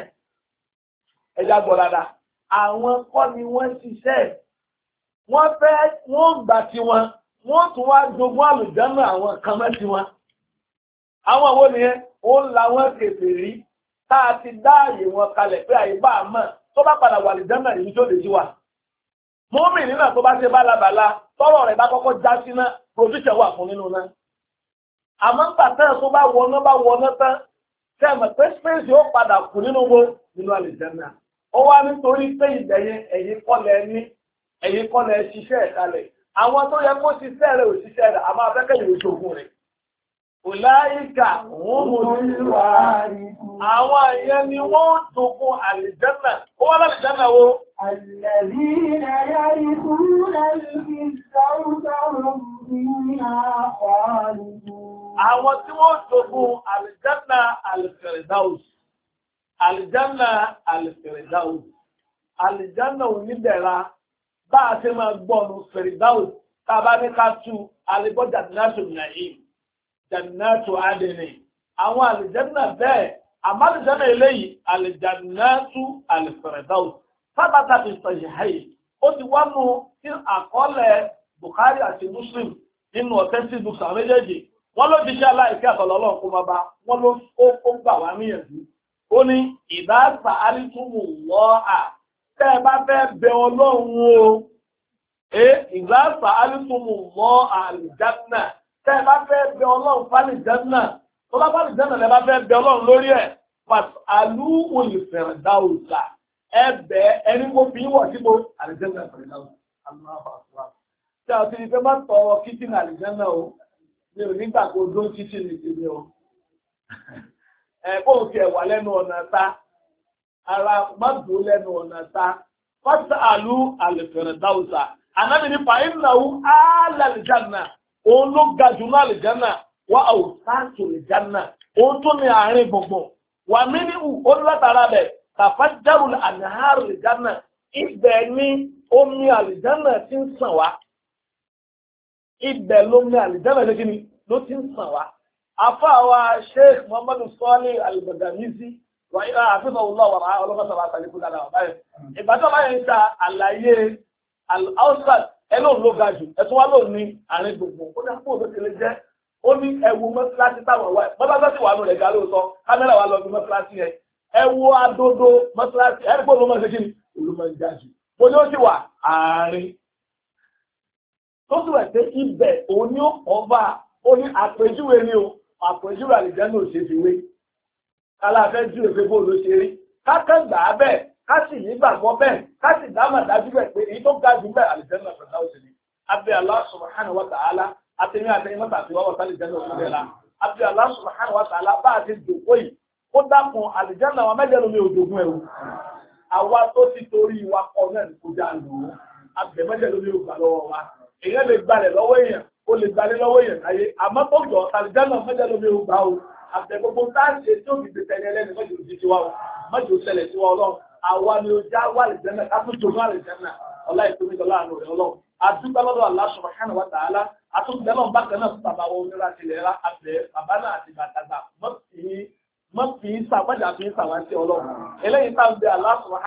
Ẹja gbọ́ dáadáa, àwọn kọ́ ni wọ́n ṣiṣẹ́. Wọ́n fẹ́ wọ́n gbà tiwọn, wọ́n tún wá jogún àlùjánnà àwọn kan mọ́ tiwọn. Àwọn wo nìyẹn? Ó ń la wọn kèfèrí tá a ti dá àyè wọn kalẹ̀ pé àyè bá a mọ̀ tó bá padà wà àlùjánnà yìí tó lè jí wa. Mọ́mì nínú tó bá ṣe bálabàla tọ́rọ̀ rẹ̀ bá kọ́kọ́ já síná provision wà fún nínú náà. Àmọ́ nígbà tẹ́ tó bá wọná bá wọná tán tẹ́mọ̀ pé space yóò padà kù nínú wo nínú àlùjánnà. Ó wá nítorí pé ìdẹ̀yìn ẹ̀yìn kọ́lẹ̀ ní ẹ̀yìn kọ́lẹ̀ ṣiṣẹ́ ìkalẹ̀. Àwọn tó yẹ kó ṣiṣẹ́ rẹ̀ ò ṣiṣẹ́ rẹ̀ àmọ́ afẹ́kẹ́ ìwé ṣògùn rẹ̀. Ùláìkà wọ́n mú ìwà àwọn èèyàn ni wọ́n jogún àlìjánnà. Ó wá lálìjánnà wo? الذين يرثون الفردوس هم فيها خالدون. Àwọn tí wọ́n jogún àlìjánnà al-Firdaus. Àlìjánnà al-Firdaus. Àlìjánnà onídẹ̀ra bá a ṣe máa gbọ́nu Firdaus tá a bá ní ká tú alẹ́gbọ́ Jannatu Na'im, Jannatu Adni. Àwọn àlìjánnà bẹ́ẹ̀, àmọ́ àlìjánnà eléyìí àlìjánnatu al-Firdaus. Sábàtà fi sọ̀yìnháyì, ó ti wá nù sí àkọọ́lẹ̀ Bukhari àti Muslim nínú ọ̀tẹ́sí bùsà méjèèjì. Wọ́n ló jíṣẹ́ aláìkẹ́ àtọ̀lọ́lọ́ kó máa bá, wọ́n ló ó gbà wá níyànjú. Ó ní ìdáàsà alítúmù lọ́ọ̀à, tẹ́ ẹ bá fẹ́ bẹ Ọlọ́run o. Ẹ ìdáàsà alítúmù lọ́ọ̀à àlìjánnà, tẹ́ ẹ bá fẹ́ bẹ Ọlọ́run fálìjánnà, tó bá fálìjánnà lẹ bá fẹ́ bẹ Ọlọ́run lórí ẹ̀, pàtàlú olùfẹ̀rẹ̀dáwùsà. Ẹbẹ̀ ẹni kó fi wọ̀ síbò àlìjẹ́nà Firdaus. Tí a ti ní pé má tọrọ kìtì ní àlìjẹ́nà o, mi ò nígbà kó dó kìtì ní ìsinmi o. Ẹ̀kọ́ òkè ẹ̀wà lẹ́nu ọ̀nà ta, ara má dùn lẹ́nu ọ̀nà ta, fásitì àlú al-Firdaus. Ànábì ní fàínàwó àlàlìjẹ́nà, òun ló ga jù ní àlìjẹ́nà, wà àwòsáàtò àlìjẹ́nà, òun tó ní àárín gbùngbùn, wà mí ní ù, ó ní látara bẹ̀. Tàfájárù àníhàrù àlìjánà, ibẹ̀ ní omi àlìjánà tí ń sàn wá. Ibẹ̀ lómi àlìjánà lẹ́kí ni ló ti ń sàn wá. Afáwa Sheikh Muhammadu Salih Al-Bagamizi, wà ní àfihàn olóòwò ọlọ́pàá àtàlẹ́kùn dára wà báyìí. Ìbátan báyìí ń ta àlàyé Al-Awsat ẹlòun ló ga jù, ẹ̀tún wá lóun ní àárín gbogbo. Ó ní àpò òṣèlú lè jẹ́, ó ní ẹ̀wù mọ́síláṣí táwọn wà. Mọ́síláṣí wà nù rẹ̀ gà lóòótọ́, kámẹ́rà wà lọ bí mọ́síláṣí yẹn. Ẹ wo adodo mọ́sálásí ẹ̀rí pọ̀ ló máa ṣe kí ni olùmọ̀ ìjájú mo ní ó sì wà àárín tó sì wẹ̀ pé ibẹ̀ òun ni ó ọba ó ní àpèjúwe ni o àpèjúwe àlìjánnà ò ṣe fi wé aláfẹ́ júwe pé bó ló ṣe rí kákẹ́ gbà á bẹ́ẹ̀ ká sì nígbàgbọ́ bẹ́ẹ̀ ká sì dámà dájú bẹ́ẹ̀ pé èyí tó ga jù bẹ́ẹ̀ àlìjánnà Firdaus ni abẹ́ Allah subhanahu wa ta'ala àtẹ̀mí àtẹ̀yìn mọ́ta àti wọ́wọ́ sálìjánnà òṣèlú la abẹ́ Allah subhanahu wa ta'ala bá a ti dòkó yìí ó dákun àlìjánnà àwọn mẹ́jọ lómi òjògùn ẹ̀rù àwa tó ti torí wa kọ náà ní kọjá lò ó àbẹ̀ mẹ́jọ lómi ògbà lọ́wọ́ wa èèyàn lè gbalẹ̀ lọ́wọ́ èèyàn ó lè gbalẹ̀ lọ́wọ́ èèyàn láyé àmọ́ tó jọ àlìjánnà mẹ́jọ lómi ògbà o àbẹ̀ gbogbo táàṣe tí ó fi gbèsè ẹni ẹlẹ́ni mẹ́jọ òjì tiwa o mẹ́jọ òṣẹlẹ̀ tiwa ọlọ́run àwa ni ó já wà àlìjánnà ká tún jogún àlìjánnà ọlá ìpínlẹ̀ ọlá àánú rẹ̀ ọlọ́run àdúgbò lọ́dọ̀ Allah subhanahu wa ta'ala àtúntẹ̀ náà bákan náà fún bàbá wọn onírà tilẹ̀ rà àbẹ̀ bàbá náà àti bàtàgbà mọ́ fi sàwájà fi sàwájà ọlọ́run eléyìí tá ń bẹ Allah subhanahu